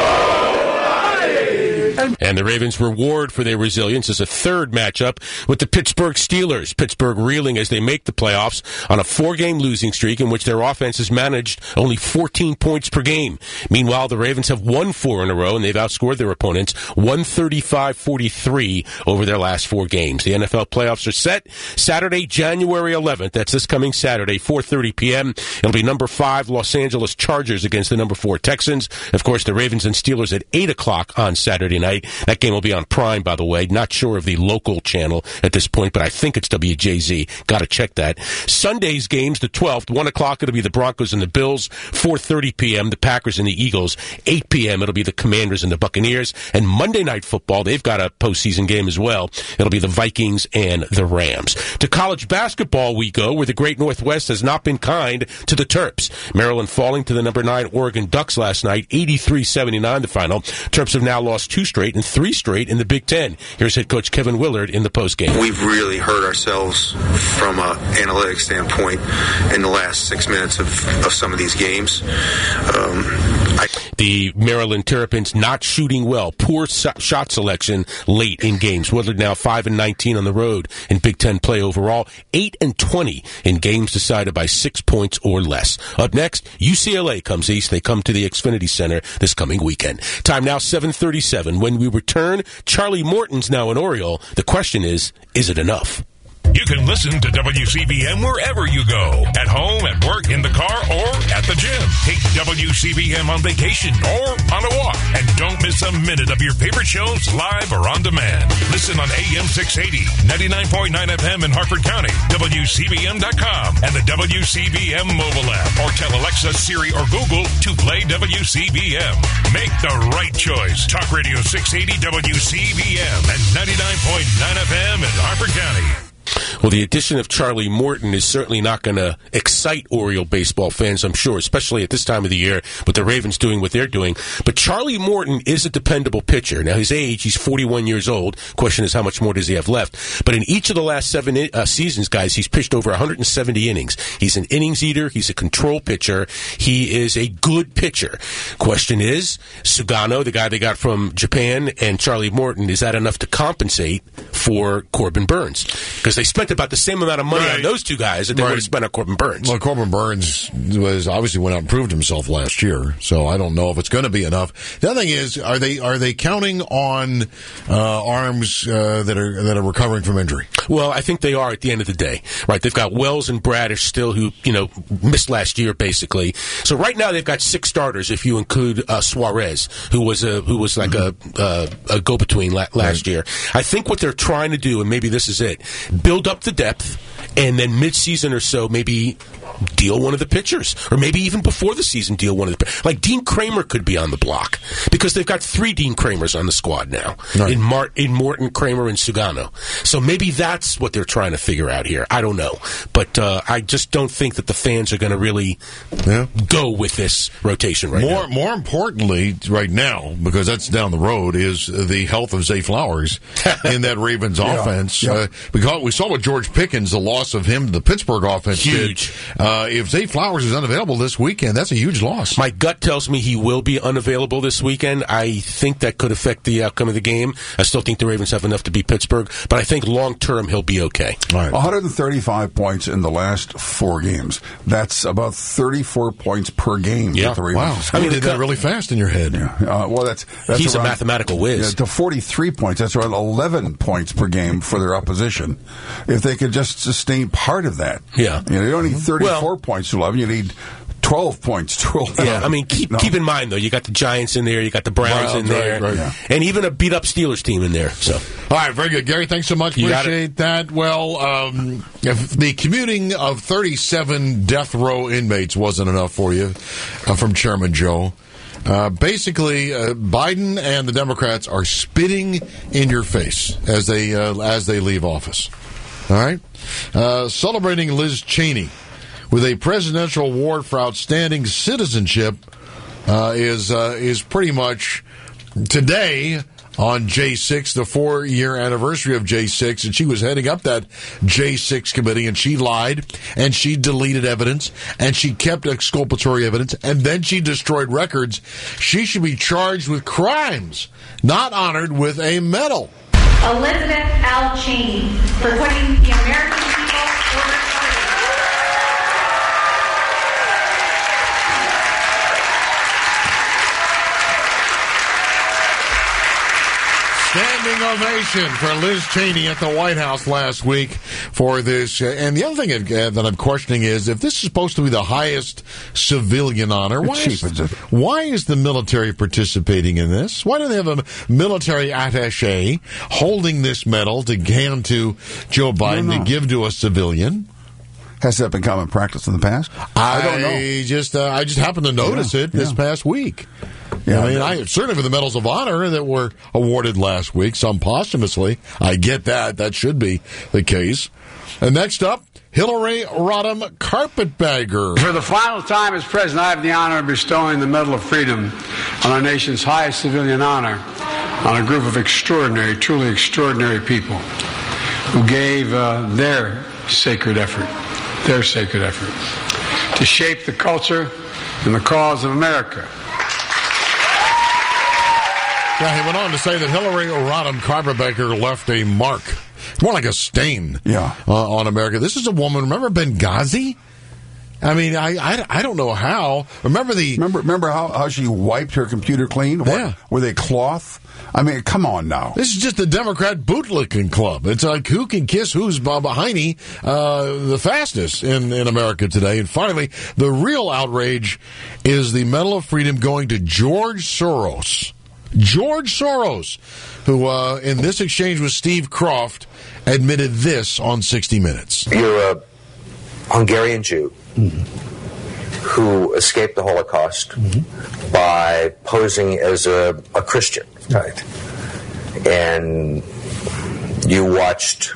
Nobody! And the Ravens' reward for their resilience is a third matchup with the Pittsburgh Steelers. Pittsburgh reeling as they make the playoffs on a four-game losing streak in which their offense has managed only fourteen points per game. Meanwhile, the Ravens have won four in a row, and they've outscored their opponents one thirty-five forty-three over their last four games. The N F L playoffs are set Saturday, January eleventh. That's this coming Saturday, four thirty p.m. It'll be number five Los Angeles Chargers against the number four Texans. Of course, the Ravens and Steelers at eight o'clock on Saturday night. That game will be on Prime, by the way. Not sure of the local channel at this point, but I think it's W J Z. Got to check that. Sunday's games, the twelfth, one o'clock, it'll be the Broncos and the Bills. four thirty p.m., the Packers and the Eagles. eight p.m., it'll be the Commanders and the Buccaneers. And Monday Night Football, they've got a postseason game as well. It'll be the Vikings and the Rams. To college basketball we go, where the Great Northwest has not been kind to the Terps. Maryland falling to the number nine Oregon Ducks last night, eighty-three seventy-nine the final. Terps have now lost two straight and three straight in the Big Ten. Here's head coach Kevin Willard in the postgame. We've really hurt ourselves from an analytics standpoint in the last six minutes of, of some of these games. Um, I- the Maryland Terrapins not shooting well. Poor so- shot selection late in games. Willard now five and nineteen on the road in Big Ten play overall. eight and twenty in games decided by six points or less. Up next, U C L A comes east. They come to the Xfinity Center this coming weekend. Time now seven thirty-seven. When we return, Charlie Morton's now an Oriole. The question is, is it enough? You can listen to W C B M wherever you go. At home, at work, in the car, or at the gym. Take W C B M on vacation or on a walk. And don't miss a minute of your favorite shows live or on demand. Listen on A M six eighty, ninety-nine point nine F M in Harford County, W C B M dot com, and the W C B M mobile app. Or tell Alexa, Siri, or Google to play W C B M. Make the right choice. Talk Radio six eighty W C B M and ninety-nine point nine F M in Harford County. Well, the addition of Charlie Morton is certainly not going to excite Oriole baseball fans, I'm sure, especially at this time of the year with the Ravens doing what they're doing. But Charlie Morton is a dependable pitcher. Now, his age, he's forty-one years old. Question is, how much more does he have left? But in each of the last seven uh, seasons, guys, he's pitched over one hundred seventy innings. He's an innings eater. He's a control pitcher. He is a good pitcher. Question is, Sugano, the guy they got from Japan, and Charlie Morton, is that enough to compensate for Corbin Burns? Because they spent about the same amount of money right. on those two guys that they right. would have spent on Corbin Burns. Well, Corbin Burns was obviously went out and proved himself last year, so I don't know if it's going to be enough. The other thing is, are they are they counting on uh, arms uh, that are that are recovering from injury? Well, I think they are at the end of the day. Right, they've got Wells and Bradish still, who you know missed last year basically. So right now they've got six starters if you include uh, Suarez, who was a who was like mm-hmm. a, a a go between la- last right. year. I think what they're trying to do, and maybe this is it, build up the depth, and then mid-season or so, maybe deal one of the pitchers, or maybe even before the season, deal one of the like Dean Kramer could be on the block because they've got three Dean Kramers on the squad now right. in Mart, in Morton, Kramer, and Sugano. So maybe that's what they're trying to figure out here. I don't know, but uh, I just don't think that the fans are going to really yeah. go with this rotation right more, now. More importantly, right now, because that's down the road, is the health of Zay Flowers in that Ravens yeah. offense. Yeah. Uh, because we saw what George Pickens, the loss of him to the Pittsburgh offense, huge. Did. Uh, if Zay Flowers is unavailable this weekend, that's a huge loss. My gut tells me he will be unavailable this weekend. I think that could affect the outcome of the game. I still think the Ravens have enough to beat Pittsburgh, but I think long term he'll be okay. All right. one hundred thirty-five points in the last four games. That's about thirty-four points per game. Yeah. That the Ravens wow. I mean, did that really fast in your head. Yeah. Uh, well, that's, that's he's around, a mathematical whiz. Yeah, to forty-three points. That's around eleven points per game for their opposition. If they could just sustain part of that. Yeah. You know, you don't need thirty-four well, points to eleven. You need twelve points to eleven. Yeah, I mean, keep no. keep in mind, though, you got the Giants in there, you got the Browns, Browns in there, right, right. Yeah. and even a beat-up Steelers team in there. So, all right, very good. Gary, thanks so much. You Appreciate that. Well, um, if the commuting of thirty-seven death row inmates wasn't enough for you, uh, from Chairman Joe, Uh, basically, uh, Biden and the Democrats are spitting in your face as they uh, as they leave office. All right, uh, celebrating Liz Cheney with a presidential award for outstanding citizenship uh, is uh, is pretty much today on J six, the four-year anniversary of J six, and she was heading up that J six committee, and she lied, and she deleted evidence, and she kept exculpatory evidence, and then she destroyed records. She should be charged with crimes, not honored with a medal. Elizabeth L. Cheney, for putting the American people over target. Standing ovation for Liz Cheney at the White House last week for this. Uh, and the other thing uh, that I'm questioning is if this is supposed to be the highest civilian honor, why is, why is the military participating in this? Why do they have a military attaché holding this medal to hand to Joe Biden no, no. to give to a civilian? Has that been common practice in the past? I, I don't know. I just uh, I just happened to notice yeah, it this yeah. past week. Yeah, I mean, I certainly for the medals of honor that were awarded last week, some posthumously. I get that; that should be the case. And next up, Hillary Rodham Carpetbagger. For the final time as president, I have the honor of bestowing the Medal of Freedom on our nation's highest civilian honor on a group of extraordinary, truly extraordinary people who gave uh, their sacred effort. their sacred effort to shape the culture and the cause of America. Yeah, he went on to say that Hillary Rodham Carpetbagger left a mark, more like a stain, yeah. uh, on America. This is a woman. Remember Benghazi? I mean, I, I, I don't know how. Remember the remember remember how, how she wiped her computer clean? Yeah, what, with a cloth. I mean, come on now. This is just the Democrat bootlicking club. It's like who can kiss who's behind uh, the fastest in, in America today. And finally, the real outrage is the Medal of Freedom going to George Soros. George Soros, who uh, in this exchange with Steve Kroft admitted this on sixty minutes. You're a Hungarian Jew. Mm-hmm. who escaped the Holocaust mm-hmm. by posing as a, a Christian. Right. And you watched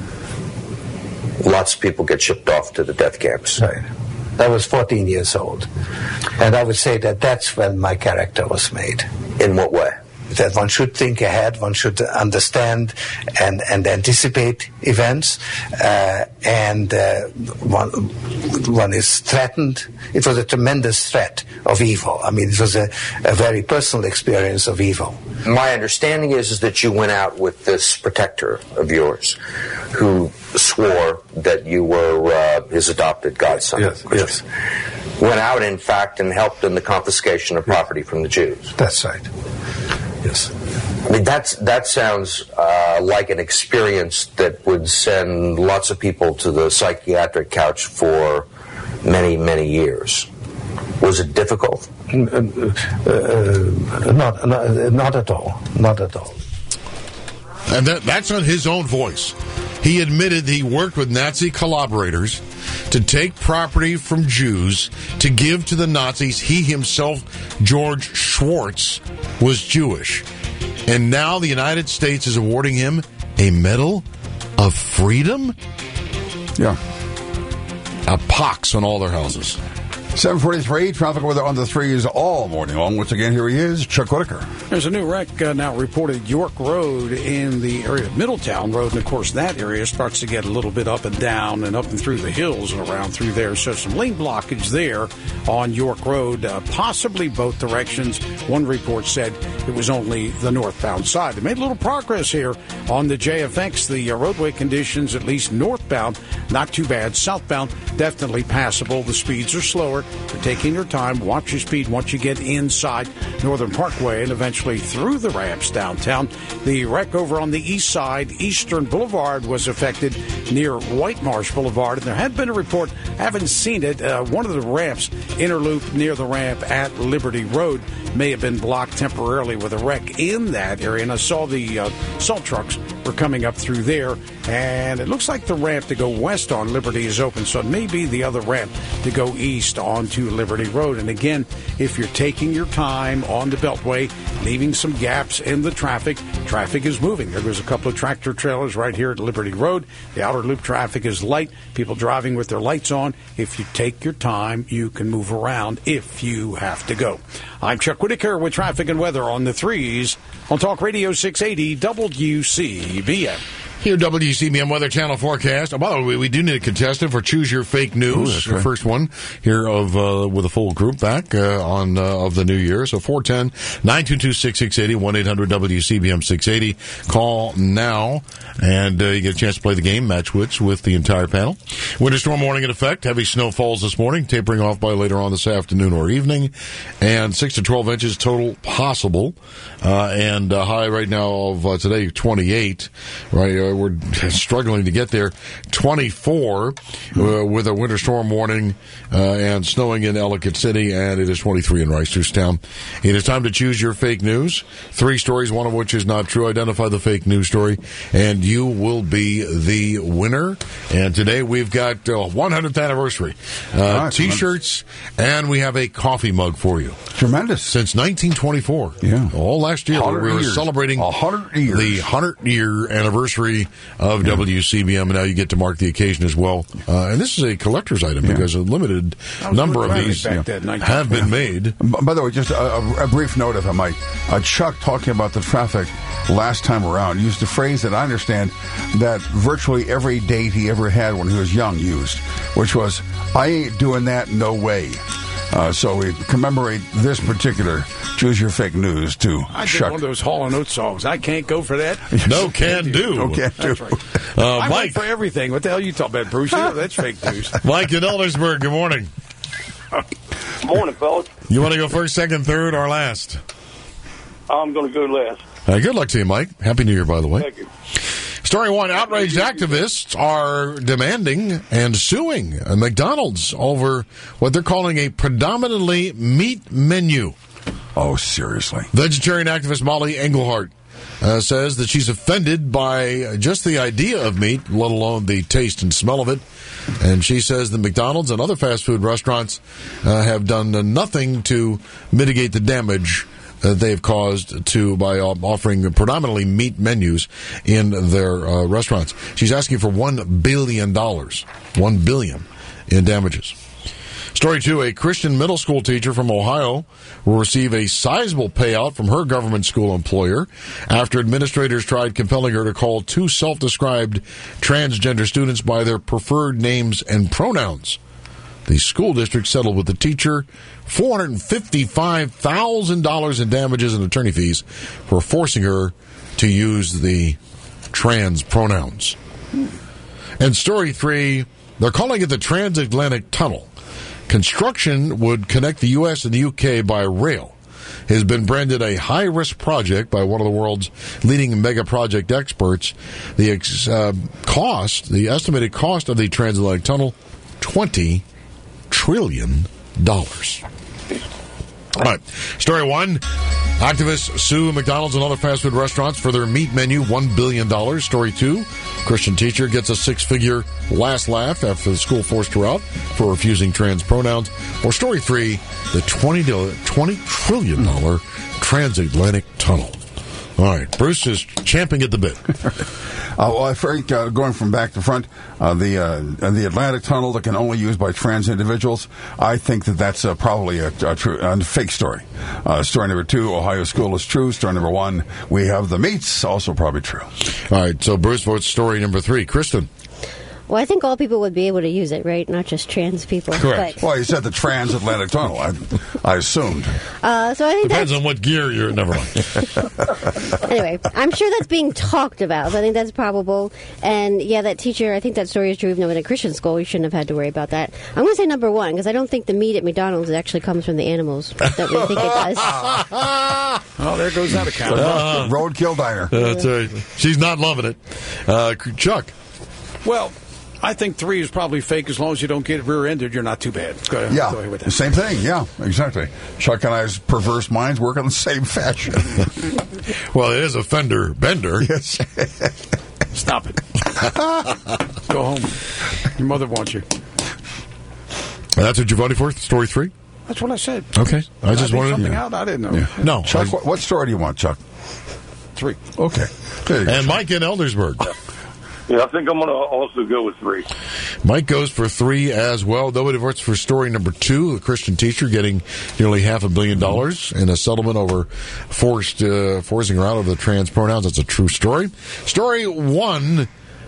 lots of people get shipped off to the death camps. Right. I was fourteen years old. And I would say that that's when my character was made. In what way? That one should think ahead, one should understand and, and anticipate events, uh, and uh, one, one is threatened. It was a tremendous threat of evil. I mean, it was a, a very personal experience of evil. My understanding is, is that you went out with this protector of yours who swore that you were uh, his adopted godson. Yes, yes. Went out, in fact, and helped in the confiscation of property from the Jews. That's right. Yes. I mean, that's, that sounds uh, like an experience that would send lots of people to the psychiatric couch for many, many years. Was it difficult? Uh, uh, not, not, not at all. Not at all. And that, that's on his own voice. He admitted he worked with Nazi collaborators to take property from Jews to give to the Nazis. He himself, George Schwartz, was Jewish. And now the United States is awarding him a Medal of Freedom? Yeah. A pox on all their houses. seven forty-three, traffic weather on the threes all morning long. Once again, here he is, Chuck Whitaker. There's a new wreck uh, now reported York Road in the area of Middletown Road. And, of course, that area starts to get a little bit up and down and up and through the hills and around through there. So some lane blockage there on York Road, uh, possibly both directions. One report said it was only the northbound side. They made a little progress here on the J F X. The uh, roadway conditions, at least northbound, not too bad. Southbound, definitely passable. The speeds are slower. You're taking your time. Watch your speed once you get inside Northern Parkway and eventually through the ramps downtown. The wreck over on the east side, Eastern Boulevard, was affected near White Marsh Boulevard. And there had been a report, haven't seen it, uh, one of the ramps, interloop near the ramp at Liberty Road, may have been blocked temporarily with a wreck in that area. And I saw the uh, salt trucks were coming up through there. And it looks like the ramp to go west on Liberty is open, so it may be the other ramp to go east onto Liberty Road. And again, if you're taking your time on the Beltway, leaving some gaps in the traffic, traffic is moving. There goes a couple of tractor trailers right here at Liberty Road. The outer loop traffic is light. People driving with their lights on. If you take your time, you can move around if you have to go. I'm Chuck Whitaker with traffic and weather on the threes on Talk Radio six eighty W C B M. Here, W C B M Weather Channel forecast. Oh, by the way, we do need a contestant for Choose Your Fake News. Ooh, that's the right. first one here of uh, with a full group back uh, on uh, of the new year. So four one zero, nine two two, six six eight zero, one eight hundred W C B M six eighty. Call now, and uh, you get a chance to play the game, Match Wits, with the entire panel. Winter storm warning in effect. Heavy snow falls this morning, tapering off by later on this afternoon or evening, and six to twelve inches total possible. Uh, and uh, high right now of uh, today, twenty-eight. Right, uh, we're struggling to get there. twenty-four uh, with a winter storm warning uh, and snowing in Ellicott City, and it is twenty-three in Reisterstown. It is time to choose your fake news. Three stories, one of which is not true. Identify the fake news story, and you will be the winner. And today we've got uh, one hundredth anniversary uh, right, T-shirts, and we have a coffee mug for you. Tremendous. Since nineteen twenty-four. Yeah. All last year we were years. celebrating one hundred years. the one hundred year anniversary of yeah. W C B M, and now you get to mark the occasion as well. Uh, and this is a collector's item yeah. because a limited number of these yeah. have been made. By the way, just a, a brief note, if I might. Uh, Chuck, talking about the traffic last time around, used a phrase that I understand that virtually every date he ever had when he was young used, which was, "I ain't doing that, no way." Uh, so we commemorate this particular Choose Your Fake News to I did Chuck. one of those Hall and Oates songs. I can't go for that. No can do. No can do. That's right. Uh, I Mike. went for everything. What the hell are you talking about, Bruce? You know that's fake news. Mike in Eldersburg, good morning. Morning, fellas. You want to go first, second, third, or last? I'm going to go last. Uh, good luck to you, Mike. Happy New Year, by the way. Thank you. Story one, outraged activists are demanding and suing McDonald's over what they're calling a predominantly meat menu. Oh, seriously. Vegetarian activist Molly Engelhart uh, says that she's offended by just the idea of meat, let alone the taste and smell of it. And she says that McDonald's and other fast food restaurants uh, have done nothing to mitigate the damage that they've caused to by uh, offering predominantly meat menus in their uh, restaurants. She's asking for one billion dollars. One billion dollars in damages. Story two, a Christian middle school teacher from Ohio will receive a sizable payout from her government school employer after administrators tried compelling her to call two self-described transgender students by their preferred names and pronouns. The school district settled with the teacher four hundred fifty-five thousand dollars in damages and attorney fees for forcing her to use the trans pronouns. And story three, they're calling it the Transatlantic Tunnel. Construction would connect the U S and the U K by rail. It has been branded a high-risk project by one of the world's leading mega project experts. The ex- uh, cost, the estimated cost of the Transatlantic Tunnel, twenty trillion dollars. All right. Story one. Activists sue McDonald's and other fast food restaurants for their meat menu, one billion dollars. Story two. Christian teacher gets a six-figure last laugh after the school forced her out for refusing trans pronouns. Or story three. The twenty trillion dollars Transatlantic Tunnel. All right. Bruce is champing at the bit. Uh, well, I think uh, going from back to front, uh, the uh, the Atlantic Tunnel that can only be used by trans individuals, I think that that's uh, probably a, a, true, a fake story. Uh, story number two, Ohio school is true. Story number one, we have the meats, also probably true. All right, so Bruce votes story number three. Kristen. Well, I think all people would be able to use it, right? Not just trans people. Correct. But, well, you said the Transatlantic Tunnel. I, I assumed. Uh, so I think Depends that's, on what gear you're. Never mind. Anyway, I'm sure that's being talked about. So I think that's probable. And yeah, that teacher, I think that story is true. Even though in a Christian school, we shouldn't have had to worry about that. I'm going to say number one because I don't think the meat at McDonald's actually comes from the animals that we think it does. Oh, there goes that account. Uh, Roadkill Diner. That's right. She's not loving it. Uh, Chuck. Well, I think three is probably fake as long as you don't get rear-ended. You're not too bad. Go ahead, yeah, go ahead with that. Same thing. Yeah, exactly. Chuck and I's perverse minds work in the same fashion. Well, it is a fender bender. Yes. Stop it. Go home. Your mother wants you. That's what you voted for? Story three? That's what I said. Okay. I Did just I wanted something yeah. out. I didn't know. Yeah. No. Chuck, I, what, what story do you want, Chuck? Three. Okay. There you go, and Chuck. Mike in Eldersburg. Yeah, I think I'm going to also go with three. Mike goes for three as well. Nobody votes for story number two, the Christian teacher getting nearly half a billion dollars in a settlement over forced uh, forcing her out of the trans pronouns. That's a true story. Story one.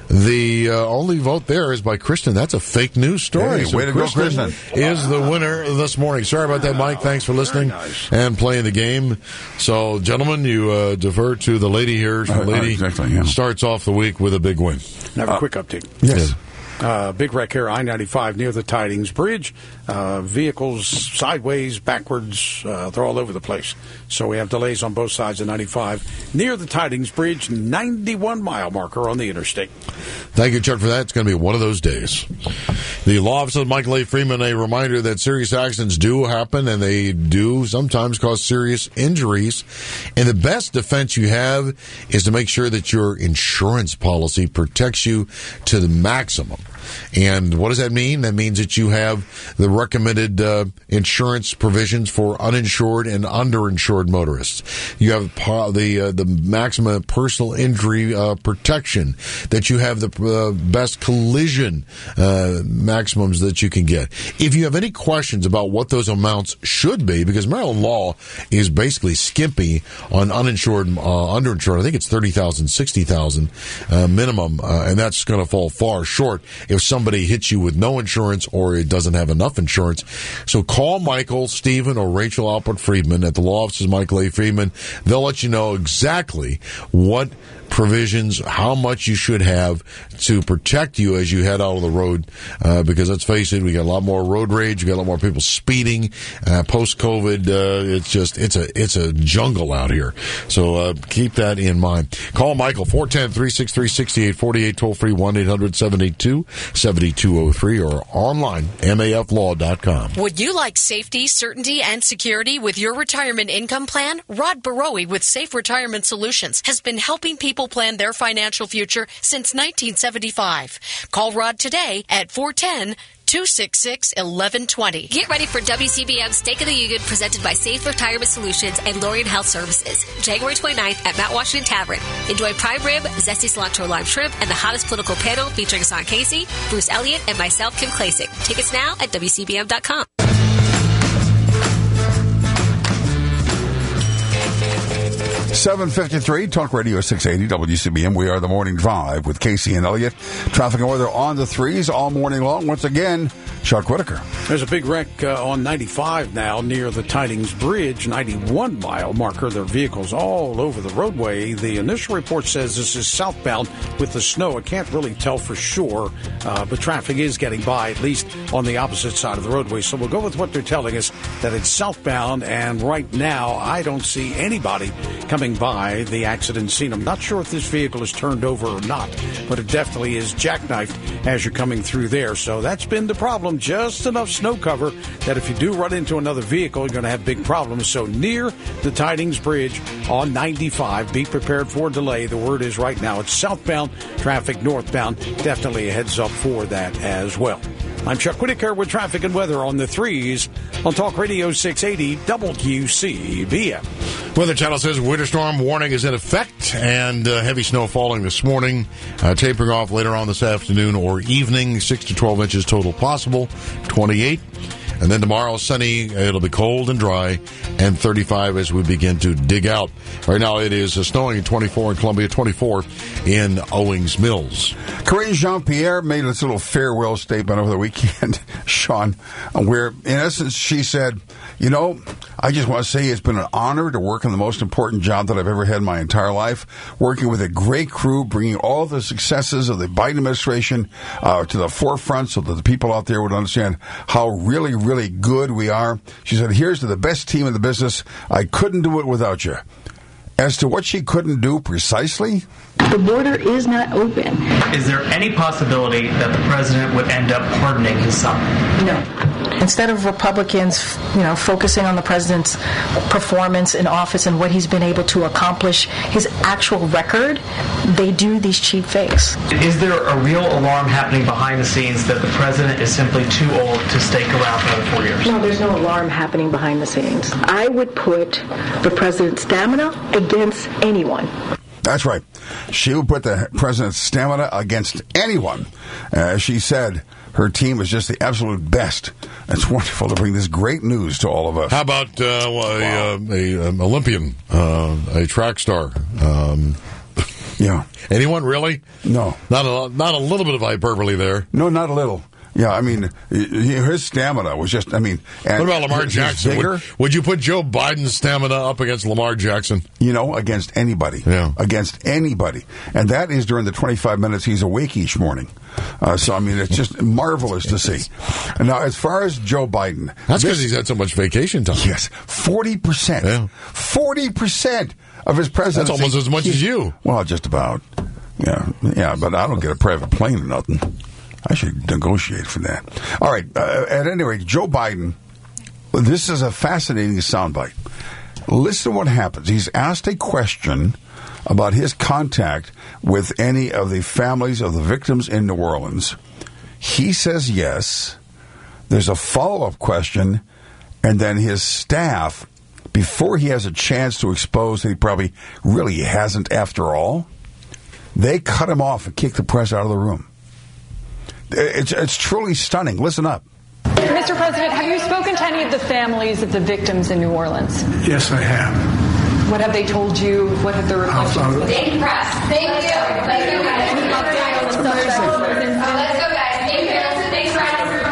The uh, only vote there is by Kristen. That's a fake news story. Hey, so way to Kristen go, Kristen. is the winner this morning. Sorry about that, Mike. Thanks for listening nice. and playing the game. So, gentlemen, you uh, defer to the lady here. The Uh, lady exactly, yeah. starts off the week with a big win. Now, a quick update. Yes. Uh, Uh, big wreck here, I ninety-five near the Tidings Bridge. Uh, vehicles sideways, backwards, uh, they're all over the place. So we have delays on both sides of ninety-five near the Tidings Bridge, ninety-one mile marker on the interstate. Thank you, Chuck, for that. It's going to be one of those days. The law office of Michael A. Freeman, a reminder that serious accidents do happen, and they do sometimes cause serious injuries. And the best defense you have is to make sure that your insurance policy protects you to the maximum. And what does that mean? That means that you have the recommended uh, insurance provisions for uninsured and underinsured motorists. You have po- the uh, the maximum personal injury uh, protection, that you have the uh, best collision uh, maximums that you can get. If you have any questions about what those amounts should be, because Maryland law is basically skimpy on uninsured, uh, underinsured. I think it's thirty thousand, sixty thousand uh, minimum, uh, and that's going to fall far short if somebody hits you with no insurance or it doesn't have enough insurance. So call Michael, Stephen, or Rachel Alpert Friedman at the law offices Michael A. Friedman. They'll let you know exactly what provisions, how much you should have to protect you as you head out on the road. Uh, because let's face it, we got a lot more road rage, we got a lot more people speeding. Uh, post-COVID, uh, it's just it's a it's a jungle out here. So uh, keep that in mind. Call Michael four one zero, three six three, six eight four eight, toll free one eight hundred, seven eight two, seven two zero three, or online M A F law dot com. Would you like safety, certainty, and security with your retirement income plan? Rod Barowie with Safe Retirement Solutions has been helping people plan their financial future since nineteen seventy-five. Call Rod today at four one zero, two six six, one one two zero. Get ready for W C B M's Stake of the Union presented by Safe Retirement Solutions and Lorien Health Services. January twenty-ninth at Mount Washington Tavern. Enjoy prime rib, zesty cilantro lime shrimp, and the hottest political panel featuring Son Casey, Bruce Elliott, and myself, Kim Klasick. Tickets now at W C B M dot com. seven fifty-three, Talk Radio six eighty, W C B M. We are the Morning Drive with Casey and Elliott. Traffic and weather on the threes all morning long. Once again, Chuck Whitaker. There's a big wreck uh, on ninety-five now near the Tidings Bridge, ninety-one mile marker. There are vehicles all over the roadway. The initial report says this is southbound with the snow. I can't really tell for sure, uh, but traffic is getting by, at least on the opposite side of the roadway. So we'll go with what they're telling us, that it's southbound, and right now I don't see anybody coming by the accident scene. I'm not sure if this vehicle is turned over or not, but it definitely is jackknifed as you're coming through there. So that's been the problem. Just enough snow cover that if you do run into another vehicle, you're going to have big problems. So near the Tidings Bridge on ninety-five, be prepared for delay. The word is right now it's southbound traffic, northbound. Definitely a heads up for that as well. I'm Chuck Whitaker with traffic and weather on the threes on Talk Radio six eighty W C B M. Weather Channel says winter storm warning is in effect, and uh, heavy snow falling this morning, uh, tapering off later on this afternoon or evening. six to twelve inches total possible, twenty-eight. And then tomorrow, sunny, it'll be cold and dry, and thirty-five as we begin to dig out. Right now, it is uh, snowing at twenty-four in Columbia, twenty-four in Owings Mills. Corinne Jean-Pierre made this little farewell statement over the weekend, Sean, where, in essence, she said, you know, I just want to say it's been an honor to work on the most important job that I've ever had in my entire life, working with a great crew, bringing all the successes of the Biden administration uh, to the forefront so that the people out there would understand how really, really good we are. She said, here's to the best team in the business. I couldn't do it without you. As to what she couldn't do precisely, the border is not open. Is there any possibility that the president would end up pardoning his son? No. Instead of Republicans, you know, focusing on the president's performance in office and what he's been able to accomplish, his actual record, they do these cheap fakes. Is there a real alarm happening behind the scenes that the president is simply too old to stake around for another four years? No, there's no alarm happening behind the scenes. I would put the president's stamina against anyone. That's right. She will put the president's stamina against anyone. As she said, her team is just the absolute best. It's wonderful to bring this great news to all of us. How about uh, a, wow. a, a um, Olympian, uh, a track star? Um, yeah. Anyone really? No. Not a not a little bit of hyperbole there. No, not a little. Yeah, I mean, his stamina was just, I mean... And what about Lamar Jackson? Would, would you put Joe Biden's stamina up against Lamar Jackson? You know, against anybody. Yeah. Against anybody. And that is during the twenty-five minutes he's awake each morning. Uh, so, I mean, it's just marvelous to see. Now, as far as Joe Biden... That's because he's had so much vacation time. Yes. forty percent. Yeah. forty percent of his presidency. That's almost as much he, as you. Well, just about. Yeah. Yeah, but I don't get a private plane or nothing. I should negotiate for that. All right. Uh, at any rate, Joe Biden, this is a fascinating soundbite. Listen to what happens. He's asked a question about his contact with any of the families of the victims in New Orleans. He says yes. There's a follow-up question, and then his staff, before he has a chance to expose that he probably really hasn't after all, they cut him off and kick the press out of the room. It's, it's truly stunning. Listen up. Mister President, have you spoken to any of the families of the victims in New Orleans? Yes, I have. What have they told you? What have their reflections been? Thank you, press. Thank you. Thank you, guys. It's amazing. Let's go, guys. Thank you. Thanks for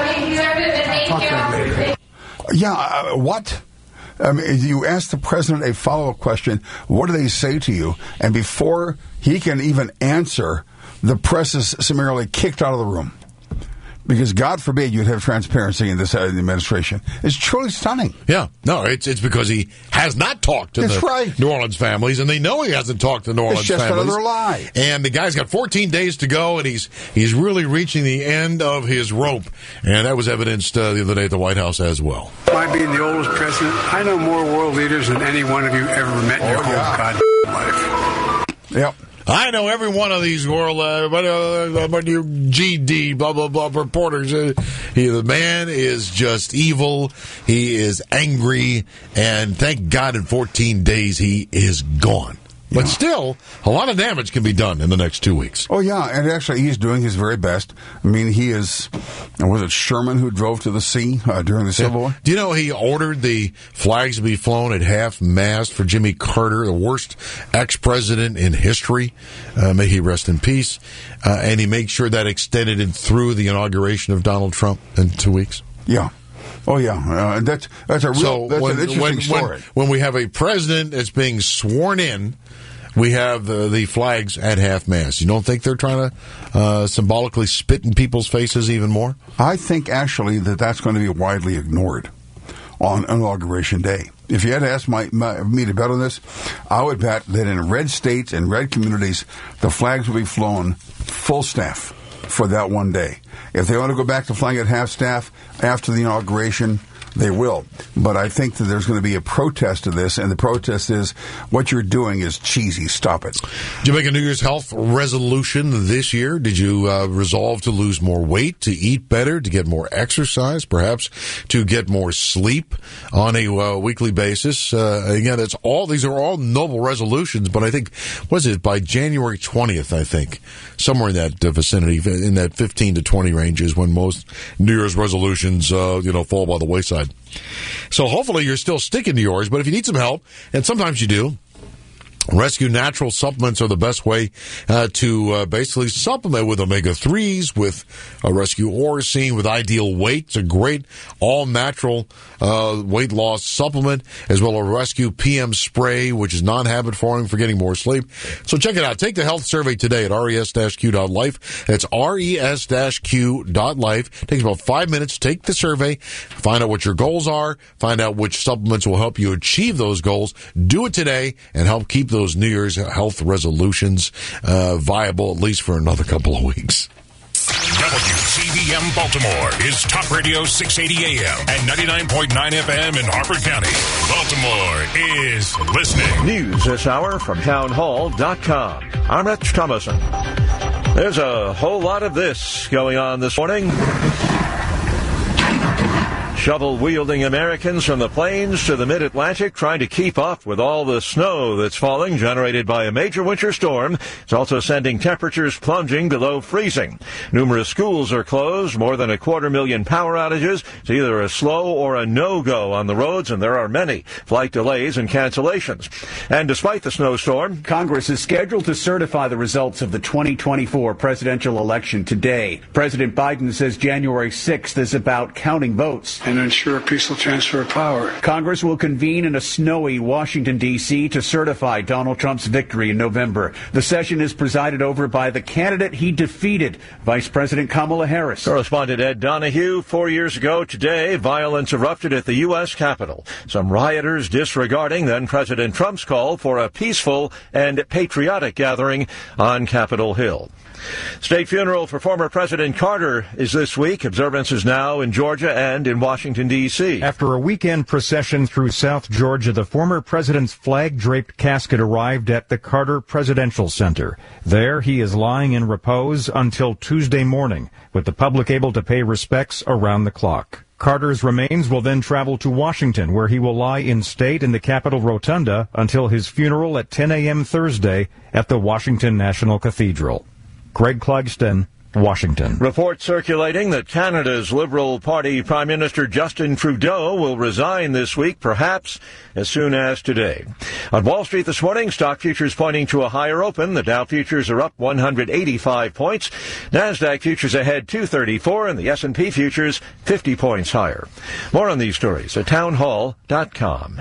everybody. Thank you. Yeah, uh, what? I mean, you ask the president a follow-up question. What do they say to you? And before he can even answer, the press is summarily kicked out of the room. Because God forbid you'd have transparency in this uh, administration. It's truly stunning. Yeah. No, it's it's because he has not talked to That's the right. New Orleans families, and they know he hasn't talked to the New Orleans it's just families. another lie. And the guy's got fourteen days to go, and he's he's really reaching the end of his rope. And that was evidenced uh, the other day at the White House as well. My being the oldest president, I know more world leaders than any one of you ever met in your Oh, whole yeah. goddamn life. Yep. I know every one of these world, uh, but uh, but you G D, blah, blah, blah, reporters. Uh, he, the man is just evil. He is angry. And thank God in fourteen days he is gone. But still, a lot of damage can be done in the next two weeks. Oh, yeah, and actually he's doing his very best. I mean, he is, was it Sherman who drove to the sea uh, during the Civil War? Do you know he ordered the flags to be flown at half-mast for Jimmy Carter, the worst ex-president in history? Uh, may he rest in peace. Uh, and he made sure that extended it through the inauguration of Donald Trump in two weeks. Yeah. Oh, yeah. Uh, that's, that's a real, so that's when, an interesting when, story. When, when we have a president that's being sworn in, we have uh, the flags at half-mast. You don't think they're trying to uh, symbolically spit in people's faces even more? I think, actually, that that's going to be widely ignored on Inauguration Day. If you had to ask my, my, me to bet on this, I would bet that in red states and red communities, the flags will be flown full staff for that one day. If they want to go back to flying at half-staff after the inauguration, they will. But I think that there's going to be a protest to this, and the protest is, what you're doing is cheesy. Stop it. Did you make a New Year's health resolution this year? Did you uh, resolve to lose more weight, to eat better, to get more exercise, perhaps to get more sleep on a uh, weekly basis? Uh, again, it's all these are all noble resolutions, but I think, what is it, by January twentieth, I think, somewhere in that uh, vicinity, in that fifteen to twenty range is when most New Year's resolutions, uh, you know, fall by the wayside. So hopefully you're still sticking to yours, but if you need some help, and sometimes you do, Rescue Natural supplements are the best way uh, to uh, basically supplement with omega threes, with uh, Rescue Oracine, with Ideal Weight. It's a great all-natural uh, weight loss supplement, as well as Rescue P M Spray, which is non-habit forming for getting more sleep. So check it out. Take the health survey today at res q dot life. That's res q dot life. It takes about five minutes. Take the survey, find out what your goals are, find out which supplements will help you achieve those goals. Do it today and help keep those New Year's health resolutions uh, viable at least for another couple of weeks. W C B M Baltimore is Top Radio six eighty A M and ninety-nine point nine F M in Harford County. Baltimore is listening. News this hour from town hall dot com. I'm Rich Thomason. There's a whole lot of this going on this morning. Shovel-wielding Americans from the plains to the mid-Atlantic trying to keep up with all the snow that's falling, generated by a major winter storm. It's also sending temperatures plunging below freezing. Numerous schools are closed, more than a quarter million power outages. It's either a slow or a no-go on the roads, and there are many flight delays and cancellations. And despite the snowstorm, Congress is scheduled to certify the results of the twenty twenty-four presidential election today. President Biden says January sixth is about counting votes and ensure peaceful transfer of power. Congress will convene in a snowy Washington, D C to certify Donald Trump's victory in November. The session is presided over by the candidate he defeated, Vice President Kamala Harris. Correspondent Ed Donahue. Four years ago today, violence erupted at the U S Capitol. Some rioters disregarding then-President Trump's call for a peaceful and patriotic gathering on Capitol Hill. State funeral for former President Carter is this week. Observances now in Georgia and in Washington, D C After a weekend procession through South Georgia, the former president's flag-draped casket arrived at the Carter Presidential Center. There, he is lying in repose until Tuesday morning, with the public able to pay respects around the clock. Carter's remains will then travel to Washington, where he will lie in state in the Capitol Rotunda until his funeral at ten a.m. Thursday at the Washington National Cathedral. Greg Clugston, Washington. Reports circulating that Canada's Liberal Party Prime Minister Justin Trudeau will resign this week, perhaps as soon as today. On Wall Street this morning, stock futures pointing to a higher open. The Dow futures are up one hundred eighty-five points. NASDAQ futures ahead two thirty-four, and the S and P futures fifty points higher. More on these stories at townhall dot com.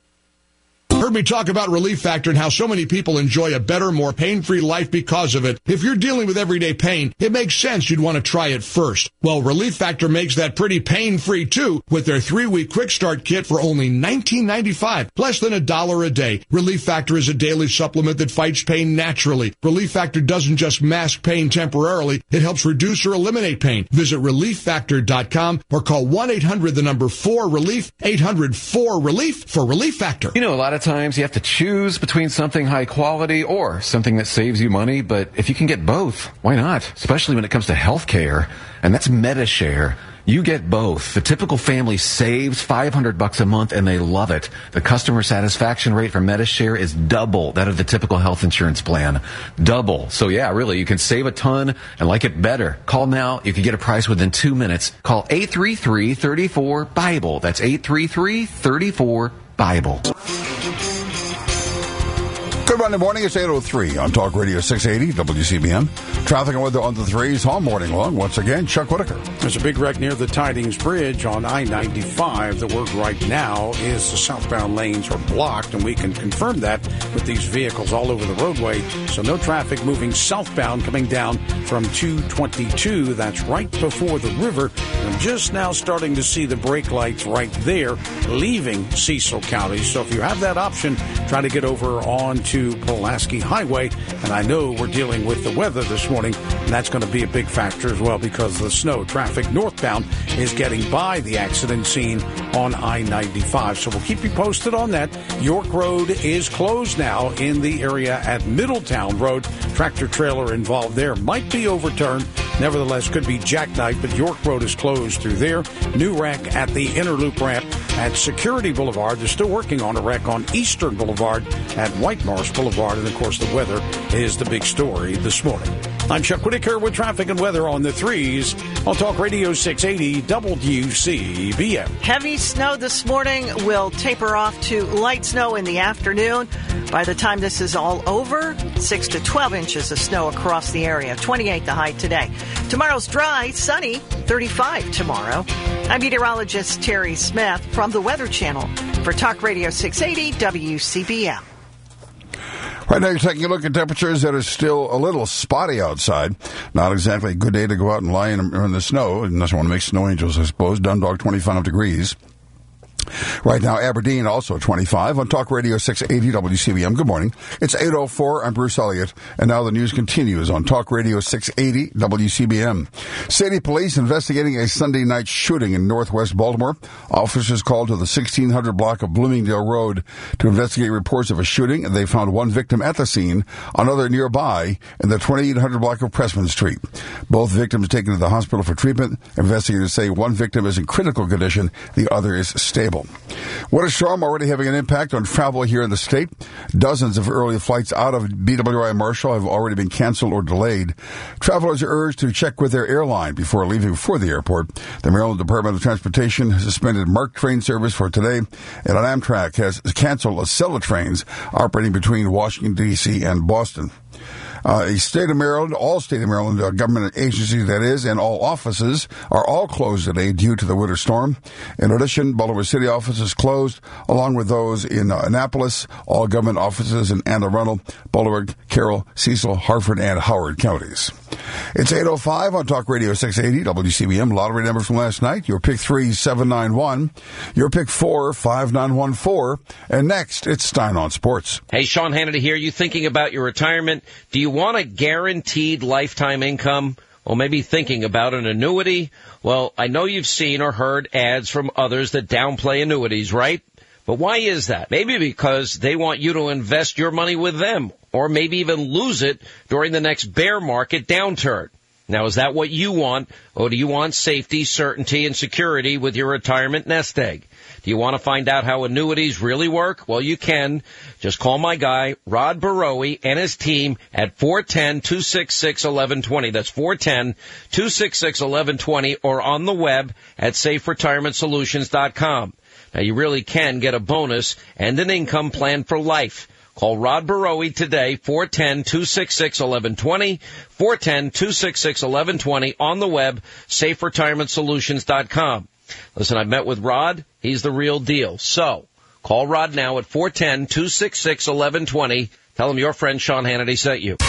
Heard me talk about Relief Factor and how so many people enjoy a better, more pain-free life because of it. If you're dealing with everyday pain, it makes sense you'd want to try it first. Well, Relief Factor makes that pretty pain-free too with their three-week quick start kit for only nineteen ninety-five, less than a dollar a day. Relief Factor is a daily supplement that fights pain naturally. Relief Factor doesn't just mask pain temporarily, it helps reduce or eliminate pain. Visit relief factor dot com or call one eight hundred the number four relief, eight hundred four relief for Relief Factor. You know, a lot of times Sometimes you have to choose between something high quality or something that saves you money, but if you can get both, why not? Especially when it comes to health care, and that's MediShare. You get both. The typical family saves five hundred bucks a month and they love it. The customer satisfaction rate for MediShare is double that of the typical health insurance plan. Double. So yeah, really, you can save a ton and like it better. Call now. You can get a price within two minutes. Call eight three three, three four, BIBLE. That's eight three three, three four, BIBLE. Good Monday morning. It's eight oh three on Talk Radio six eighty W C B M. Traffic and weather on the threes all morning long. Once again, Chuck Whitaker. There's a big wreck near the Tidings Bridge on I ninety-five. The word right now is the southbound lanes are blocked, and we can confirm that with these vehicles all over the roadway. So no traffic moving southbound coming down from two twenty-two. That's right before the river. I'm just now starting to see the brake lights right there leaving Cecil County. So if you have that option, try to get over onto Pulaski Highway. And I know we're dealing with the weather this morning, and that's going to be a big factor as well because the snow traffic northbound is getting by the accident scene on I ninety-five. So we'll keep you posted on that. York Road is closed now in the area at Middletown Road. Tractor trailer involved there might be overturned. Nevertheless, could be jackknife, but York Road is closed through there. New wreck at the inner loop ramp at Security Boulevard. They're still working on a wreck on Eastern Boulevard at White Marsh Boulevard. And, of course, the weather is the big story this morning. I'm Chuck Whitaker with traffic and weather on the threes on Talk Radio six eighty W C B M. Heavy snow this morning will taper off to light snow in the afternoon. By the time this is all over, six to twelve inches of snow across the area. twenty-eight the high today. Tomorrow's dry, sunny, thirty-five tomorrow. I'm meteorologist Terry Smith from the Weather Channel for Talk Radio six eighty W C B M. Right now, you're taking a look at temperatures that are still a little spotty outside. Not exactly a good day to go out and lie in, in the snow, unless you want to make snow angels, I suppose. Dundalk, twenty-five degrees. Right now, Aberdeen also twenty-five on Talk Radio six eighty W C B M. Good morning. It's eight oh four. I'm Bruce Elliott. And now the news continues on Talk Radio six eighty W C B M. City police investigating a Sunday night shooting in northwest Baltimore. Officers called to the sixteen hundred block of Bloomingdale Road to investigate reports of a shooting. They found one victim at the scene, another nearby in the twenty-eight hundred block of Pressman Street. Both victims taken to the hospital for treatment. Investigators say one victim is in critical condition. The other is stable. Winter storm already having an impact on travel here in the state. Dozens of early flights out of B W I Marshall have already been canceled or delayed. Travelers are urged to check with their airline before leaving for the airport. The Maryland Department of Transportation has suspended MARC train service for today, and an Amtrak has canceled a set of trains operating between Washington, D C and Boston. Uh, a state of Maryland, all state of Maryland uh, government agencies, that is, and all offices are all closed today due to the winter storm. In addition, Baltimore City office is closed, along with those in uh, Annapolis, all government offices in Anne Arundel, Baltimore, Carroll, Cecil, Hartford, and Howard counties. It's eight oh five on Talk Radio six eighty W C B M. Lottery numbers from last night. Your pick three, seven nine one. Your pick four, five nine one four. And next, it's Stein on Sports. Hey, Sean Hannity here. You thinking about your retirement? Do you want a guaranteed lifetime income? Or maybe thinking about an annuity? Well, I know you've seen or heard ads from others that downplay annuities, right? But why is that? Maybe because they want you to invest your money with them, or maybe even lose it during the next bear market downturn. Now, is that what you want, or do you want safety, certainty, and security with your retirement nest egg? Do you want to find out how annuities really work? Well, you can. Just call my guy, Rod Barowie, and his team at four one zero, two six six, one one two zero. That's four one zero, two six six, one one two zero, or on the web at safe retirement solutions dot com. Now, you really can get a bonus and an income plan for life. Call Rod Barowie today, four one zero, two six six, one one two zero, four one zero, two six six, one one two zero, on the web, safe retirement solutions dot com. Listen, I've met with Rod. He's the real deal. So, call Rod now at four one zero, two six six, one one two zero. Tell him your friend Sean Hannity sent you.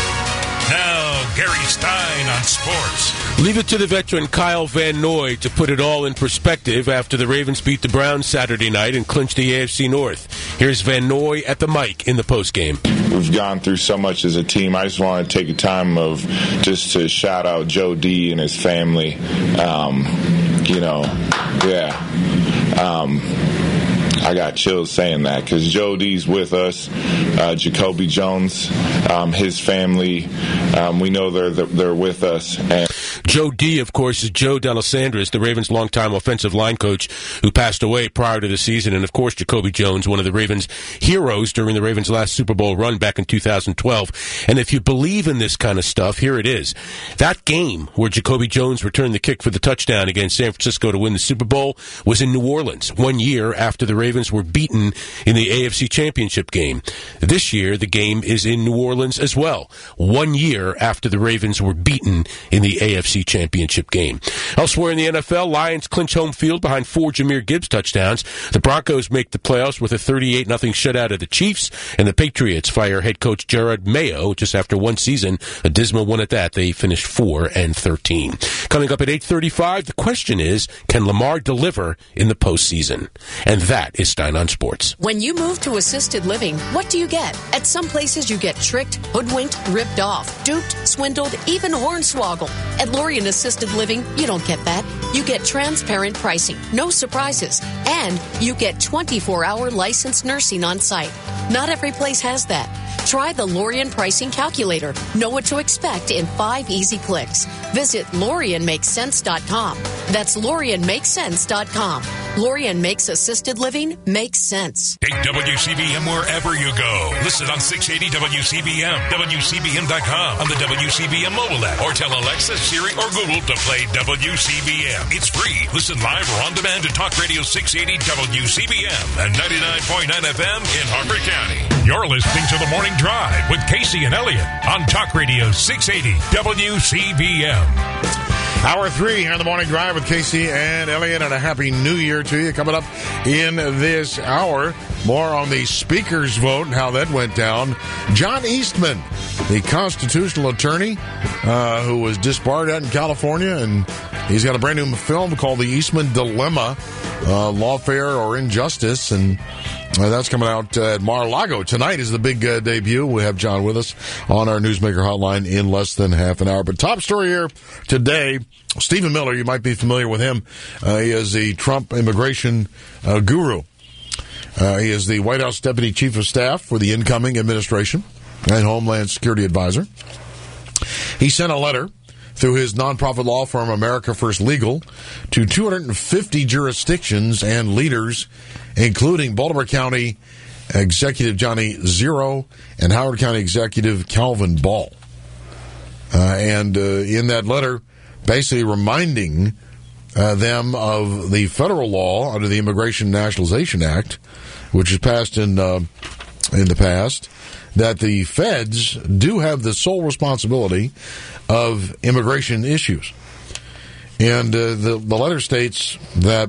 Now, Gary Stein on sports. Leave it to the veteran Kyle Van Noy to put it all in perspective after the Ravens beat the Browns Saturday night and clinched the A F C North. Here's Van Noy at the mic in the postgame. We've gone through so much as a team. I just want to take a time of just to shout out Joe D and his family. Um, you know, yeah. Um, I got chills saying that because Joe D's with us, uh, Jacoby Jones, um, his family. Um, we know they're they're with us. And Joe D, of course, is Joe D'Alessandris, the Ravens' longtime offensive line coach who passed away prior to the season. And, of course, Jacoby Jones, one of the Ravens' heroes during the Ravens' last Super Bowl run back in two thousand twelve. And if you believe in this kind of stuff, here it is. That game where Jacoby Jones returned the kick for the touchdown against San Francisco to win the Super Bowl was in New Orleans, one year after the Ravens were beaten in the A F C Championship game. This year, the game is in New Orleans as well, one year after the Ravens were beaten in the A F C Championship game. Elsewhere in the N F L, Lions clinch home field behind four Jahmyr Gibbs touchdowns. The Broncos make the playoffs with a thirty-eight nothing shutout of the Chiefs, and the Patriots fire head coach Jerod Mayo just after one season, a dismal one at that. They finished four and thirteen. Coming up at eight thirty-five, the question is, can Lamar deliver in the postseason? And that is Stein on Sports. When you move to assisted living, what do you get? At some places you get tricked, hoodwinked, ripped off, duped, swindled, even hornswoggled. At Lorien Assisted Living, you don't get that. You get transparent pricing, no surprises, and you get twenty-four hour licensed nursing on site. Not every place has that. Try the Lorien Pricing Calculator. Know what to expect in five easy clicks. Visit Lorien Makes Sense dot com. That's Lorien Makes Sense dot com. Lorien makes assisted living make sense. Take W C B M wherever you go. Listen on six eighty W C B M, W C B M dot com, on the W C B M mobile app, or tell Alexa, Siri, or Google to play W C B M. It's free. Listen live or on demand to Talk Radio six eighty W C B M and ninety-nine point nine F M in Harford County. You're listening to The Morning Drive with Casey and Elliott on Talk Radio six eighty W C B M. Hour three here on the Morning Drive with Casey and Elliot, and a Happy New Year to you. Coming up in this hour, more on the speaker's vote and how that went down. John Eastman, the constitutional attorney uh, who was disbarred out in California, and he's got a brand new film called The Eastman Dilemma, uh, Lawfare or Injustice, and Uh, that's coming out uh, at Mar-a-Lago. Tonight is the big uh, debut. We have John with us on our Newsmaker hotline in less than half an hour. But top story here today, Stephen Miller, you might be familiar with him. Uh, he is the Trump immigration uh, guru. Uh, he is the White House Deputy Chief of Staff for the incoming administration and Homeland Security Advisor. He sent a letter through his nonprofit law firm America First Legal to two hundred fifty jurisdictions and leaders, including Baltimore County Executive Johnny Zero and Howard County Executive Calvin Ball. Uh, and uh, in that letter, basically reminding uh, them of the federal law under the Immigration Nationalization Act, which was passed in uh, in the past, that the feds do have the sole responsibility of immigration issues. And uh, the, the letter states that,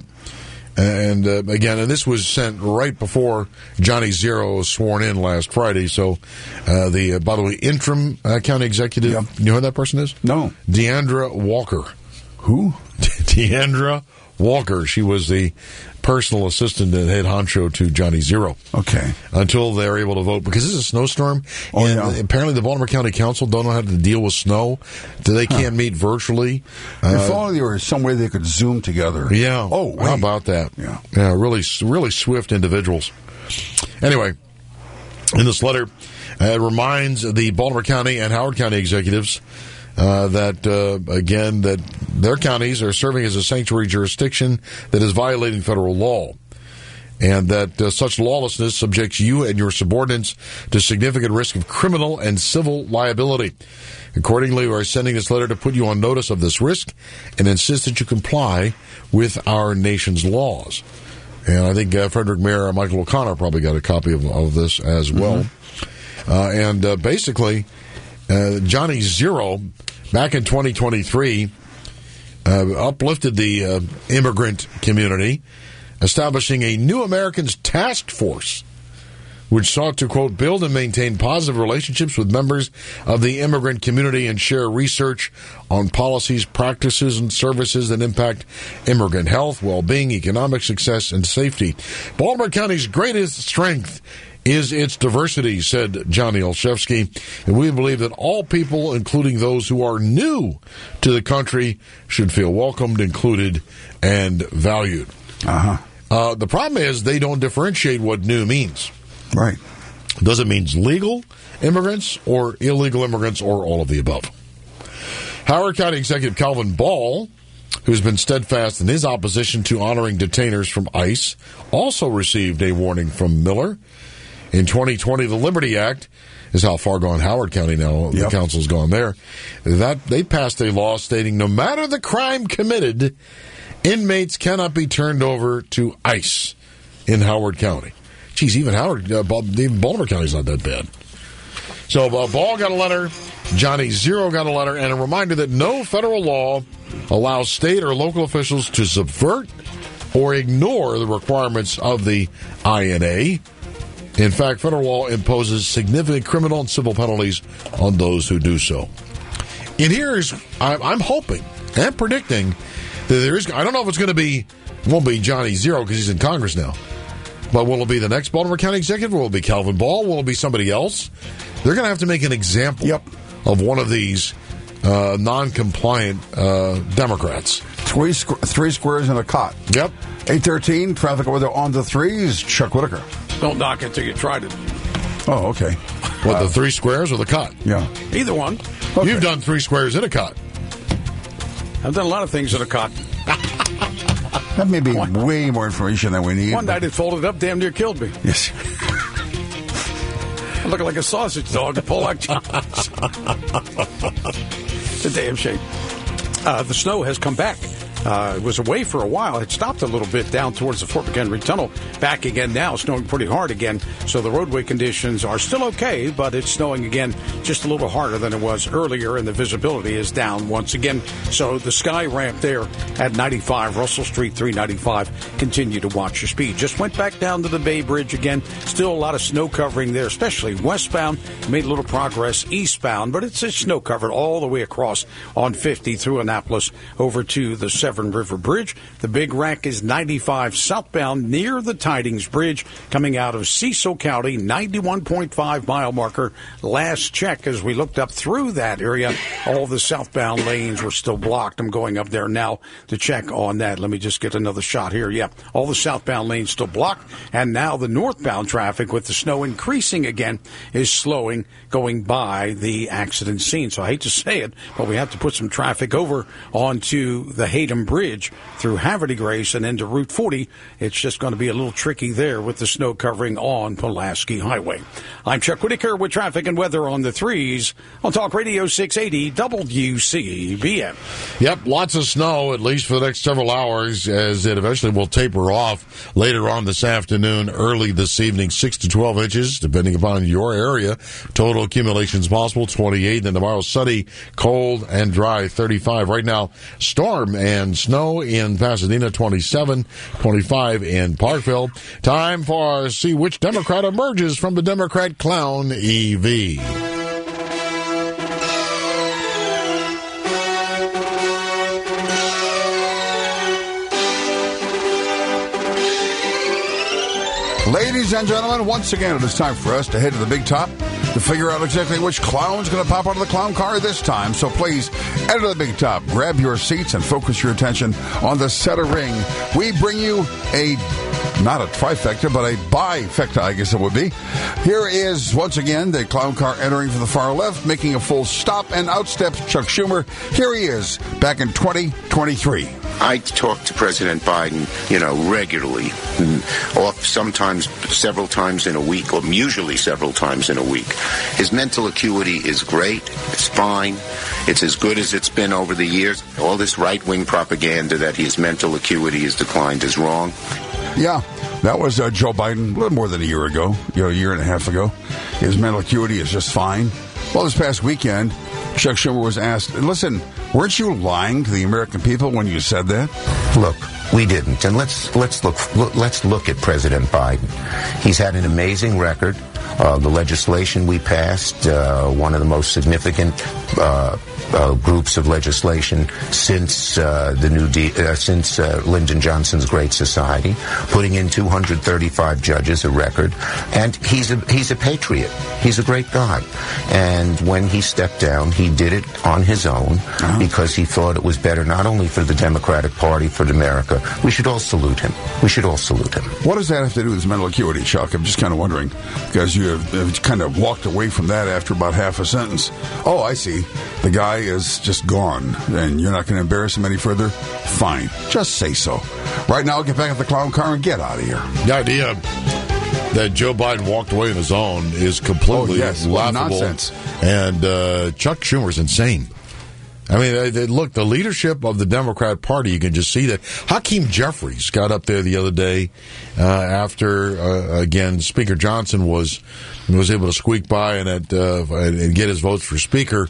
and uh, again, and this was sent right before Johnny Zero was sworn in last Friday. So, uh, the uh, by the way, interim uh, county executive, yeah. You know who that person is? No. Deandra Walker. Who? Deandra Walker. She was the personal assistant and head honcho to Johnny Zero. Okay. Until they're able to vote. Because this is a snowstorm, oh, and yeah. apparently the Baltimore County Council don't know how to deal with snow. They can't huh. meet virtually. Uh, if uh, only there was some way they could Zoom together. Yeah. Oh, wait. How about that? Yeah. Yeah, really, really swift individuals. Anyway, in this letter, uh, it reminds the Baltimore County and Howard County executives Uh, that, uh, again, that their counties are serving as a sanctuary jurisdiction that is violating federal law, and that uh, such lawlessness subjects you and your subordinates to significant risk of criminal and civil liability. Accordingly, we are sending this letter to put you on notice of this risk and insist that you comply with our nation's laws. And I think uh, Frederick Mayor Michael O'Connor probably got a copy of, of this as well. Mm-hmm. Uh, and uh, basically, Uh, Johnny Zero, back in twenty twenty-three, uh, uplifted the uh, immigrant community, establishing a New Americans Task Force, which sought to, quote, build and maintain positive relationships with members of the immigrant community and share research on policies, practices, and services that impact immigrant health, well-being, economic success, and safety. Baltimore County's greatest strength is its diversity, said Johnny Olszewski, and we believe that all people, including those who are new to the country, should feel welcomed, included, and valued. Uh-huh. Uh, the problem is they don't differentiate what new means. Right. Does it mean legal immigrants or illegal immigrants or all of the above? Howard County Executive Calvin Ball, who's been steadfast in his opposition to honoring detainers from ICE, also received a warning from Miller. In twenty twenty, the Liberty Act is how far gone Howard County now, the yep. council's gone there, that they passed a law stating no matter the crime committed, inmates cannot be turned over to ICE in Howard County. Geez, even Howard, uh, even Baltimore County's not that bad. So uh, Ball got a letter, Johnny Zero got a letter, and a reminder that no federal law allows state or local officials to subvert or ignore the requirements of the I N A. In fact, federal law imposes significant criminal and civil penalties on those who do so. And here's, I'm hoping and predicting that there is, I don't know if it's going to be, it won't be Johnny Zero because he's in Congress now, but will it be the next Baltimore County executive? Will it be Calvin Ball? Will it be somebody else? They're going to have to make an example yep. of one of these uh, non-compliant uh, Democrats. Three, squ- three squares and a cot. Yep. eight thirteen, traffic over there on the threes. Chuck Whitaker. Don't knock it till you tried it. Oh, okay. What, uh, the three squares or the cot? Yeah. Either one. Okay. You've done three squares in a cot. I've done a lot of things in a cot. That may be one. Way more information than we need. One night it folded up, damn near killed me. Yes. I'm looking like a sausage dog at Pollock Jones. It's a damn shame. Uh, the snow has come back. Uh, it was away for a while. It stopped a little bit down towards the Fort McHenry Tunnel. Back again now, snowing pretty hard again. So the roadway conditions are still okay, but it's snowing again just a little harder than it was earlier, and the visibility is down once again. So the sky ramp there at ninety-five, Russell Street three ninety-five, continue to watch your speed. Just went back down to the Bay Bridge again. Still a lot of snow covering there, especially westbound. Made a little progress eastbound, but it's, it's snow covered all the way across on fifty through Annapolis over to the Severn River Bridge. The big wreck is ninety-five southbound near the Tidings Bridge coming out of Cecil County, ninety-one point five mile marker. Last check as we looked up through that area, all the southbound lanes were still blocked. I'm going up there now to check on that. Let me just get another shot here. Yeah, all the southbound lanes still blocked, and now the northbound traffic with the snow increasing again is slowing going by the accident scene. So I hate to say it, but we have to put some traffic over onto the Hayden Bridge through Haverty Grace and into Route forty. It's just going to be a little tricky there with the snow covering on Pulaski Highway. I'm Chuck Whitaker with traffic and weather on the threes on Talk Radio six eighty W C B M. Yep, lots of snow, at least for the next several hours, as it eventually will taper off later on this afternoon, early this evening, six to twelve inches, depending upon your area. Total accumulations possible, twenty-eight. Then tomorrow, sunny, cold, and dry, thirty-five. Right now, storm and snow in Pasadena, twenty-seven, twenty-five in Parkville. Time for see which Democrat emerges from the Democrat clown E V. Ladies and gentlemen, once again, it is time for us to head to the big top to figure out exactly which clown's going to pop out of the clown car this time. So please, enter the big top, grab your seats, and focus your attention on the center ring. We bring you a, not a trifecta, but a bifecta, I guess it would be. Here is, once again, the clown car entering from the far left, making a full stop, and out steps Chuck Schumer. Here he is, back in twenty twenty-three. I talk to President Biden, you know, regularly, off sometimes several times in a week, or usually several times in a week. His mental acuity is great. It's fine. It's as good as it's been over the years. All this right-wing propaganda that his mental acuity has declined is wrong. Yeah, that was uh, Joe Biden a little more than a year ago, you know, a year and a half ago. His mental acuity is just fine. Well, this past weekend, Chuck Schumer was asked, listen, weren't you lying to the American people when you said that? Look, we didn't. And let's let's look, look let's look at President Biden. He's had an amazing record. Uh, the legislation we passed, uh, one of the most significant uh, uh, groups of legislation since uh, the new de- uh, since uh, Lyndon Johnson's Great Society, putting in two hundred thirty-five judges, a record, and he's a he's a patriot. He's a great guy. And when he stepped down, he did it on his own uh-huh. because he thought it was better not only for the Democratic Party, for America. We should all salute him. We should all salute him. What does that have to do with his mental acuity, Chuck? I'm just kind of wondering, because you have, have kind of walked away from that after about half a sentence. Oh, I see. The guy is just gone, and you're not going to embarrass him any further? Fine. Just say so. Right now, get back at the clown car and get out of here. The idea that Joe Biden walked away on his own is completely oh, yes. laughable. Nonsense. And uh, Chuck Schumer's insane. I mean, they, they, look, the leadership of the Democrat Party, you can just see that. Hakeem Jeffries got up there the other day uh, after, uh, again, Speaker Johnson was was able to squeak by and, at, uh, and get his votes for Speaker.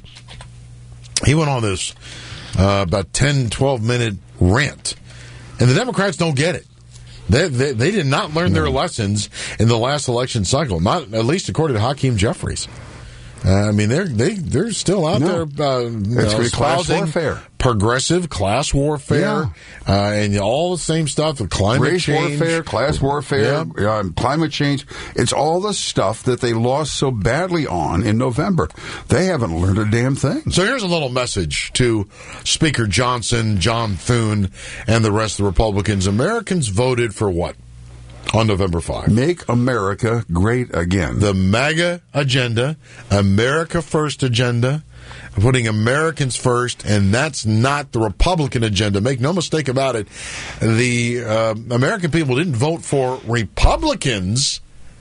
He went on this uh, about ten, twelve-minute rant. And the Democrats don't get it. They, they, they did not learn their lessons in the last election cycle, not at least according to Hakeem Jeffries. Uh, I mean, they're they they're still out no. there. Uh, it's know, class warfare, progressive class warfare, yeah. uh, and all the same stuff. The climate race change, warfare, class warfare, yeah. uh, climate change. It's all the stuff that they lost so badly on in November. They haven't learned a damn thing. So here's a little message to Speaker Johnson, John Thune, and the rest of the Republicans. Americans voted for what? On November fifth. Make America great again. The MAGA agenda, America First agenda, putting Americans first, and that's not the Republican agenda. Make no mistake about it. The uh, American people didn't vote for Republicans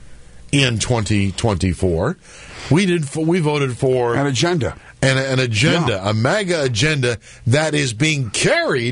in twenty twenty-four. We did. We voted for an agenda. An, an agenda, yeah. a MAGA agenda that is being carried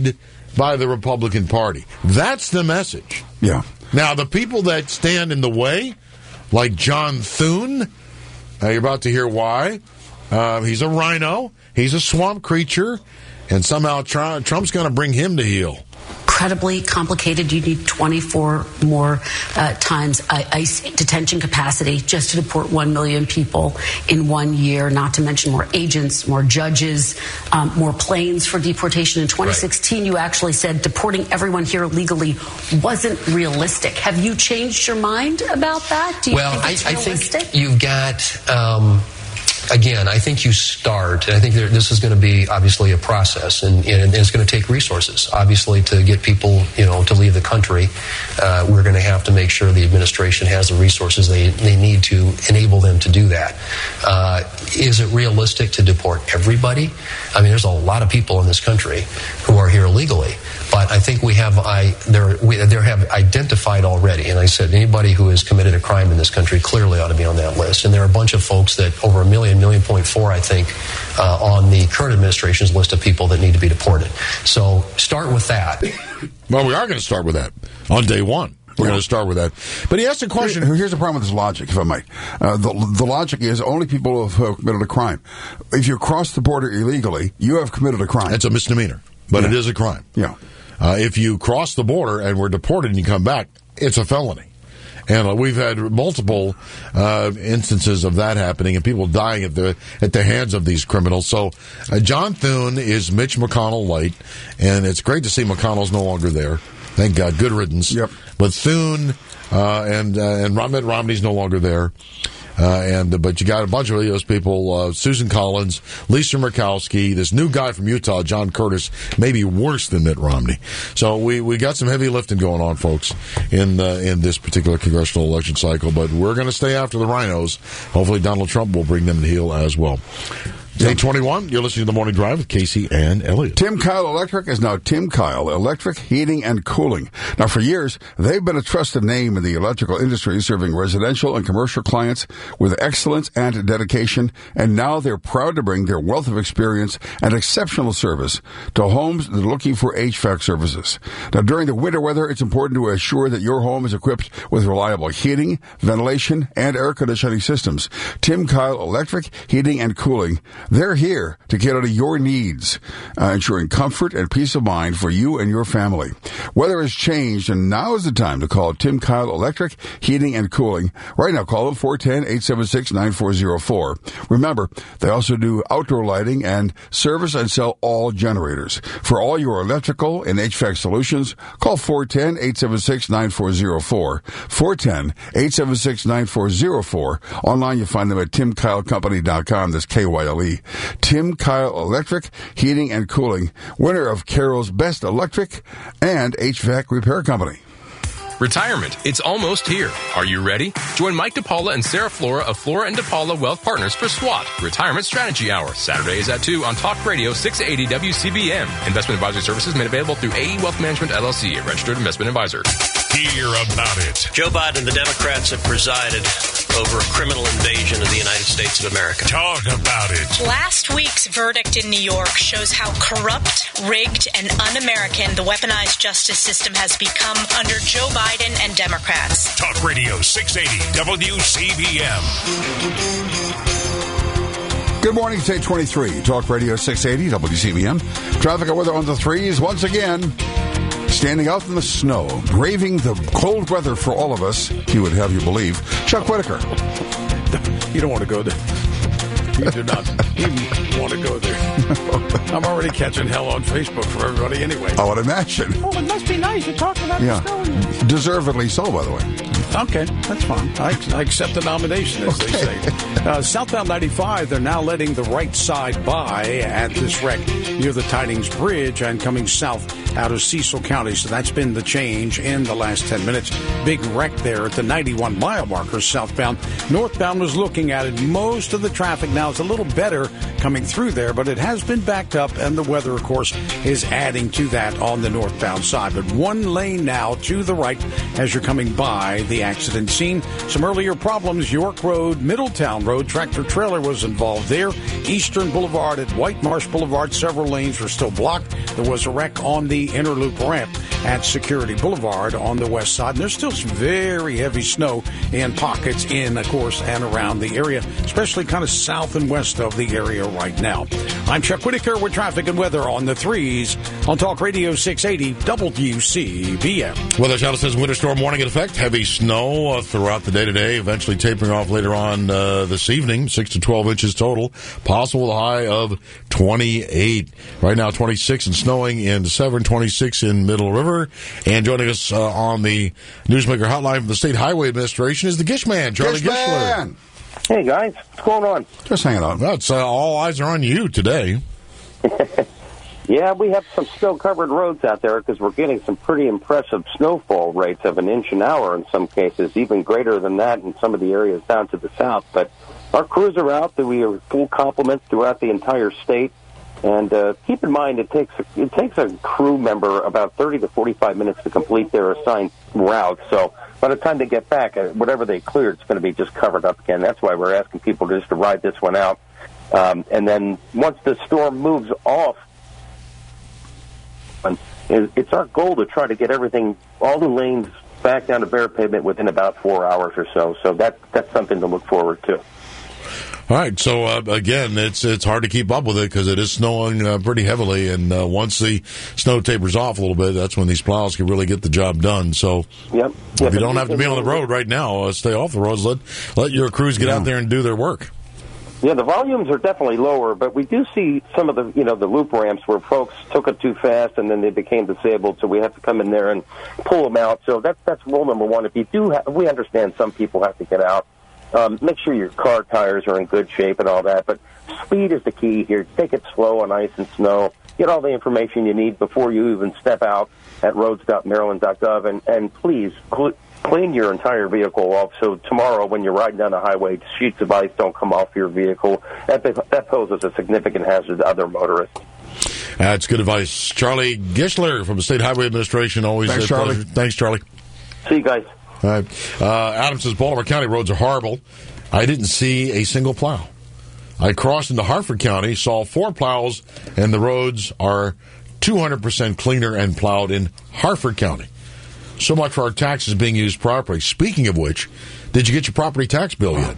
by the Republican Party. That's the message. Yeah. Now, the people that stand in the way, like John Thune, uh, you're about to hear why. Uh, he's a rhino. He's a swamp creature. And somehow Trump, Trump's going to bring him to heel. Incredibly complicated. You need twenty-four more uh, times ICE detention capacity just to deport one million people in one year, not to mention more agents, more judges, um, more planes for deportation. In twenty sixteen, right. You actually said deporting everyone here legally wasn't realistic. Have you changed your mind about that? Do you well, think it's I, realistic? I think you've got... Um, Again, I think you start, and I think there, this is going to be obviously a process, and, and it's going to take resources. Obviously, to get people, you know, to leave the country, uh, we're going to have to make sure the administration has the resources they, they need to enable them to do that. Uh, is it realistic to deport everybody? I mean, there's a lot of people in this country who are here illegally, but I think we have I there we there have identified already, and I said anybody who has committed a crime in this country clearly ought to be on that list. And there are a bunch of folks that over a million, million point four, I think, uh, on the current administration's list of people that need to be deported. So start with that. Well, we are going to start with that on day one. We're yeah. going to start with that. But he asked a question. Here, here's the problem with this logic, if I might. Uh, the, the logic is only people who have committed a crime. If you cross the border illegally, you have committed a crime. It's a misdemeanor, but yeah. it is a crime. Yeah. Uh, if you cross the border and were deported and you come back, it's a felony. And uh, we've had multiple uh, instances of that happening and people dying at the at the hands of these criminals. So uh, John Thune is Mitch McConnell light, and it's great to see McConnell's no longer there. Thank God. Good riddance. Yep. But Thune uh, and uh, and Mitt Romney's no longer there. Uh, and but you got a bunch of those people, uh, Susan Collins, Lisa Murkowski, this new guy from Utah, John Curtis, maybe worse than Mitt Romney. So we, we got some heavy lifting going on, folks, in uh, in this particular congressional election cycle. But we're going to stay after the rhinos. Hopefully Donald Trump will bring them to heel as well. Day twenty-one, you're listening to The Morning Drive with Casey and Elliott. Tim Kyle Electric is now Tim Kyle Electric Heating and Cooling. Now, for years, they've been a trusted name in the electrical industry, serving residential and commercial clients with excellence and dedication. And now they're proud to bring their wealth of experience and exceptional service to homes that are looking for H V A C services. Now, during the winter weather, it's important to assure that your home is equipped with reliable heating, ventilation, and air conditioning systems. Tim Kyle Electric Heating and Cooling. They're here to cater to your needs, uh, ensuring comfort and peace of mind for you and your family. Weather has changed, and now is the time to call Tim Kyle Electric Heating and Cooling. Right now, call them four one zero, eight seven six, nine four zero four. Remember, they also do outdoor lighting and service and sell all generators. For all your electrical and H V A C solutions, call four one zero, eight seven six, nine four zero four. four one zero, eight seven six, nine four zero four. Online, you'll find them at tim kyle company dot com. That's K Y L E. Tim Kyle Electric Heating and Cooling, winner of Carroll's Best Electric and H V A C Repair Company. Retirement, it's almost here. Are you ready? Join Mike DePaula and Sarah Flora of Flora and DePaula Wealth Partners for SWAT, Retirement Strategy Hour, Saturdays at two on Talk Radio six eighty W C B M. Investment advisory services made available through A E Wealth Management, L L C, a registered investment advisor. Hear about it. Joe Biden and the Democrats have presided over a criminal invasion of the United States of America. Talk about it. Last week's verdict in New York shows how corrupt, rigged, and un-American the weaponized justice system has become under Joe Biden and Democrats. Talk Radio six eighty W C B M. Good morning, it's eight twenty-three. Talk Radio six eighty W C B M. Traffic and weather on the threes once again. Standing out in the snow, braving the cold weather for all of us, he would have you believe, Chuck Whitaker. You don't want to go there. You do not even want to go there. I'm already catching hell on Facebook for everybody anyway. I would imagine. Oh, it must be nice. You're talking about yeah. the snow. Deservedly so, by the way. Okay, that's fine. I, I accept the nomination, as okay. they say. Uh, southbound ninety-five, they're now letting the right side by at this wreck near the Tidings Bridge and coming south out of Cecil County. So that's been the change in the last ten minutes. Big wreck there at the ninety-one mile marker southbound. Northbound was looking at it. Most of the traffic now now. It's a little better coming through there, but it has been backed up, and the weather, of course, is adding to that on the northbound side. But one lane now to the right as you're coming by the accident scene. Some earlier problems, York Road, Middletown Road, tractor trailer was involved there. Eastern Boulevard at White Marsh Boulevard, several lanes were still blocked. There was a wreck on the inner loop ramp at Security Boulevard on the west side. And there's still some very heavy snow in pockets in, of course, and around the area, especially kind of south and west of the area right now. I'm Chuck Whitaker with traffic and weather on the threes on Talk Radio six eighty W C B M. Weather Channel says winter storm warning in effect. Heavy snow uh, throughout the day today, eventually tapering off later on uh, this evening. six to twelve inches total. Possible with a high of twenty-eight. Right now, twenty-six and snowing in Severn, twenty-six in Middle River. And joining us uh, on the Newsmaker Hotline from the State Highway Administration is the Gish Man, Charlie Gish Gishler. Man. Hey, guys. What's going on? Just hanging on. That's uh, all eyes are on you today. Yeah, we have some snow-covered roads out there because we're getting some pretty impressive snowfall rates of an inch an hour in some cases, even greater than that in some of the areas down to the south. But our crews are out. We are full complement throughout the entire state. And uh, keep in mind, it takes it takes a crew member about thirty to forty-five minutes to complete their assigned route. So by the time they get back, uh, whatever they cleared, it's going to be just covered up again. That's why we're asking people just to ride this one out. Um, and then once the storm moves off, it's our goal to try to get everything, all the lanes back down to bare pavement within about four hours or so. So that that's something to look forward to. All right, so uh, again, it's it's hard to keep up with it because it is snowing uh, pretty heavily, and uh, once the snow tapers off a little bit, that's when these plows can really get the job done. So, yep. if yep. you don't have to be on the road right now, uh, stay off the roads. Let let your crews get yeah. out there and do their work. Yeah, the volumes are definitely lower, but we do see some of the, you know, the loop ramps where folks took it too fast and then they became disabled, so we have to come in there and pull them out. So that's that's rule number one. If you do, have, we understand some people have to get out. Um, make sure your car tires are in good shape and all that, but speed is the key here. Take it slow on ice and snow. Get all the information you need before you even step out at roads dot maryland dot gov, and, and please cl- clean your entire vehicle off so tomorrow when you're riding down the highway, sheets of ice don't come off your vehicle. That, that poses a significant hazard to other motorists. That's good advice. Charlie Gishler from the State Highway Administration. Always Thanks, a Charlie. pleasure. Thanks, Charlie. See you guys. All right. Uh, Adam says Baltimore County roads are horrible. I didn't see a single plow. I crossed into Harford County, saw four plows, and the roads are two hundred percent cleaner and plowed in Harford County. So much for our taxes being used properly. Speaking of which, did you get your property tax bill yet?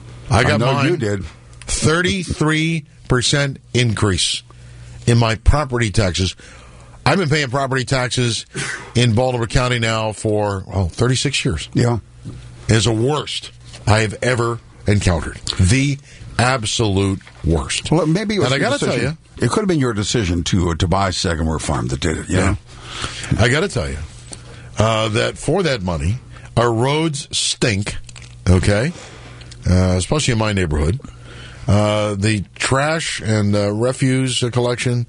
I got I know mine. You did. thirty-three percent increase in my property taxes. I've been paying property taxes in Baltimore County now for, well, thirty-six years. Yeah. It's the worst I have ever encountered. The absolute worst. Well, maybe it was and I got to tell you, it could have been your decision to uh, to buy Sagamore Farm that did it. You yeah. know? I got to tell you uh, that for that money, our roads stink. Okay, uh, especially in my neighborhood. Uh, the trash and uh, refuse collection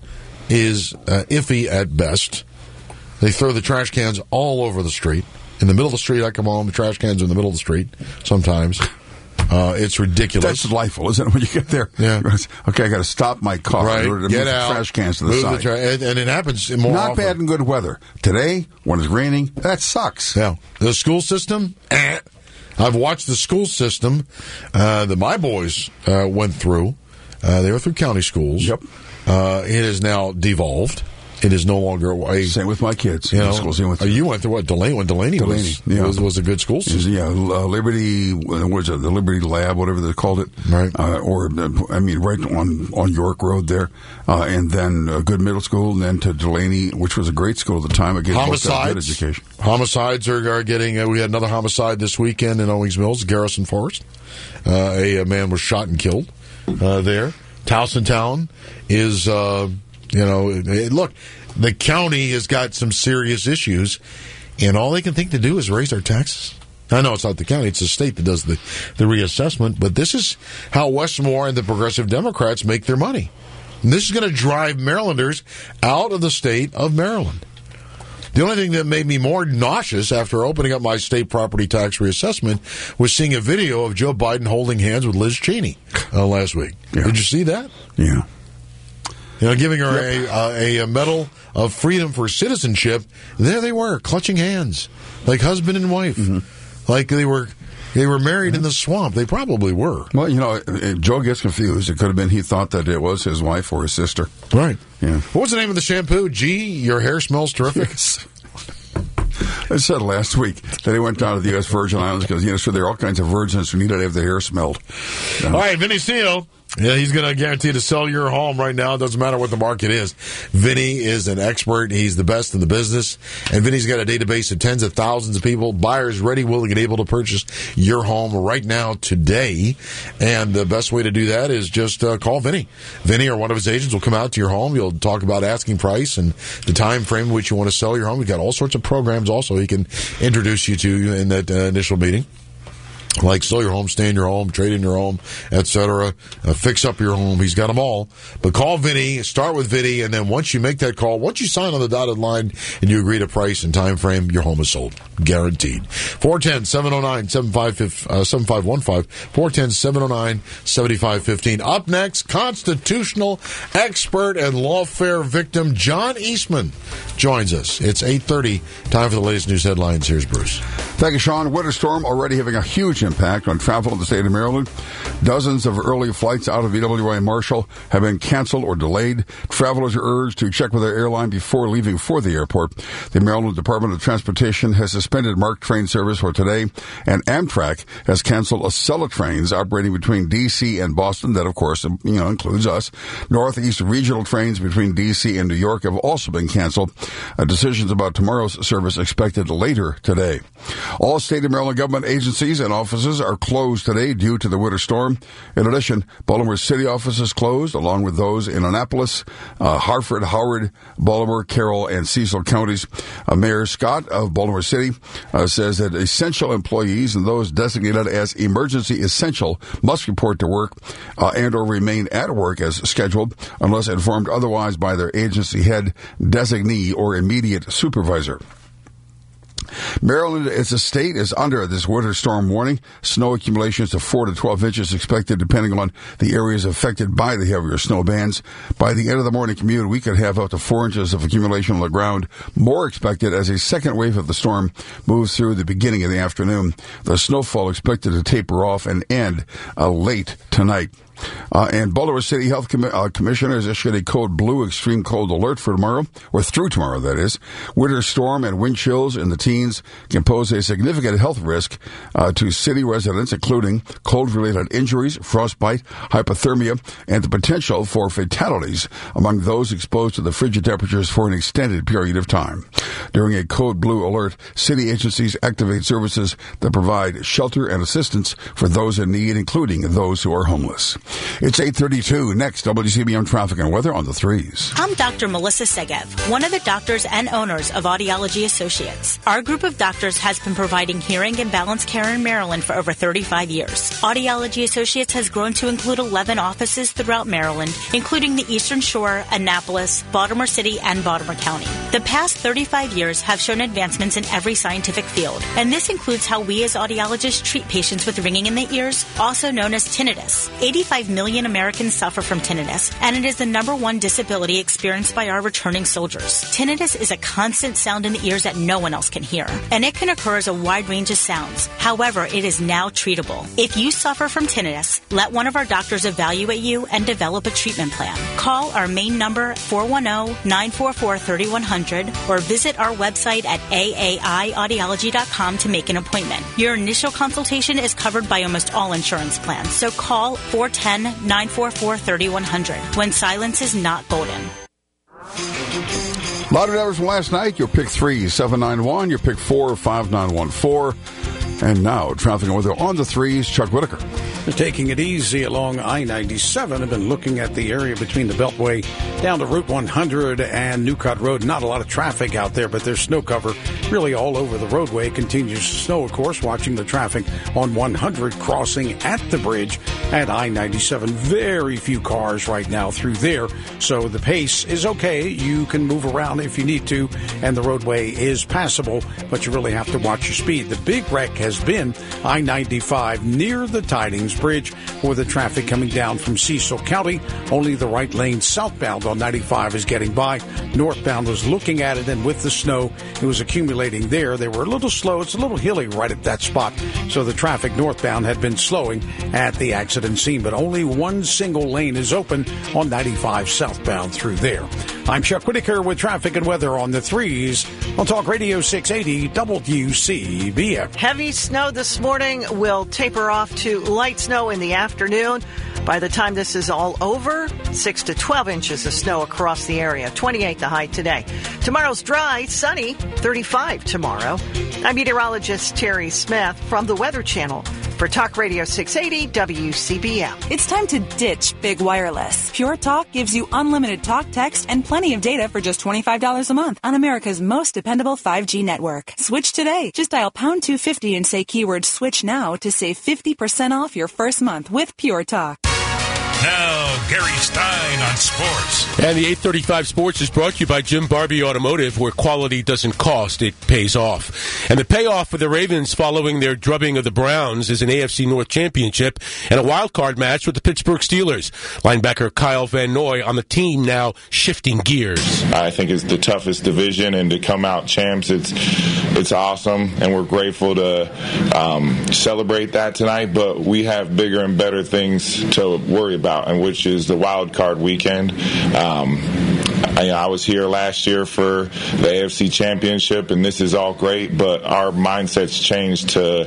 is uh, iffy at best. They throw the trash cans all over the street. In the middle of the street, I come home, the trash cans are in the middle of the street sometimes. Uh, it's ridiculous. That's delightful, isn't it, when you get there? Yeah. Okay, I got to stop my car right. in order to get move out, the trash cans to the side. The tra- and, and it happens more Not often. bad in good weather. Today, when it's raining, that sucks. Yeah. The school system, eh. I've watched the school system uh, that my boys uh, went through. Uh, they were through county schools. Yep. Uh, it is now devolved. It is no longer a... Same with my kids. You know, schools. Same with, uh, you went through what? Delaney, when Delaney, Delaney was, yeah. was was a good school system. Yeah, uh, Liberty, what was it? The Liberty Lab, whatever they called it. Right. Uh, or, I mean, right on, on York Road there. Uh, and then a good middle school, and then to Delaney, which was a great school at the time. It gave both a good education. Homicides are, are getting... Uh, we had another homicide this weekend in Owings Mills, Garrison Forest. Uh, a, a man was shot and killed uh, there. Towsontown is, uh, you know, it, look... The county has got some serious issues, and all they can think to do is raise their taxes. I know it's not the county, it's the state that does the, the reassessment, but this is how Westmore and the Progressive Democrats make their money. And this is going to drive Marylanders out of the state of Maryland. The only thing that made me more nauseous after opening up my state property tax reassessment was seeing a video of Joe Biden holding hands with Liz Cheney uh, last week. Yeah. Did you see that? Yeah. You know, giving her yep. a, uh, a a medal of freedom for citizenship. There they were, clutching hands, like husband and wife, mm-hmm. like they were they were married mm-hmm. in the swamp. They probably were. Well, you know, Joe gets confused. It could have been he thought that it was his wife or his sister. Right. Yeah. What was the name of the shampoo? Gee, your hair smells terrific. Yes. I said last week that he went down to the U S Virgin Islands because, you know, so there are all kinds of virgins who needed to have their hair smelled. You know. All right, Vinny Seal. Yeah, he's going to guarantee to sell your home right now. It doesn't matter what the market is. Vinny is an expert. He's the best in the business. And Vinny's got a database of tens of thousands of people, buyers ready, willing, and able to purchase your home right now today. And the best way to do that is just uh, call Vinny. Vinny or one of his agents will come out to your home. You'll talk about asking price and the time frame in which you want to sell your home. We've got all sorts of programs also he can introduce you to in that uh, initial meeting. Like sell your home, stay in your home, trade in your home, et cetera. Uh, fix up your home. He's got them all. But call Vinny, start with Vinny, and then once you make that call, once you sign on the dotted line and you agree to price and time frame, your home is sold. Guaranteed. four one zero, seven oh nine, seven five one five. four one zero, seven oh nine, seven five one five. Up next, constitutional expert and lawfare victim John Eastman joins us. It's eight thirty. Time for the latest news headlines. Here's Bruce. Thank you, Sean. Winter storm already having a huge impact on travel in the state of Maryland. Dozens of early flights out of E W I Marshall have been canceled or delayed. Travelers are urged to check with their airline before leaving for the airport. The Maryland Department of Transportation has suspended MARC train service for today, and Amtrak has canceled Acela trains operating between D C and Boston. That, of course, you know, includes us. Northeast regional trains between D C and New York have also been canceled. Uh, decisions about tomorrow's service expected later today. All state and Maryland government agencies and offices are closed today due to the winter storm. In addition, Baltimore City offices closed, along with those in Annapolis, uh, Hartford, Howard, Baltimore, Carroll, and Cecil counties. Uh, Mayor Scott of Baltimore City uh, says that essential employees and those designated as emergency essential must report to work uh, and or remain at work as scheduled unless informed otherwise by their agency head, designee, or immediate supervisor. Maryland as a state is under this winter storm warning. Snow accumulations of four to twelve inches expected depending on the areas affected by the heavier snow bands. By the end of the morning commute, we could have up to four inches of accumulation on the ground. More expected as a second wave of the storm moves through the beginning of the afternoon. The snowfall expected to taper off and end uh, late tonight. Uh, and Baltimore City Health Com- uh, Commissioner has issued a code blue extreme cold alert for tomorrow, or through tomorrow, that is. Winter storm and wind chills in the teens can pose a significant health risk uh, to city residents, including cold-related injuries, frostbite, hypothermia, and the potential for fatalities among those exposed to the frigid temperatures for an extended period of time. During a code blue alert, city agencies activate services that provide shelter and assistance for those in need, including those who are homeless. It's eight thirty-two. Next, W C B M traffic and weather on the threes. I'm Doctor Melissa Segev, one of the doctors and owners of Audiology Associates. Our group of doctors has been providing hearing and balance care in Maryland for over thirty-five years. Audiology Associates has grown to include eleven offices throughout Maryland, including the Eastern Shore, Annapolis, Baltimore City, and Baltimore County. The past thirty-five years have shown advancements in every scientific field, and this includes how we as audiologists treat patients with ringing in the ears, also known as tinnitus. eighty-five million Americans suffer from tinnitus, and it is the number one disability experienced by our returning soldiers. Tinnitus is a constant sound in the ears that no one else can hear, and it can occur as a wide range of sounds. However, it is now treatable. If you suffer from tinnitus, let one of our doctors evaluate you and develop a treatment plan. Call our main number, four one zero, nine four four, three one zero zero, or visit our website at A A I audiology dot com to make an appointment. Your initial consultation is covered by almost all insurance plans, so call four one zero, nine four four, three one zero zero when silence is not golden. Lottery numbers from last night. Your pick three, seven nine one. Your pick four, five nine one four. And now, traffic and weather on the threes, Chuck Whitaker. They're taking it easy along I ninety-seven. I've been looking at the area between the Beltway down to Route one hundred and Newcott Road. Not a lot of traffic out there, but there's snow cover really all over the roadway. Continues to snow, of course, watching the traffic on one hundred crossing at the bridge at I ninety-seven. Very few cars right now through there, so the pace is okay. You can move around if you need to, and the roadway is passable, but you really have to watch your speed. The big wreck has been I ninety-five near the Tidings Bridge for the traffic coming down from Cecil County. Only the right lane southbound on ninety-five is getting by. Northbound was looking at it, and with the snow, it was accumulating there. They were a little slow. It's a little hilly right at that spot, so the traffic northbound had been slowing at the accident scene, but only one single lane is open on ninety-five southbound through there. I'm Chuck Whitaker with traffic and weather on the threes on Talk Radio six eighty W C B M. Heavy snow this morning will taper off to light snow in the afternoon. By the time this is all over, six to twelve inches of snow across the area. twenty-eight the high today. Tomorrow's dry, sunny, thirty-five tomorrow. I'm meteorologist Terry Smith from the Weather Channel for Talk Radio six eighty W C B M. It's time to ditch big wireless. Pure Talk gives you unlimited talk, text, and plenty of data for just twenty-five dollars a month on America's most dependable five G network. Switch today. Just dial pound two fifty and say keyword switch now to save fifty percent off your first month with Pure Talk. Now, Gary Stein on sports. And the eight thirty-five Sports is brought to you by Jim Barbie Automotive, where quality doesn't cost, it pays off. And the payoff for the Ravens following their drubbing of the Browns is an A F C North championship and a wild card match with the Pittsburgh Steelers. Linebacker Kyle Van Noy on the team now shifting gears. I think it's the toughest division, and to come out champs, it's it's awesome, and we're grateful to um, celebrate that tonight, but we have bigger and better things to worry about, and which is the wild card weekend. Um, I, I was here last year for the A F C Championship, and this is all great, but our mindset's changed to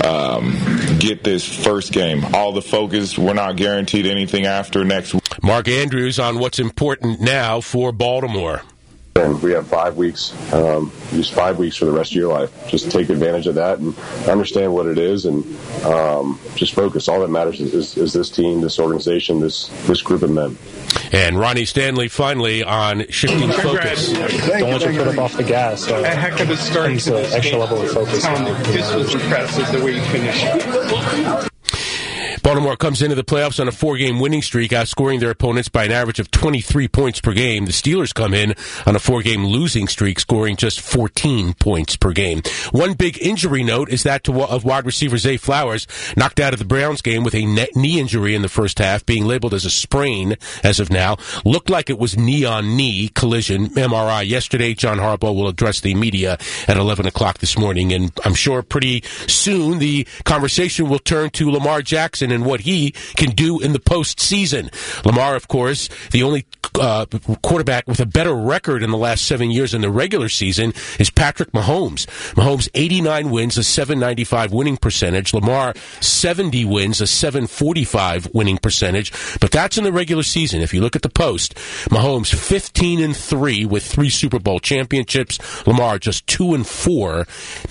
um, get this first game. All the focus, we're not guaranteed anything after next week. Mark Andrews on what's important now for Baltimore. And we have five weeks, um, just five weeks for the rest of your life. Just take advantage of that and understand what it is, and um, just focus. All that matters is, is, is this team, this organization, this this group of men. And Ronnie Stanley finally on shifting focus. Don't let your foot up off the gas. So a heck of a start to this extra level of focus. This was impressive the way you finished. Baltimore comes into the playoffs on a four-game winning streak, outscoring their opponents by an average of twenty-three points per game. The Steelers come in on a four-game losing streak, scoring just fourteen points per game. One big injury note is that to, of wide receiver Zay Flowers, knocked out of the Browns game with a knee injury in the first half, being labeled as a sprain as of now. Looked like it was knee-on-knee collision. M R I yesterday. John Harbaugh will address the media at eleven o'clock this morning, and I'm sure pretty soon the conversation will turn to Lamar Jackson and what he can do in the postseason. Lamar, of course, the only uh, quarterback with a better record in the last seven years in the regular season is Patrick Mahomes. Mahomes, eighty-nine wins, a seven ninety-five winning percentage. Lamar, seventy wins, a seven forty-five winning percentage. But that's in the regular season. If you look at the post, Mahomes, fifteen and three with three Super Bowl championships. Lamar, just two and four,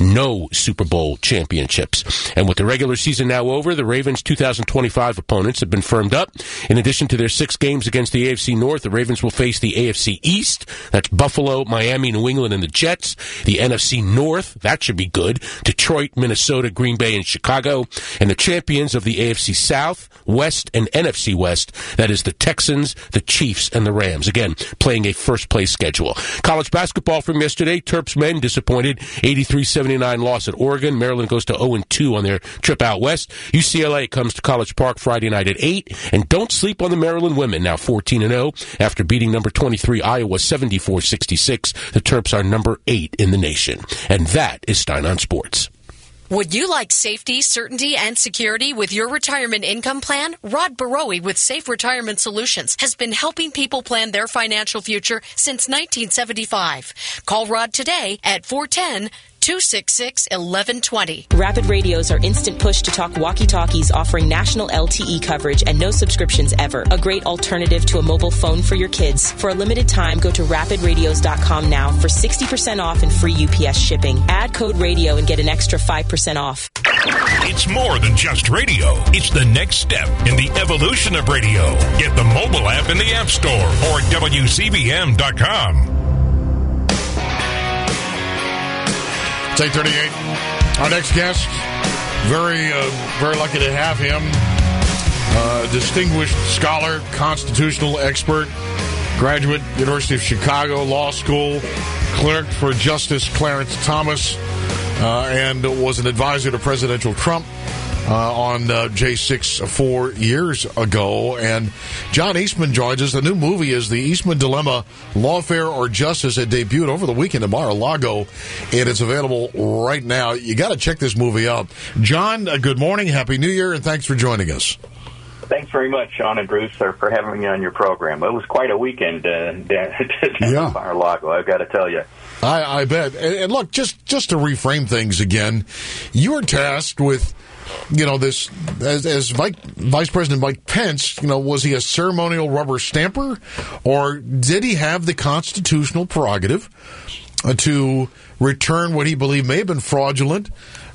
no Super Bowl championships. And with the regular season now over, the Ravens' two thousand twenty-five opponents have been firmed up. In addition to their six games against the A F C North, the Ravens will face the A F C East. That's Buffalo, Miami, New England, and the Jets. The N F C North, that should be good. Detroit, Minnesota, Green Bay, and Chicago. And the champions of the A F C South, West, and N F C West, that is the Texans, the Chiefs, and the Rams. Again, playing a first-place schedule. College basketball from yesterday, Terps men disappointed. eighty-three seventy-nine loss at Oregon. Maryland goes to oh and two on their trip out west. U C L A comes to College Park Friday night at eight. And don't sleep on the Maryland women, now fourteen and oh. After beating number twenty-three Iowa seventy-four sixty-six, the Terps are number eight in the nation. And that is Stein on Sports. Would you like safety, certainty, and security with your retirement income plan? Rod Barowie with Safe Retirement Solutions has been helping people plan their financial future since nineteen seventy-five. Call Rod today at four one zero, two six six, one one two zero. Rapid radios are instant push-to-talk walkie-talkies offering national L T E coverage and no subscriptions ever. A great alternative to a mobile phone for your kids. For a limited time, go to rapid radios dot com now for sixty percent off and free U P S shipping. Add code radio and get an extra five percent off. It's more than just radio. It's the next step in the evolution of radio. Get the mobile app in the App Store or at W C B M dot com. It's eight thirty-eight. Our next guest, very, uh, very lucky to have him. Uh, distinguished scholar, constitutional expert, graduate, University of Chicago Law School, clerked for Justice Clarence Thomas, uh, and was an advisor to President Trump uh, on uh, J six four years ago. And John Eastman joins us. The new movie is The Eastman Dilemma, Lawfare or Justice. It debuted over the weekend at Mar-a-Lago, and it's available right now. You got to check this movie out. John, uh, good morning, Happy New Year, and thanks for joining us. Thanks very much, Sean and Bruce, for having me on your program. It was quite a weekend uh, down at Mar-a-Lago, I've got to tell you. I, I bet. And, and look, just, just to reframe things again, you were tasked with, you know, this, as, as Vice, Vice President Mike Pence, you know, was he a ceremonial rubber stamper, or did he have the constitutional prerogative uh, to return what he believed may have been fraudulent,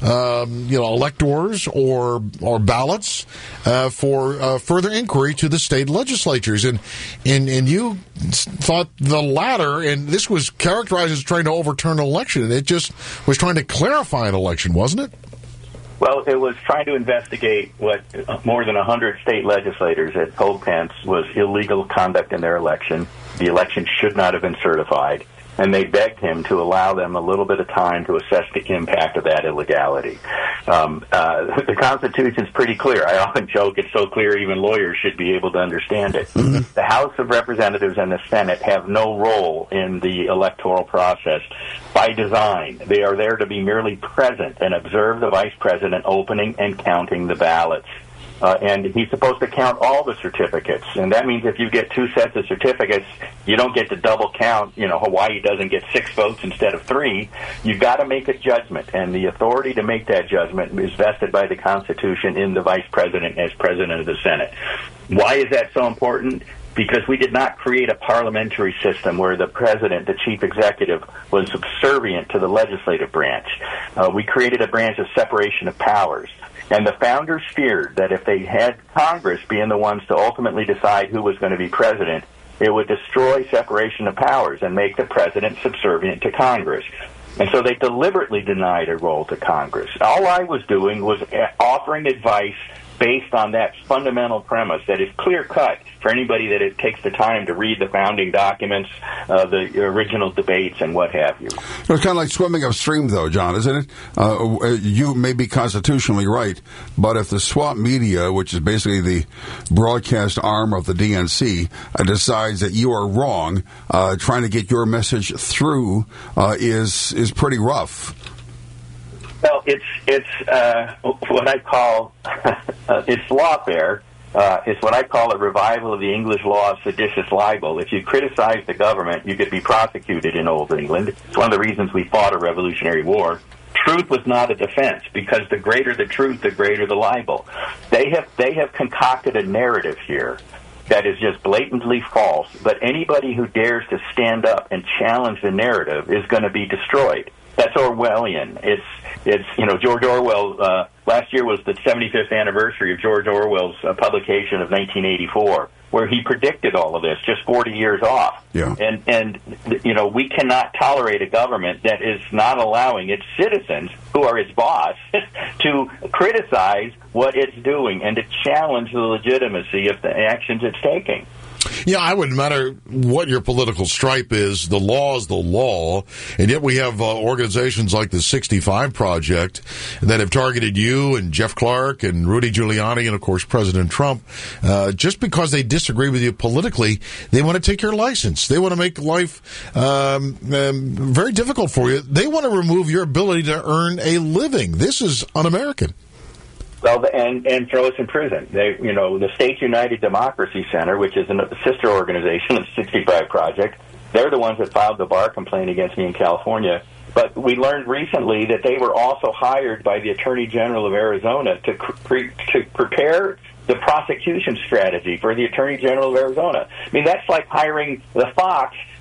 um, you know, electors or or ballots uh, for uh, further inquiry to the state legislatures? And, and and you thought the latter, and this was characterized as trying to overturn an election, and it just was trying to clarify an election, wasn't it? Well, it was trying to investigate what more than one hundred state legislators had told Pence was illegal conduct in their election. The election should not have been certified. And they begged him to allow them a little bit of time to assess the impact of that illegality. Um, uh, the Constitution's pretty clear. I often joke it's so clear even lawyers should be able to understand it. Mm-hmm. The House of Representatives and the Senate have no role in the electoral process by design. They are there to be merely present and observe the Vice President opening and counting the ballots. Uh, and he's supposed to count all the certificates. And that means if you get two sets of certificates, you don't get to double count. You know, Hawaii doesn't get six votes instead of three. You've got to make a judgment. And the authority to make that judgment is vested by the Constitution in the Vice President as President of the Senate. Why is that so important? Because we did not create a parliamentary system where the president, the chief executive, was subservient to the legislative branch. Uh, we created a branch of separation of powers. And the founders feared that if they had Congress being the ones to ultimately decide who was going to be president, it would destroy separation of powers and make the president subservient to Congress. And so they deliberately denied a role to Congress. All I was doing was offering advice based on that fundamental premise that is clear-cut for anybody that it takes the time to read the founding documents, uh, the original debates, and what have you. It's kind of like swimming upstream, though, John, isn't it? Uh, you may be constitutionally right, but if the swap media, which is basically the broadcast arm of the D N C, uh, decides that you are wrong, uh, trying to get your message through uh, is is pretty rough. Well, it's it's uh, what I call uh, it's lawfare. Uh, it's what I call a revival of the English law of seditious libel. If you criticize the government, you could be prosecuted in Old England. It's one of the reasons we fought a Revolutionary War. Truth was not a defense, because the greater the truth, the greater the libel. They have they have concocted a narrative here that is just blatantly false. But anybody who dares to stand up and challenge the narrative is going to be destroyed. That's Orwellian. It's, it's you know, George Orwell, uh, last year was the seventy-fifth anniversary of George Orwell's uh, publication of nineteen eighty-four, where he predicted all of this just forty years off. Yeah. And, and, you know, we cannot tolerate a government that is not allowing its citizens, who are its boss, to criticize what it's doing and to challenge the legitimacy of the actions it's taking. Yeah, I wouldn't matter what your political stripe is. The law is the law. And yet we have uh, organizations like the sixty-five Project that have targeted you and Jeff Clark and Rudy Giuliani and, of course, President Trump. Uh, just because they disagree with you politically, they want to take your license. They want to make life um, um, very difficult for you. They want to remove your ability to earn a living. This is un-American. Well, and, and throw us in prison. They, you know, the States United Democracy Center, which is a sister organization of the sixty-five Project, they're the ones that filed the bar complaint against me in California. But we learned recently that they were also hired by the Attorney General of Arizona to pre- to prepare the prosecution strategy for the Attorney General of Arizona. I mean, that's like hiring the Fox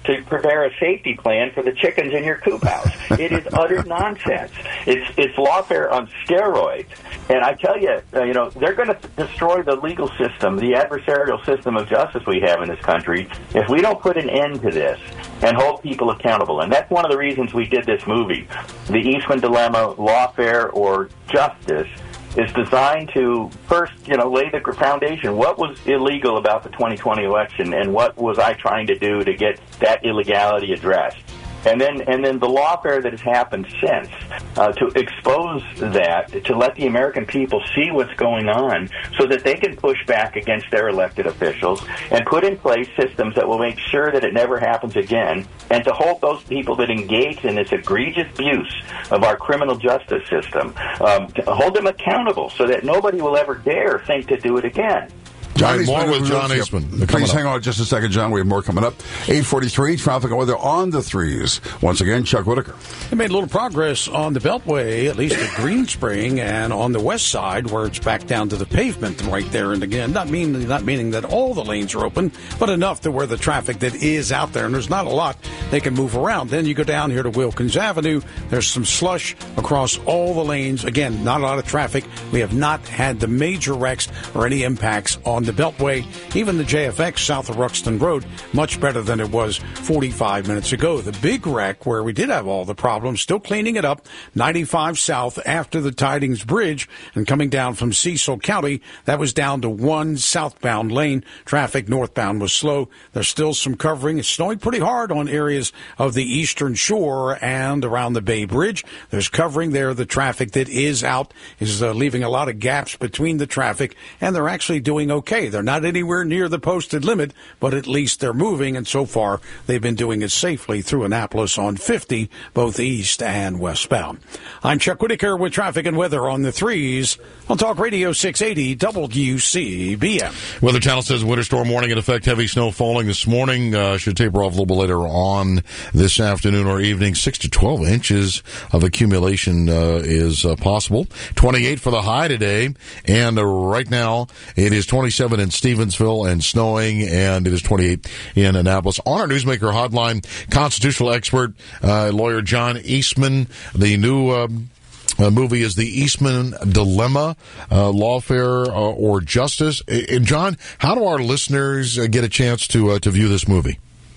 to prepare a safety plan for the chickens in your coop house. It is utter nonsense. It's it's lawfare on steroids. And I tell you, uh, you know, they're going to destroy the legal system, the adversarial system of justice we have in this country, if we don't put an end to this and hold people accountable. And that's one of the reasons we did this movie. The Eastman Dilemma, Lawfare or Justice, is designed to first, you know, lay the foundation. What was illegal about the twenty twenty election, and what was I trying to do to get that illegality addressed? And then, and then the lawfare that has happened since, uh, to expose that, to let the American people see what's going on, so that they can push back against their elected officials and put in place systems that will make sure that it never happens again, and to hold those people that engage in this egregious abuse of our criminal justice system, um, to hold them accountable, so that nobody will ever dare think to do it again. John right, more with John Eastman. Please hang on just a second, John. We have more coming up. eight forty-three, traffic and weather on the threes. Once again, Chuck Whitaker. They made a little progress on the Beltway, at least at Green Spring, and on the west side, where it's back down to the pavement right there. And again, not meaning, not meaning that all the lanes are open, but enough to where the traffic that is out there, and there's not a lot they can move around. Then you go down here to Wilkins Avenue. There's some slush across all the lanes. Again, not a lot of traffic. We have not had the major wrecks or any impacts on the Beltway. Even the J F X south of Ruxton Road, much better than it was forty-five minutes ago. The big wreck where we did have all the problems, still cleaning it up, ninety-five south after the Tidings Bridge and coming down from Cecil County, that was down to one southbound lane. Traffic northbound was slow. There's still some covering. It's snowing pretty hard on areas of the eastern shore and around the Bay Bridge. There's covering there. The traffic that is out is uh, leaving a lot of gaps between the traffic, and they're actually doing okay. They're not anywhere near the posted limit, but at least they're moving, and so far they've been doing it safely through Annapolis on fifty, both east and westbound. I'm Chuck Whitaker with traffic and weather on the threes on Talk Radio six eighty W C B M. Weather Channel says winter storm warning in effect. Heavy snow falling this morning. Uh, should taper off a little bit later on this afternoon or evening. six to twelve inches of accumulation uh, is uh, possible. twenty-eight for the high today, and uh, right now it is twenty-seven in Stevensville and snowing, and it is twenty-eight in Annapolis. On our Newsmaker hotline, constitutional expert, uh, lawyer John Eastman. The new um, uh, movie is The Eastman Dilemma, uh, Lawfare uh, or Justice. And John, how do our listeners uh, get a chance to uh, to view this movie?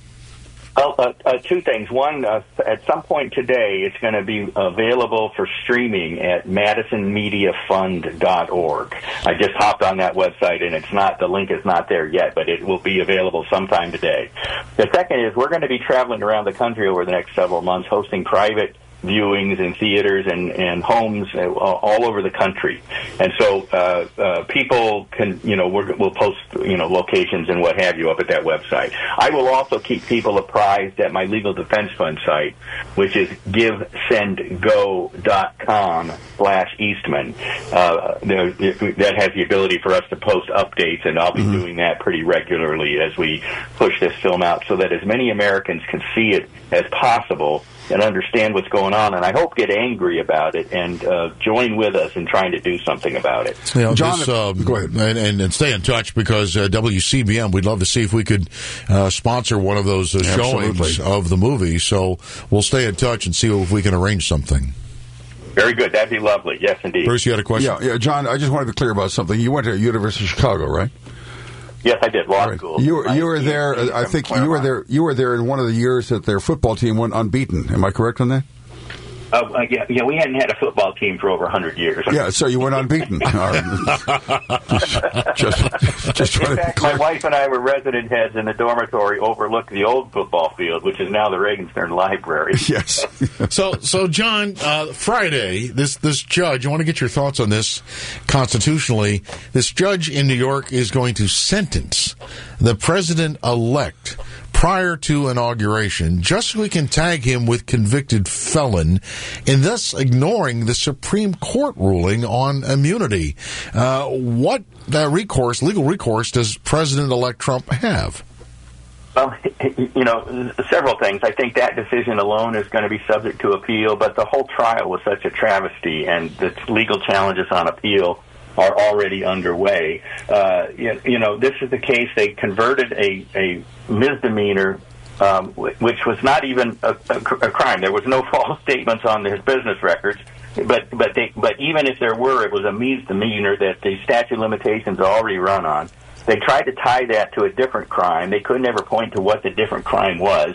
Well, uh, uh, two things. One, uh, at some point today, it's going to be available for streaming at madison media fund dot org. I just hopped on that website, and it's not, the link is not there yet, but it will be available sometime today. The second is we're going to be traveling around the country over the next several months, hosting private viewings in theaters and, and homes uh, all over the country. And so uh, uh, people can, you know, we're, we'll post, you know, locations and what have you up at that website. I will also keep people apprised at my Legal Defense Fund site, which is give send go dot com slash Eastman. Uh, there, that has the ability for us to post updates, and I'll be mm-hmm. doing that pretty regularly as we push this film out so that as many Americans can see it as possible and understand what's going on, and I hope get angry about it and uh, join with us in trying to do something about it. You know, John, this, uh, go ahead and, and, and stay in touch, because uh, W C B M, we'd love to see if we could uh, sponsor one of those uh, showings of the movie. So we'll stay in touch and see if we can arrange something. Very good. That'd be lovely. Yes, indeed. Bruce, you had a question? Yeah, yeah, John, I just want to be clear about something. You went to University of Chicago, right? Yes, I did. Law right. school. You were, you were there. I think you were there. You were there in one of the years that their football team went unbeaten. Am I correct on that? Uh, uh, yeah, yeah, we hadn't had a football team for over one hundred years. Yeah, so you went unbeaten. just, just, just in fact, my wife and I were resident heads in the dormitory overlooked the old football field, which is now the Regenstern Library. Yes. so, so John, uh, Friday, this this judge, I want to get your thoughts on this constitutionally. This judge in New York is going to sentence the president-elect prior to inauguration, just so we can tag him with convicted felon, and thus ignoring the Supreme Court ruling on immunity. Uh, what uh, recourse, legal recourse, does President-elect Trump have? Well, you know, several things. I think that decision alone is going to be subject to appeal, but the whole trial was such a travesty, and the legal challenges on appeal are already underway. Uh, you, you know, this is the case. They converted a, a misdemeanor um, which was not even a, a, a crime. There was no false statements on his business records. But but they, but even if there were, it was a misdemeanor that the statute of limitations already run on. They tried to tie that to a different crime. They couldn't ever point to what the different crime was.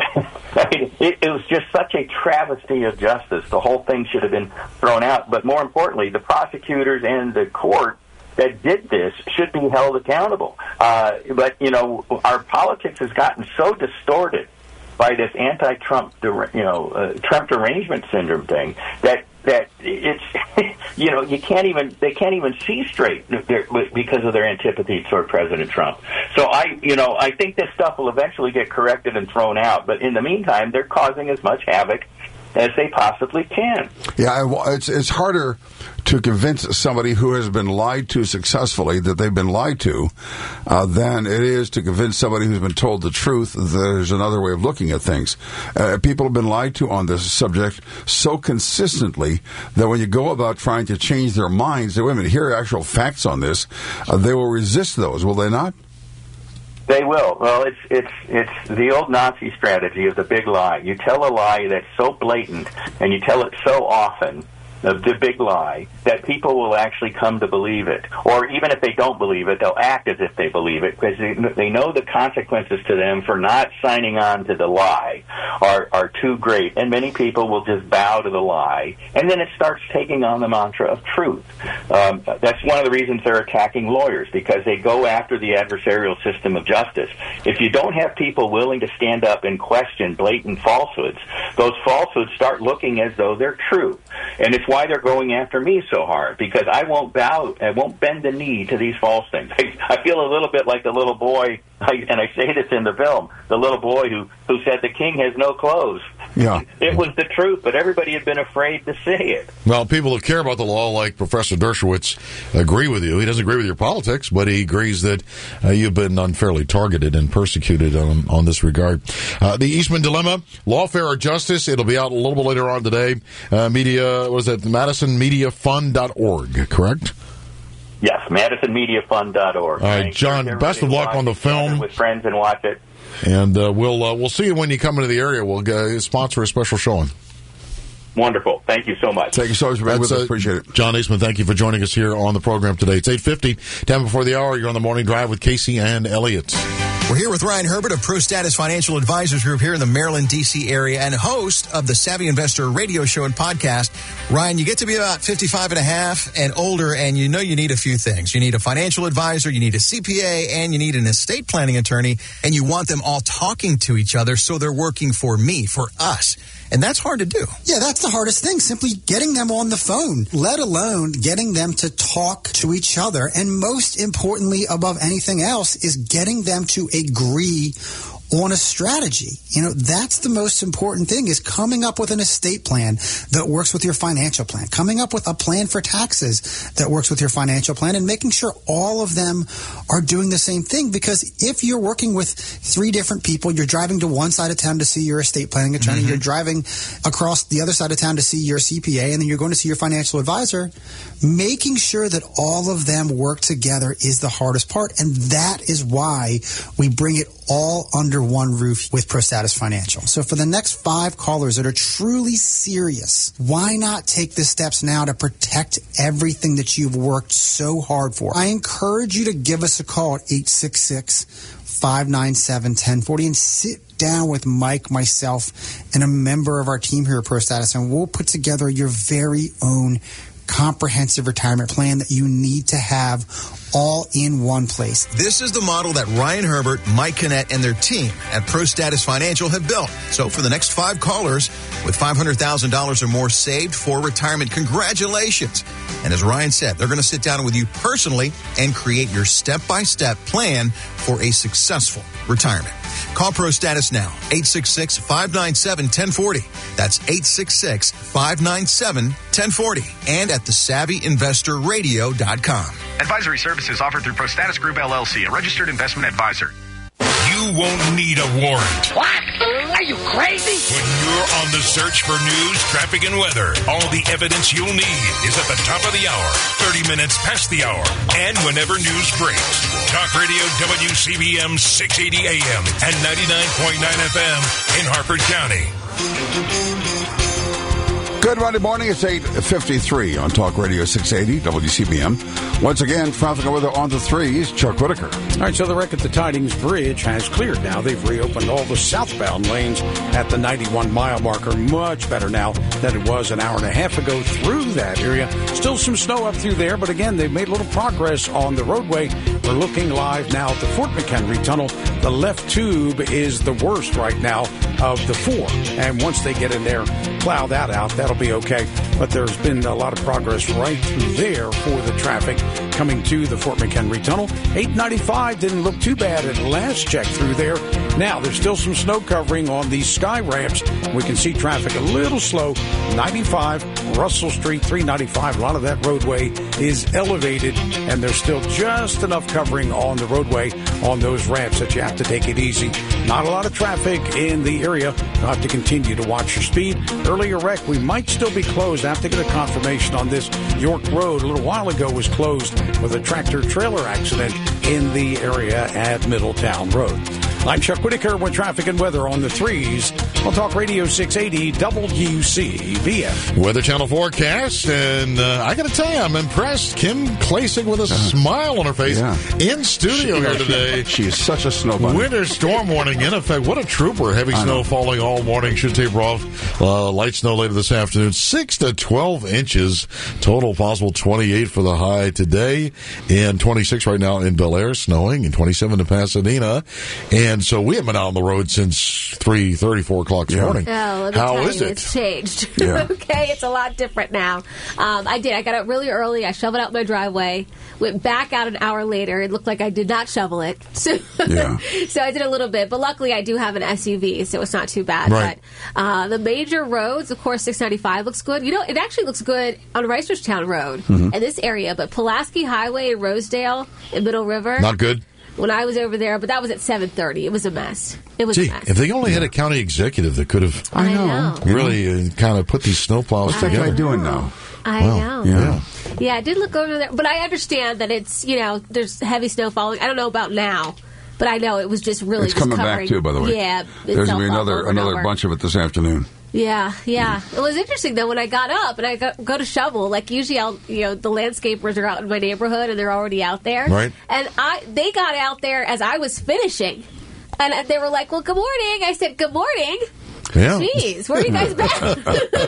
I mean, it, it was just such a travesty of justice. The whole thing should have been thrown out. But more importantly, the prosecutors and the court that did this should be held accountable. Uh, but, you know, our politics has gotten so distorted by this anti-Trump, you know, uh, Trump derangement syndrome thing that that it's, you know, you can't even, they can't even see straight because of their antipathy toward President Trump. So I, you know, I think this stuff will eventually get corrected and thrown out. But in the meantime, they're causing as much havoc as they possibly can. Yeah, it's it's harder to convince somebody who has been lied to successfully that they've been lied to uh, than it is to convince somebody who's been told the truth that there's another way of looking at things. Uh, people have been lied to on this subject so consistently that when you go about trying to change their minds, say, wait a minute, here are actual facts on this, uh, they will resist those, will they not? They will. Well, it's it's it's the old Nazi strategy of the big lie. You tell a lie that's so blatant, and you tell it so often, the, the big lie, that people will actually come to believe it. Or even if they don't believe it, they'll act as if they believe it, because they, they know the consequences to them for not signing on to the lie are, are too great. And many people will just bow to the lie, and then it starts taking on the mantra of truth. Um, that's one of the reasons they're attacking lawyers, because they go after the adversarial system of justice. If you don't have people willing to stand up and question blatant falsehoods, those falsehoods start looking as though they're true. And it's why they're going after me so hard, because I won't bow, I won't bend the knee to these false things. I, I feel a little bit like the little boy, I, and I say this in the film, the little boy who, who said the king has no clothes. Yeah. It was the truth, but everybody had been afraid to say it. Well, people who care about the law, like Professor Dershowitz, agree with you. He doesn't agree with your politics, but he agrees that uh, you've been unfairly targeted and persecuted on, on this regard. Uh, the Eastman Dilemma, Lawfare or Justice, it'll be out a little bit later on today. Uh, media, what is that, madison media fund dot org, correct? Yes, madison media fund dot org. All right, John, best of luck on the film. With friends and watch it. And uh, we'll uh, we'll see you when you come into the area. We'll uh, sponsor a special showing. Wonderful. Thank you so much. Thank you so much for being with us. Appreciate it. John Eastman, thank you for joining us here on the program today. It's eight fifty, ten before the hour. You're on the Morning Drive with Casey and Elliott. We're here with Ryan Herbert of ProStatus Financial Advisors Group here in the Maryland, D C area, and host of the Savvy Investor radio show and podcast. Ryan, you get to be about fifty-five and a half and older, and you know you need a few things. You need a financial advisor, you need a C P A, and you need an estate planning attorney, and you want them all talking to each other so they're working for me, for us. And that's hard to do. Yeah, that's the hardest thing, simply getting them on the phone, let alone getting them to talk to each other. And most importantly, above anything else, is getting them to agree on a strategy. You know, that's the most important thing, is coming up with an estate plan that works with your financial plan, coming up with a plan for taxes that works with your financial plan, and making sure all of them are doing the same thing. Because if you're working with three different people, you're driving to one side of town to see your estate planning attorney, mm-hmm. you're driving across the other side of town to see your C P A, and then you're going to see your financial advisor, making sure that all of them work together is the hardest part. And that is why we bring it all under one roof with ProStatus Financial. So for the next five callers that are truly serious, why not take the steps now to protect everything that you've worked so hard for? I encourage you to give us a call at eight six six, five nine seven, one zero four zero and sit down with Mike, myself, and a member of our team here at ProStatus, and we'll put together your very own comprehensive retirement plan that you need to have all in one place. This is the model that Ryan Herbert, Mike Kinnett, and their team at ProStatus Financial have built. So for the next five callers with five hundred thousand dollars or more saved for retirement, congratulations. And as Ryan said, they're going to sit down with you personally and create your step-by-step plan for a successful retirement. Call ProStatus now, eight six six, five nine seven, one zero four zero. That's eight six six, five nine seven, one zero four zero. And at the savvy investor radio dot com. Advisory services offered through ProStatus Group, L L C, a registered investment advisor. You won't need a warrant. What? Are you crazy? When you're on the search for news, traffic, and weather, all the evidence you'll need is at the top of the hour, thirty minutes past the hour, and whenever news breaks. Talk Radio W C B M six eighty A M and ninety-nine point nine F M in Harford County. Good Monday morning. It's eight fifty-three on Talk Radio six eighty W C B M. Once again, traffic and weather on the threes. Chuck Whitaker. All right, so the wreck at the Tidings Bridge has cleared now. They've reopened all the southbound lanes at the ninety-one mile marker. Much better now than it was an hour and a half ago through that area. Still some snow up through there, but again, they've made a little progress on the roadway. We're looking live now at the Fort McHenry Tunnel. The left tube is the worst right now of the four. And once they get in there, plow that out, that'll be okay. But there's been a lot of progress right through there for the traffic coming to the Fort McHenry Tunnel. eight ninety-five didn't look too bad at last check through there. Now, there's still some snow covering on these sky ramps. We can see traffic a little slow. ninety-five, Russell Street, three ninety-five. A lot of that roadway is elevated, and there's still just enough covering on the roadway on those ramps that you have to take it easy. Not a lot of traffic in the area. You'll have to continue to watch your speed. Earlier wreck, we might still be closed. I have to get a confirmation on this. York Road a little while ago was closed with a tractor-trailer accident in the area at Middletown Road. I'm Chuck Whitaker with traffic and weather on the threes. We'll Talk Radio six eighty W C B M. Weather Channel forecast, and uh, I got to tell you, I'm impressed. Kim Klasik with a uh, smile on her face yeah. in studio she, here today. She is such a snow bunny. Winter storm warning in effect. What a trooper. Heavy I snow know. falling all morning. Should taper off. Uh, light snow later this afternoon. six to twelve inches. Total possible twenty-eight for the high today, and twenty-six right now in Bel Air, snowing, and twenty-seven in Pasadena. And And so we haven't been out on the road since three thirty, four o'clock this yeah. morning. Oh, let me How tell is you, it? It's changed. Yeah. Okay, it's a lot different now. Um, I did. I got up really early. I shoveled out my driveway. Went back out an hour later. It looked like I did not shovel it. So, yeah. so I did a little bit. But luckily, I do have an S U V, so it's not too bad. Right. But uh, the major roads, of course, six ninety-five looks good. You know, it actually looks good on Reisterstown Road mm-hmm. in this area. But Pulaski Highway in Rosedale in Middle River. Not good. When I was over there, but that was at seven thirty. It was a mess. It was Gee, a mess. if they only had a county executive that could have I know. really uh, kind of put these snowplows What's together. that guy doing now? I well, know. Yeah. Yeah, I did look over there. But I understand that it's, you know, there's heavy snow falling. I don't know about now, but I know it was just really It's just coming covering, back, too, by the way. Yeah. There's going to be another, another over. bunch of it this afternoon. Yeah, yeah. It was interesting, though, when I got up and I go, go to shovel, like usually I'll, you know, the landscapers are out in my neighborhood and they're already out there. Right. And I, they got out there as I was finishing. And they were like, well, good morning. I said, good morning. Yeah. Jeez, where are you guys back? You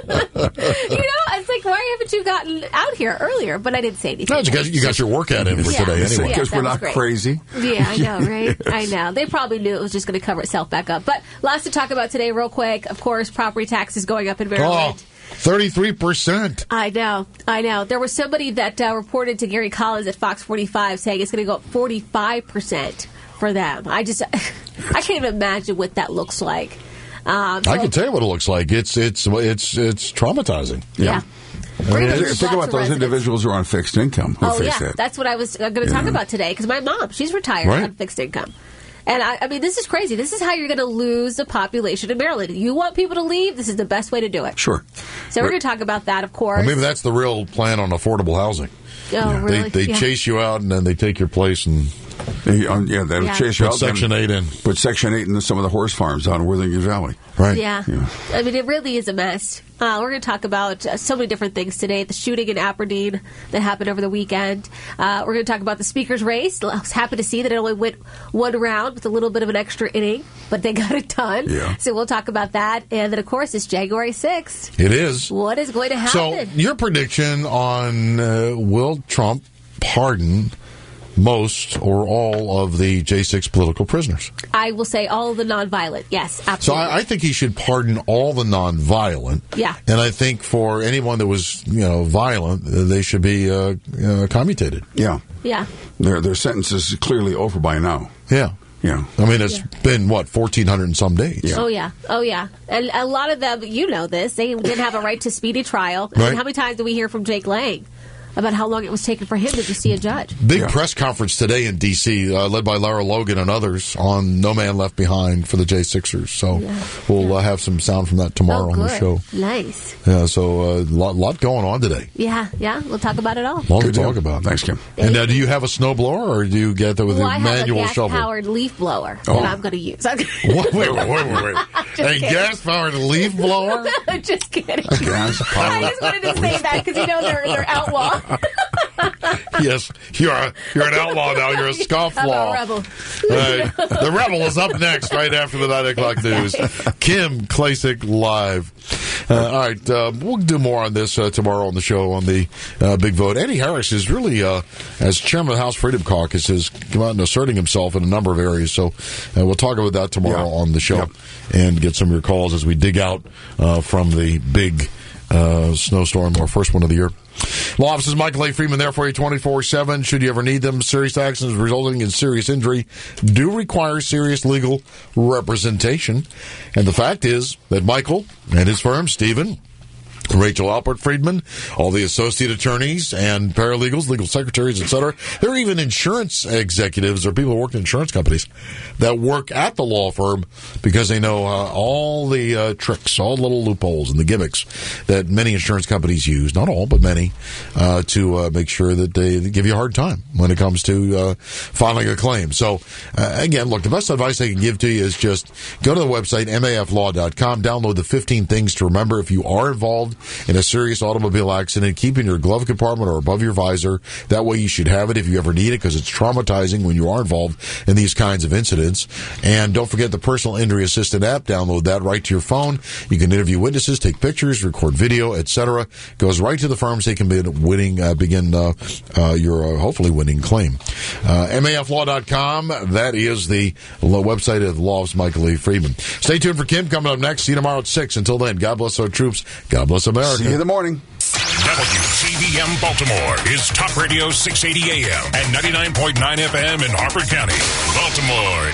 know, it's like, why haven't you gotten out here earlier? But I didn't say anything. No, you got, you got your workout in for yeah. today anyway. Yes, because we're not great. crazy. Yeah, I know, right? I know. They probably knew it was just going to cover itself back up. But lots to talk about today real quick. Of course, property taxes going up in Maryland. Oh. thirty-three percent. I know, I know. There was somebody that uh, reported to Gary Collins at Fox forty-five saying it's going to go up forty-five percent for them. I just, I can't even imagine what that looks like. Um, so I can tell you what it looks like. It's it's it's it's traumatizing. Yeah. I mean, think about those individuals who are on fixed income who oh, face yeah. that. That's what I was going to talk yeah. about today, because my mom, she's retired right. on fixed income. And, I, I mean, this is crazy. This is how you're going to lose the population in Maryland. You want people to leave, this is the best way to do it. Sure. So we're going to talk about that, of course. Well, maybe that's the real plan on affordable housing. Oh, yeah. really? They, they yeah. chase you out, and then they take your place and... They, um, yeah, they'll yeah. chase you put out. Section eight in. Put Section eight in some of the horse farms out in Worthington Valley. Right. Yeah. yeah. I mean, it really is a mess. Uh, we're going to talk about uh, so many different things today. The shooting in Aberdeen that happened over the weekend. Uh, we're going to talk about the speaker's race. I was happy to see that it only went one round with a little bit of an extra inning, but they got it done. Yeah. So we'll talk about that. And then, of course, it's January sixth. It is. What is going to happen? So, your prediction on uh, will Trump pardon most or all of the J six political prisoners? I will say all the nonviolent. Yes, So absolutely. I, I think he should pardon all the nonviolent. Yeah. And I think for anyone that was, you know, violent, uh, they should be uh, uh, commutated. Yeah. Yeah. Their their sentence is clearly over by now. Yeah. Yeah. I mean, it's Yeah. been, what, fourteen hundred and some days? Oh, yeah. Oh, yeah. And a lot of them, you know this, they didn't have a right to speedy trial. I Right. mean, how many times do we hear from Jake Lang about how long it was taking for him to just see a judge. Big yeah. press conference today in D C, uh, led by Lara Logan and others on No Man Left Behind for the J Sixers. So yeah. we'll yeah. Uh, have some sound from that tomorrow oh, on the show. Nice. Yeah, so a uh, lot, lot going on today. Yeah, yeah. We'll talk about it all. What to talk about. Thanks, Kim. And uh, do you have a snowblower, or do you get that with well, a manual shovel? I have a gas-powered leaf blower oh. that I'm going to use. wait, wait, wait, wait, wait. A gas-powered leaf blower? Just kidding. Gas-powered. I just wanted to say that because you know they're they're outlaw. Yes, you're a, you're an outlaw now. You're a scofflaw. I'm a rebel. Right. The Rebel is up next, right after the nine o'clock news. Kim Klacik live. Uh, all right, uh, we'll do more on this uh, tomorrow on the show on the uh, big vote. Eddie Harris is really, uh, as chairman of the House Freedom Caucus, has come out and asserting himself in a number of areas. So uh, we'll talk about that tomorrow yeah. on the show yep. and get some of your calls as we dig out uh, from the big uh, snowstorm, our first one of the year. Law offices Michael A. Freeman there for you twenty-four seven. Should you ever need them, serious accidents resulting in serious injury do require serious legal representation. And the fact is that Michael and his firm, Stephen, Rachel Alpert Friedman, all the associate attorneys and paralegals, legal secretaries, et cetera. There are even insurance executives or people who work in insurance companies that work at the law firm because they know uh, all the uh, tricks, all the little loopholes and the gimmicks that many insurance companies use, not all, but many, uh, to uh, make sure that they, they give you a hard time when it comes to uh, filing a claim. So, uh, again, look, the best advice I can give to you is just go to the website, M A F law dot com, download the fifteen things to remember if you are involved in a serious automobile accident. Keep in your glove compartment or above your visor. That way you should have it if you ever need it, because it's traumatizing when you are involved in these kinds of incidents. And don't forget the Personal Injury Assistant app. Download that right to your phone. You can interview witnesses, take pictures, record video, et cetera. Goes right to the firms. They can be winning, uh, begin uh, uh, your uh, hopefully winning claim. Uh, M A F law dot com. That is the website of the law of Michael E. Freeman. Stay tuned for Kim coming up next. See you tomorrow at six. Until then, God bless our troops. God bless America. See you in the morning. W C B M Baltimore is Top Radio six eighty A M and ninety-nine point nine F M in Harford County, Baltimore.